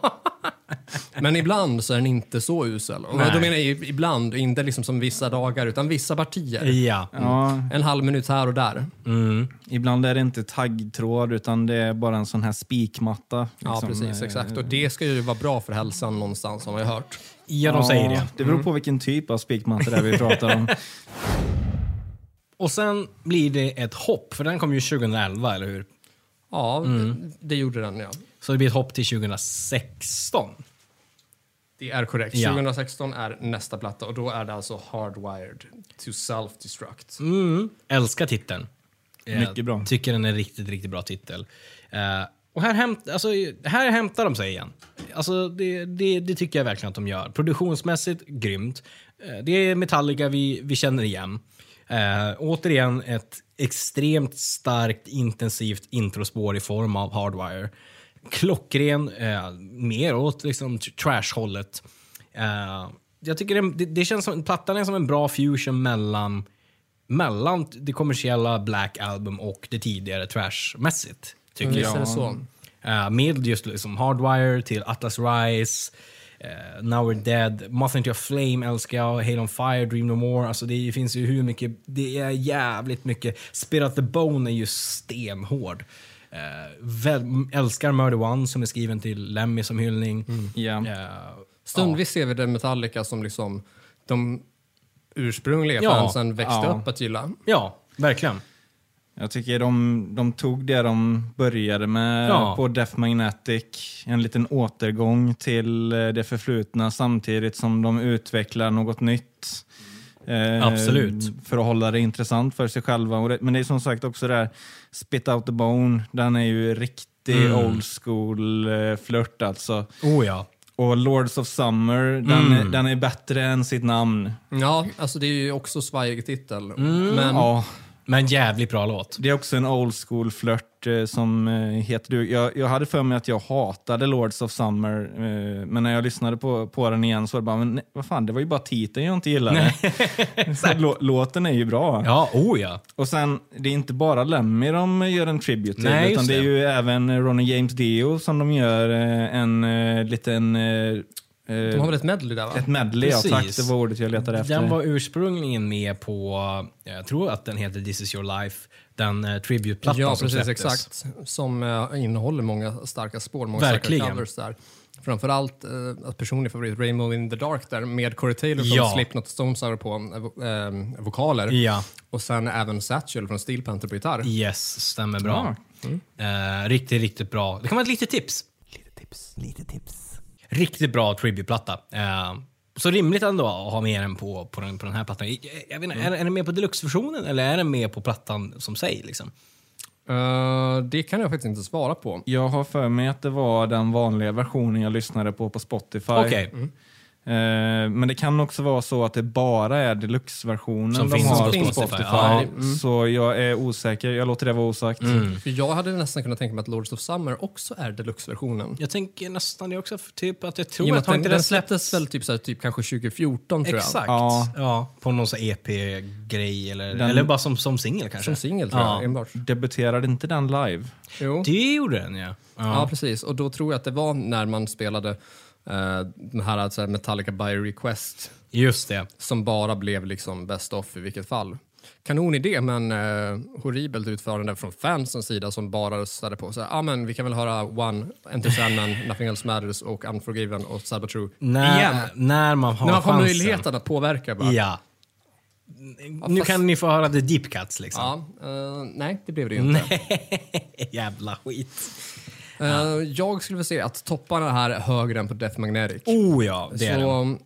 Men ibland så är den inte så usel. Och Nej. då menar jag ibland, inte liksom som vissa dagar, utan vissa partier. Ja. Ja, En halv minut här och där. Mm. ibland är det inte taggtråd utan det är bara en sån här spikmatta. Ja, liksom. precis. Exakt. Och det ska ju vara bra för hälsan någonstans, har man ju hört. Ja, de säger det. Det beror på vilken typ av spikmatta det är vi pratar om. Och sen blir det ett hopp, för den kom ju tjugoelva, eller hur? Ja, det, det gjorde den, ja. Så det blir ett hopp till tjugohundrasexton. Det är korrekt. Ja. tjugohundrasexton är nästa platta och då är det alltså Hardwired to Self-Destruct. Mm. Älskar titeln. Jag Mycket bra. Tycker den är riktigt, riktigt bra titel. Eh, och här, hämt, alltså, här hämtar de sig igen. Alltså, det, det, det tycker jag verkligen att de gör. Produktionsmässigt grymt. Eh, det är Metallica vi, vi känner igen. Eh, återigen ett extremt starkt, intensivt introspår i form av Hardwire. Klockren, eh, mer åt liksom trash-hållet. Eh, jag tycker det, det, det känns som plattan är som en bra fusion mellan mellan det kommersiella Black Album och det tidigare trash-mässigt, tycker Visst jag. är det så. Uh, med just liksom Hardwire till Atlas Rise, uh, Now We're Dead, Moth Into Your Flame älskar jag, Hate On Fire, Dream No More. Alltså det finns ju hur mycket, det är jävligt mycket. Spirit of the Bone är ju stenhård. Uh, väl, älskar Murder One som är skriven till Lemmy som hyllning. Ja. Uh, Stundvis ser vi det Metallica som liksom de ursprungliga Ja, fansen växte ja. upp att gilla. Ja, verkligen. Jag tycker de, de tog det de började med Ja. på Death Magnetic. En liten återgång till eh, det förflutna samtidigt som de utvecklar något nytt. Eh, Absolut. För att hålla det intressant för sig själva. Och det, men det är som sagt också det här Spit Out the Bone. Den är ju riktig Mm. old school eh, flört alltså. Oh ja. Och Lords of Summer, den, Mm. är, den är bättre än sitt namn. Ja, alltså det är ju också svajig titel. Mm. Men Ja. Men jävligt bra låt. Det är också en old school flört eh, som eh, heter du. Jag, jag hade för mig att jag hatade Lords of Summer, eh, men när jag lyssnade på, på den igen så var det bara, men nej, vad fan, det var ju bara titeln jag inte gillade. Lå, låten är ju bra. Ja, oh ja. Och sen, det är inte bara Lemmy de gör en tribute till, Nej, utan just det är det. ju även Ronnie James Dio som de gör eh, en eh, liten... Eh, de har väl ett medley där, va? ett medley, ja Precis. tack, det var ordet jag letade efter. Den var ursprungligen med på, jag tror att den heter This Is Your Life, den uh, tributeplattan Ja, som precis, släpptes. exakt. Som uh, innehåller många starka spår, många Verkligen. starka covers där. Framförallt uh, att personlig favorit, Rainbow in the Dark där, med Corey Taylor från Ja. Slipknot och Stone Sour på uh, vokaler. Ja, Och sen även Satchel från Steel Panther på gitarr. yes, stämmer bra. Eh, riktigt, riktigt bra. Det kan vara ett litet tips. Lite tips, lite tips. Riktigt bra tributplatta. Eh, så rimligt ändå att ha med den på, på, den, på den här plattan. Jag, jag vet inte, är, är den med på deluxe-versionen eller är den med på plattan som sig? Liksom? Uh, det kan jag faktiskt inte svara på. Jag har för mig att det var den vanliga versionen jag lyssnade på på Spotify. Okej. Eh, men det kan också vara så att det bara är deluxe-versionen Som de finns har på på Spotify. Spotify. Ja. Så jag är osäker. Jag låter det vara osagt. För jag hade nästan kunnat tänka mig att Lords of Summer också är deluxe-versionen. Jag tänker nästan det också, för typ att jag tror I och med att att har den, inte den den släpptes väl typ, så här, typ kanske tjugo fjorton tror jag. Exakt. Ja. Ja. På någon sån E P-grej eller, Den- eller bara som, som singel kanske. Som singel tror jag Ja. enbart. Debuterade inte den live? Jo. Det gjorde den, ja. Ja, precis. Och då tror jag att det var när man spelade eh, den här alltså, Metallica by Request Just det. som bara blev liksom best of i vilket fall. kanon idé, men eh, horribelt utförande från fansens sida som bara röstade på så ja ah, men vi kan väl höra One, Enter Sandman, Nothing Else Matters och Unforgiven och Sad But True När, igen. när man har När man får chansen. möjligheten att påverka bara. Ja. Nu fast- kan ni få höra the deep cuts liksom. Ja, eh, nej, det blev det ju inte. Jävla skit. Eh, jag skulle vilja se att topparna här är högre än på Death Magnetic. Oh ja, det är det. Så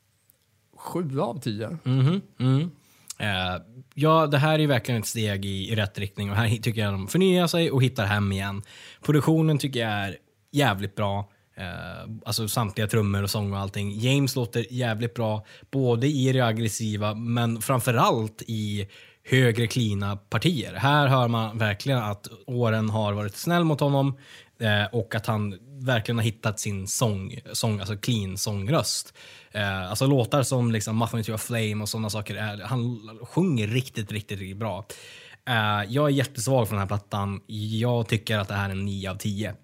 sju av tio. Mm. Eh, ja, det här är verkligen ett steg i, i rätt riktning och här tycker jag de förnyar sig och hittar hem igen. Produktionen tycker jag är jävligt bra. Eh, alltså samtliga trummor och sång och allting. James låter jävligt bra, både i det aggressiva men framförallt i högre cleana partier. Här hör man verkligen att åren har varit snäll mot honom eh, och att han verkligen har hittat sin sång, sång alltså clean sångröst. Eh, alltså låtar som liksom Muffin into a Flame och sådana saker. Är, han sjunger riktigt, riktigt, riktigt bra. Eh, jag är jättesvag för den här plattan. Jag tycker att det här är en nio av tio.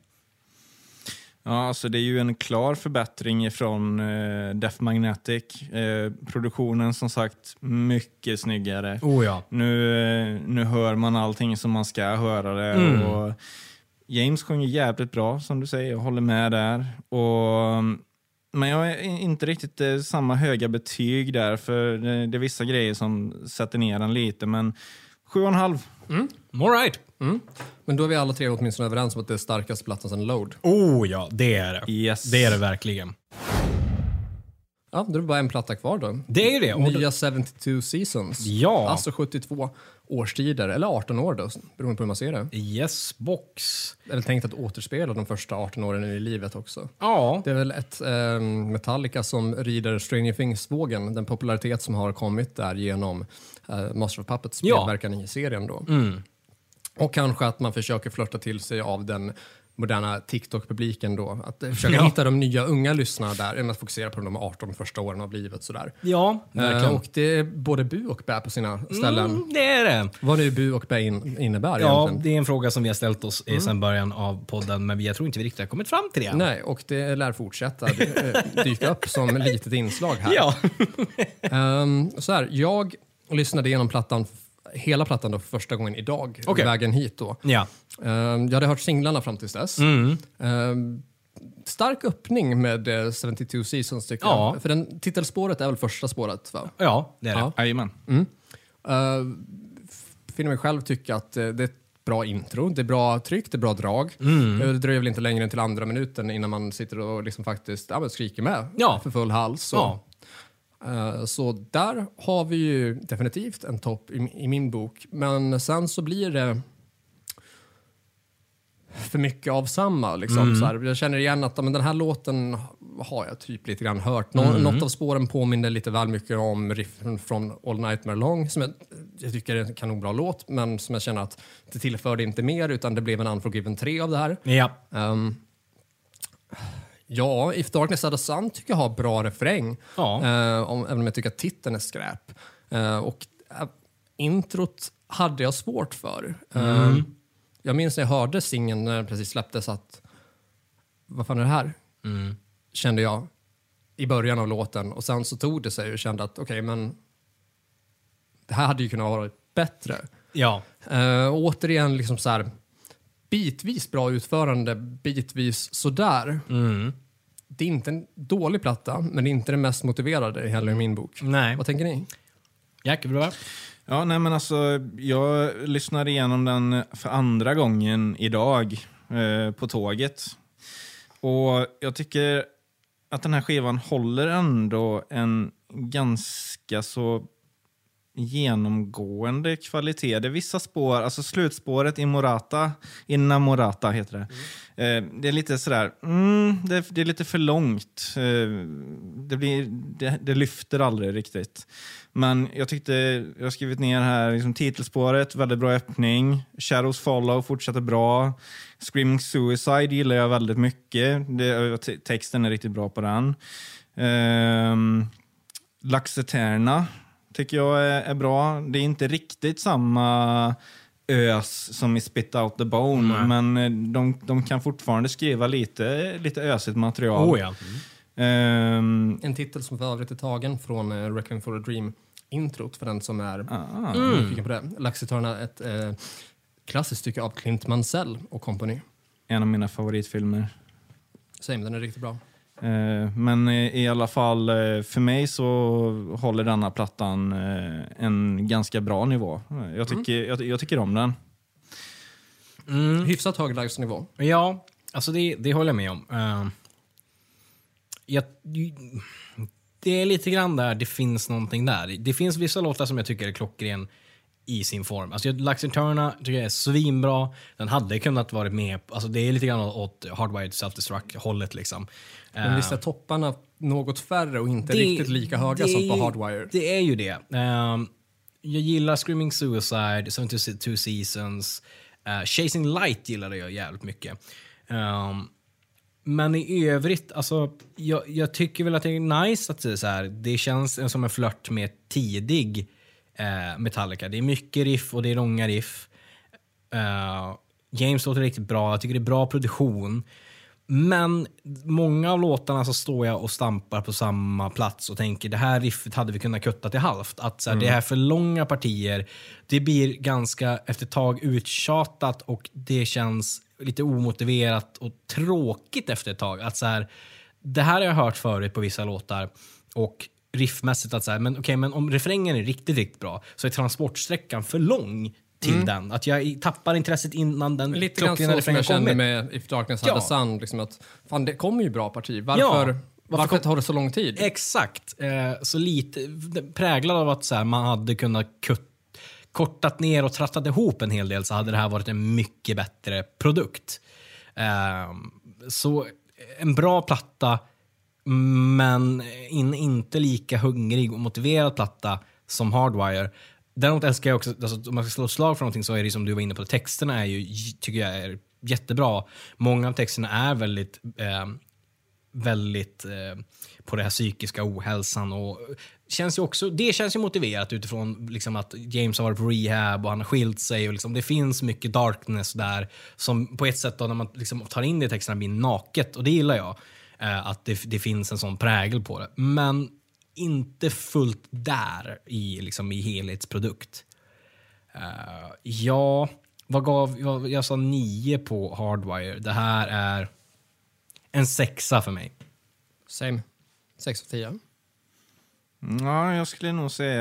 Ja, alltså det är ju en klar förbättring från eh, Death Magnetic. Eh, produktionen som sagt mycket snyggare. Oh ja. Nu, eh, nu hör man allting som man ska höra det. Mm. Och James sjunger jävligt bra som du säger, jag håller med där. Och, men jag är inte riktigt eh, samma höga betyg där, för det, det är vissa grejer som sätter ner den lite. Men sju och en halv. Mm. All right. Mm. Men då är vi alla tre åtminstone överens om att det är starkaste plattan sedan Load. Oh ja, det är det. Yes. Det är det verkligen. Ja, då är det bara en platta kvar då. Det är ju det. Och Nya sjuttiotvå Seasons. Ja. Alltså sjuttiotvå årstider, eller arton år då, beroende på hur man ser det. Yes, box. Det är väl tänkt att återspela de första arton åren i livet också. Ja. Det är väl ett eh, Metallica som rider Stranger Things-vågen, den popularitet som har kommit där genom eh, Master of Puppets Ja. medverkan i serien då. Mm. Och kanske att man försöker flirta till sig av den moderna TikTok-publiken då. Att eh, försöka Ja. hitta de nya unga lyssnarna där, än att fokusera på de arton första åren av livet sådär. Ja, verkligen. Eh, och det är både bu och bä på sina ställen. Mm, det är det. Vad nu bu och bä in, innebär Ja, egentligen. det är en fråga som vi har ställt oss mm. sedan början av podden, men jag tror inte vi riktigt har kommit fram till det. Nej, och det lär fortsätta dy- dyka upp som ett litet inslag här. Ja. um, så här, jag lyssnade igenom plattan, hela plattan då för första gången idag, Okej. vägen hit då. Ja. Um, jag hade hört singlarna fram tills dess. Mm. Um, stark öppning med uh, sjuttiotvå Seasons tycker Ja. jag. För den, titelspåret är väl första spåret va? Ja, det är det. Ja. Jajamän. Uh, finner mig själv tycka att uh, det är ett bra intro, det är bra tryck, det är bra drag. Mm. Det dröjer väl inte längre än till andra minuten innan man sitter och liksom faktiskt ja, men skriker med Ja. för full hals. Så. Ja. Uh, så där har vi ju definitivt en topp i, i min bok. Men sen så blir det för mycket av samma. Liksom. Mm. Så här, jag känner igen att men den här låten har jag typ lite grann hört. Nå- Mm. Något av spåren påminner lite väl mycket om riffen från All Nightmare Long. Som jag, jag tycker är en kanonbra låt, men som jag känner att det tillförde inte mer, utan det blev en Unforgiven tre av det här. Ja. Um, ja, If Darkness Had a Sun tycker jag har bra refräng. Ja. Uh, om, även om jag tycker att titeln är skräp. Uh, och uh, introt hade jag svårt för. Uh, Mm. Jag minns när jag hörde singeln när den precis släpptes att vad fan är det här? Mm. Kände jag i början av låten. Och sen så tog det sig och kände att okej, okay, men det här hade ju kunnat vara bättre. Ja. Uh, återigen liksom så här bitvis bra utförande, bitvis sådär. Mm. Det är inte en dålig platta, men det är inte den mest motiverade heller i min bok. Nej. Vad tänker ni? Jättebra. Ja, nej men alltså, jag lyssnade igenom den för andra gången idag eh, på tåget. Och jag tycker att den här skivan håller ändå en ganska så genomgående kvalitet. Det är vissa spår, alltså slutspåret i Morata, Innamorata heter det. Mm. Eh, det är lite sådär, mm, det, det är lite för långt. Eh, det, blir, det, det lyfter aldrig riktigt. Men jag tyckte, jag har skrivit ner här liksom, titelspåret, väldigt bra öppning. Shadows Follow fortsätter bra. Screaming Suicide gillar jag väldigt mycket. Det, te- texten är riktigt bra på den. Eh, Lux Eterna tycker jag är, är bra. Det är inte riktigt samma ös som i Spit Out the Bone, Mm. men de, de kan fortfarande skriva lite, lite ösigt material. Oh ja. Ehm, En titel som för övrigt är tagen från uh, Requiem for a Dream. introt för den som är Ah. nyfiken på det. Laxi-Turner, ett eh, klassiskt stycke av Clint Mansell och company. En av mina favoritfilmer. Same, den är riktigt bra. Eh, men i, i alla fall eh, för mig så håller denna plattan eh, en ganska bra nivå. Jag tycker, mm. jag, jag tycker om den. Mm. Hyfsat hög livesnivå. Ja, alltså det, det håller jag med om. Uh, jag, det är lite grann där, det finns någonting där. Det finns vissa låtar som jag tycker är klockren i sin form. Alltså Laxi-Turner tycker jag är svinbra. Den hade kunnat varit med. Alltså det är lite grann åt Hardwired Self-Destruct-hållet liksom. Men visst är topparna något färre och inte det, riktigt lika höga det, som på Hardwired? Det är ju det. Um, jag gillar Screaming Suicide, seventy-two Seasons, uh, Chasing Light gillade jag jävligt mycket. Um, men i övrigt, alltså, jag, jag tycker väl att det är nice att det är så här. Det känns som en flört med tidig uh, Metallica. Det är mycket riff och det är långa riff. Uh, James låter riktigt bra. Jag tycker det är bra produktion. Men många av låtarna så står jag och stampar på samma plats och tänker det här riffet hade vi kunnat kutta till halvt. Att så här, mm. det här för långa partier, det blir ganska efter ett tag uttjatat och det känns lite omotiverat och tråkigt efter ett tag. Att så här, det här har jag hört förut på vissa låtar och riffmässigt att så här, men okej, okay, men om refrängen är riktigt, riktigt bra så är transportsträckan för lång till mm. den. Att jag tappar intresset innan den lite grann så som jag kände med If Darkness Had ja. a Sun. Liksom att, fan, det kommer ju bra parti. Varför, ja. varför, varför tar det så lång tid? Exakt. Eh, så lite präglad av att så här, man hade kunnat kut, kortat ner och trattat ihop en hel del så hade det här varit en mycket bättre produkt. Eh, så en bra platta men in, inte lika hungrig och motiverad platta som Hardwire. Däremot älskar jag också, alltså, om man ska slå slag för någonting så är det som du var inne på, texterna är ju, tycker jag är jättebra. Många av texterna är väldigt eh, väldigt eh, på det här psykiska ohälsan och känns ju också, det känns ju motiverat utifrån liksom att James har varit på rehab och han har skilt sig och liksom, det finns mycket darkness där som på ett sätt då, när man liksom tar in det i texterna blir naket och det gillar jag. Eh, att det, det finns en sån prägel på det. Men inte fullt där i, liksom, i helhetsprodukt. Uh, ja, vad gav jag? Jag sa nio på Hardwire. Det här är en sexa för mig. Same. Sex av tio. Ja, jag skulle nog säga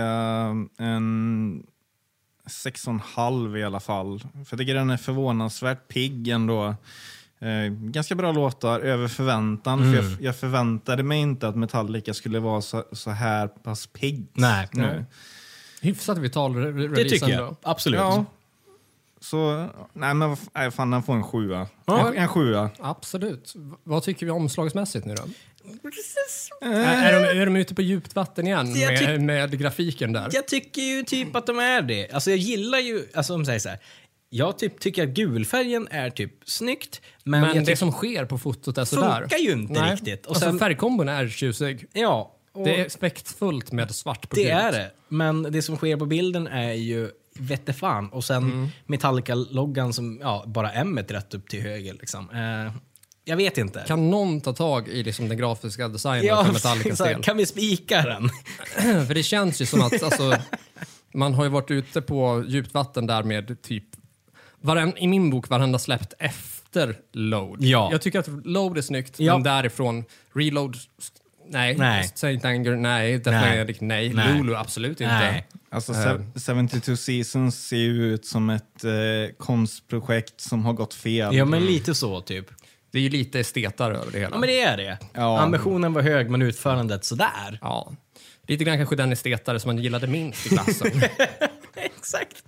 en sex och en halv i alla fall. För jag tycker den är förvånansvärt pigg ändå. Eh, ganska bra låtar, över förväntan. Mm. För jag, jag förväntade mig inte att Metallica skulle vara så, så här pass pigg. Nej. Nu. Hyfsat vital re- release. Det tycker jag. Då. Absolut. Ja. Så, nej men nej, fan, den får en sjua. Ja. En, en sjua. Absolut. V- vad tycker vi omslagsmässigt nu då? Äh, är, de, är de ute på djupt vatten igen Jag med, tyck- med grafiken där? Jag tycker ju typ att de är det. Alltså jag gillar ju, alltså om säger så här. Jag typ tycker att gulfärgen är typ snyggt. Men, Men jag det tyck- som sker på fotot är sådär. funkar ju inte Nej. riktigt. Och Alltså sen, färgkombon är tjusig. ja. Och Det är spektfullt med svart på det gult. är det. Men det som sker på bilden är ju vette fan. Och sen Mm. Metallica-loggan som ja, bara M rätt upp till höger. Liksom. Eh, jag vet inte. Kan någon ta tag i liksom den grafiska designen ja, för Metallicas så här, del? kan vi spika den? För det känns ju som att alltså, man har ju varit ute på djupt vatten där med typ varen, i min bok varenda släppt efter Load. Ja. Jag tycker att Load är snyggt, Ja. men därifrån Reload, nej. Nej. Saint Anger, nej. Death Nej. Magnetic, nej. Nej. Lulu, absolut inte. Nej. Alltså Eh. se- seventy-two Seasons ser ju ut som ett eh, konstprojekt som har gått fel. Ja, men lite så typ. Det är ju lite estetar över det hela. Ja, men det är det. Ja. Ambitionen var hög, men utförandet sådär. Ja. Lite grann kanske den estetare som man gillade minst i klassen. Exakt.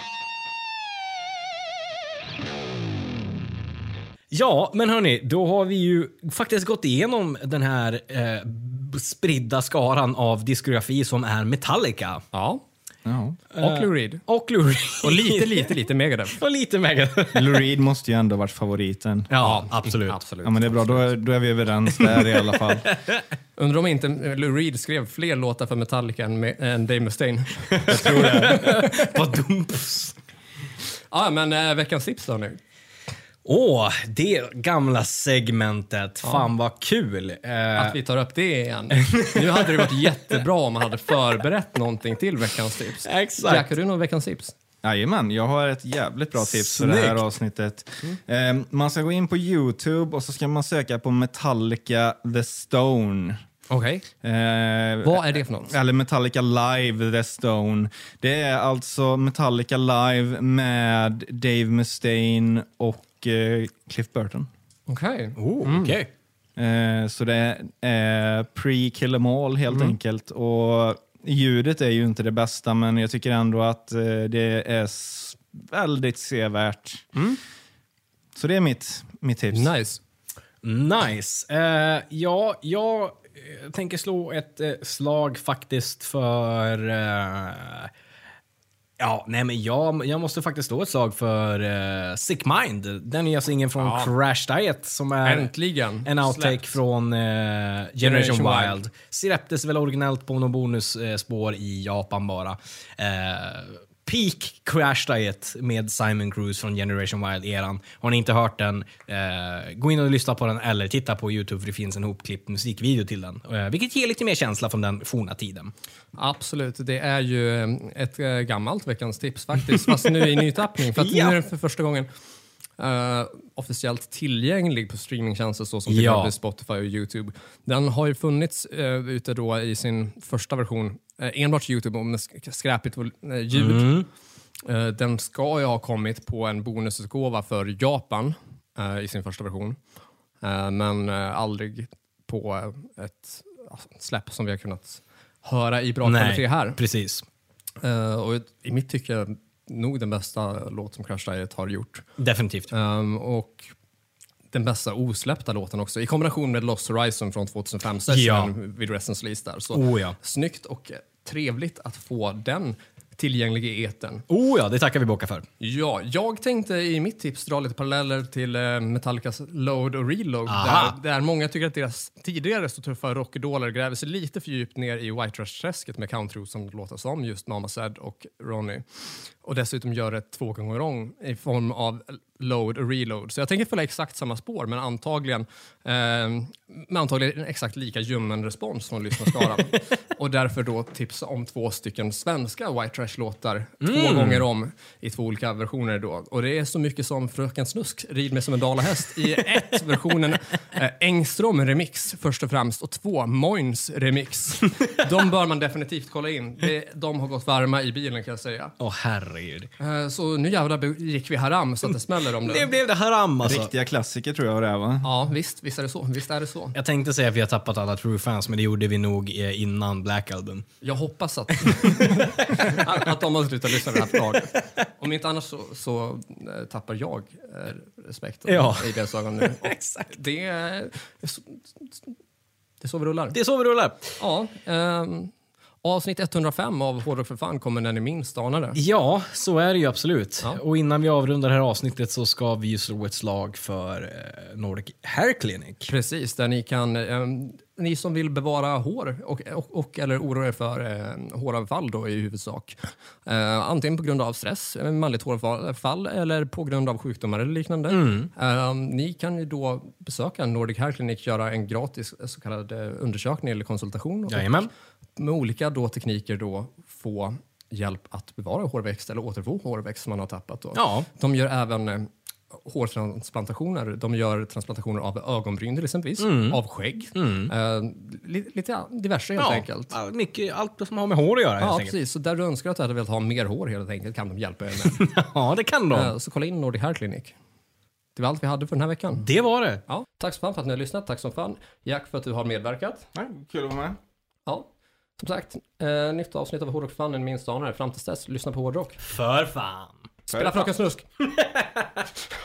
Ja, men hörni, då har vi ju faktiskt gått igenom den här eh, spridda skaran av diskografi som är Metallica. Ja. Ja. Och Lou Reed. Och Lou Reed. Och lite, lite, lite Megadeth. Och lite Megadeth. Lou Reed måste ju ändå ha varit favoriten. Ja, absolut. Absolut. Ja, men det är bra. Då är, då är vi överens där i alla fall. Undrar om inte Lou Reed skrev fler låtar för Metallica än, än Dave Mustaine. Jag tror det. Vad dumt. Ja, men äh, veckans tips då nu. Åh, oh, det gamla segmentet. Ja. Fan vad kul. Uh... Att vi tar upp det igen. Nu hade det varit jättebra om man hade förberett någonting till veckans tips. Exakt. Jack, har du någon veckans tips? Jajamän, jag har ett jävligt bra tips Snyggt. för det här avsnittet. Mm. Eh, man ska gå in på YouTube och så ska man söka på Metallica The Stone. Okej. Okay. Eh, Vad är det för något? Eller Metallica Live The Stone. Det är alltså Metallica Live med Dave Mustaine och eh, Cliff Burton. Okej. Okay. Oh, mm. okay. eh, Så det är pre-Kill 'Em All helt mm. enkelt. Och ljudet är ju inte det bästa, men jag tycker ändå att eh, det är s- väldigt sevärt. Mm. Så det är mitt, mitt tips. Nice. Nice. Uh, ja, jag tänker slå ett uh, slag faktiskt för... Uh, ja, nej men jag, jag måste faktiskt slå ett slag för uh, Sick Mind. Den nya singeln från ja. Crash Diet som är äntligen en outtake Släppt. från uh, Generation, Generation Wild. Wild. Släpptes väl originellt på någon bonusspår uh, i Japan bara. Uh, Peak Crash Diet med Simon Cruz från Generation Wild-eran. Har ni inte hört den, eh, gå in och lyssna på den eller titta på YouTube för det finns en hopklippt musikvideo till den. Eh, vilket ger lite mer känsla från den forna tiden. Absolut, det är ju ett äh, gammalt veckans tips faktiskt. Fast nu i nytappning. För att ja. nu är den för första gången uh, officiellt tillgänglig på streamingtjänster så som ja. till Spotify och YouTube. Den har ju funnits uh, ute då i sin första version. Enbart YouTube om skräpigt ljud. Mm. Uh, den ska ju ha kommit på en bonusutgåva för Japan uh, i sin första version. Uh, men uh, aldrig på uh, ett uh, släpp som vi har kunnat höra i bra Nej, kvalitet här. Precis. Uh, och i mitt tycke nog den bästa låt som Crash Diet har gjort. Definitivt. Um, och den bästa osläppta låten också. I kombination med Lost Horizon från tjugohundrafem ja. vid Residence Release där. Så oh, ja. snyggt och trevligt att få den tillgänglig i etern. Oh ja, det tackar vi boka för. Ja, jag tänkte i mitt tips dra lite paralleller till uh, Metallicas Load och Reload. Där, där många tycker att deras tidigare så tuffa rockidoler gräver sig lite för djupt ner i White Trash-träsket med country som låter som just Mama Said och Ronnie. Och dessutom gör det två gånger om i form av Load och Reload. Så jag tänker följa exakt samma spår men antagligen, eh, med antagligen exakt lika ljummen respons från lyssnarskaran. Och därför då tipsa om två stycken svenska White Trash-låtar mm. två gånger om i två olika versioner då. Och det är så mycket som Fröken Snusk, Rid mig som en dalahäst i ett versionen eh, Engström remix först och främst och två Moins remix. De bör man definitivt kolla in. Det, de har gått varma i bilen kan jag säga. Åh oh, herregud. Eh, så nu jävlar gick vi haram så att det smäller om det. Det blev det haram alltså. Riktiga klassiker tror jag det är va? Ja visst, visst är det så. Visst är det så. Jag tänkte säga att vi har tappat alla true fans men det gjorde vi nog innan Black Album. Jag hoppas att, att de har slutat lyssna på det här förlaget. Om inte annars så, så äh, tappar jag äh, respekt ja. i deras ögon nu. Exakt. Det är, det är så vi rullar. Det är så vi rullar. Ja, ähm, avsnitt etthundrafem av Hårdrock för fan kommer när ni minst anar det. Ja, så är det ju absolut. Ja. Och innan vi avrundar det här avsnittet så ska vi ju slå ett slag för eh, Nordic Hair Clinic. Precis, där ni kan... Eh, ni som vill bevara hår och, och, och eller oroa er för eh, håravfall då i huvudsak. Eh, antingen på grund av stress, manligt håravfall eller på grund av sjukdomar eller liknande. Mm. Eh, ni kan ju då besöka Nordic Hair Clinic, göra en gratis så kallad undersökning eller konsultation. Och Jajamän. med olika då tekniker då få hjälp att bevara hårväxt eller återfå hårväxt som man har tappat. Då. Ja. De gör även eh, hårtransplantationer. De gör transplantationer av ögonbryn till exempel, mm. av skägg. Mm. Eh, lite, lite diverse helt ja, enkelt. Mycket, allt som har med hår att göra. Ja, precis. Så där du önskar att du hade velat ha mer hår helt enkelt kan de hjälpa er med. Ja, det kan de. Eh, så kolla in Nordic Hair Clinic. Det var allt vi hade för den här veckan. Det var det. Ja, tack så fan för att ni har lyssnat. Tack som fan. Jack för att du har medverkat. Ja, kul att vara med. Ja. Som sagt, eh, nytt avsnitt av Hårdrock för fan, en minst anare. Fram tills dess, lyssna på Hårdrock. För fan. Spela Fröken Snusk.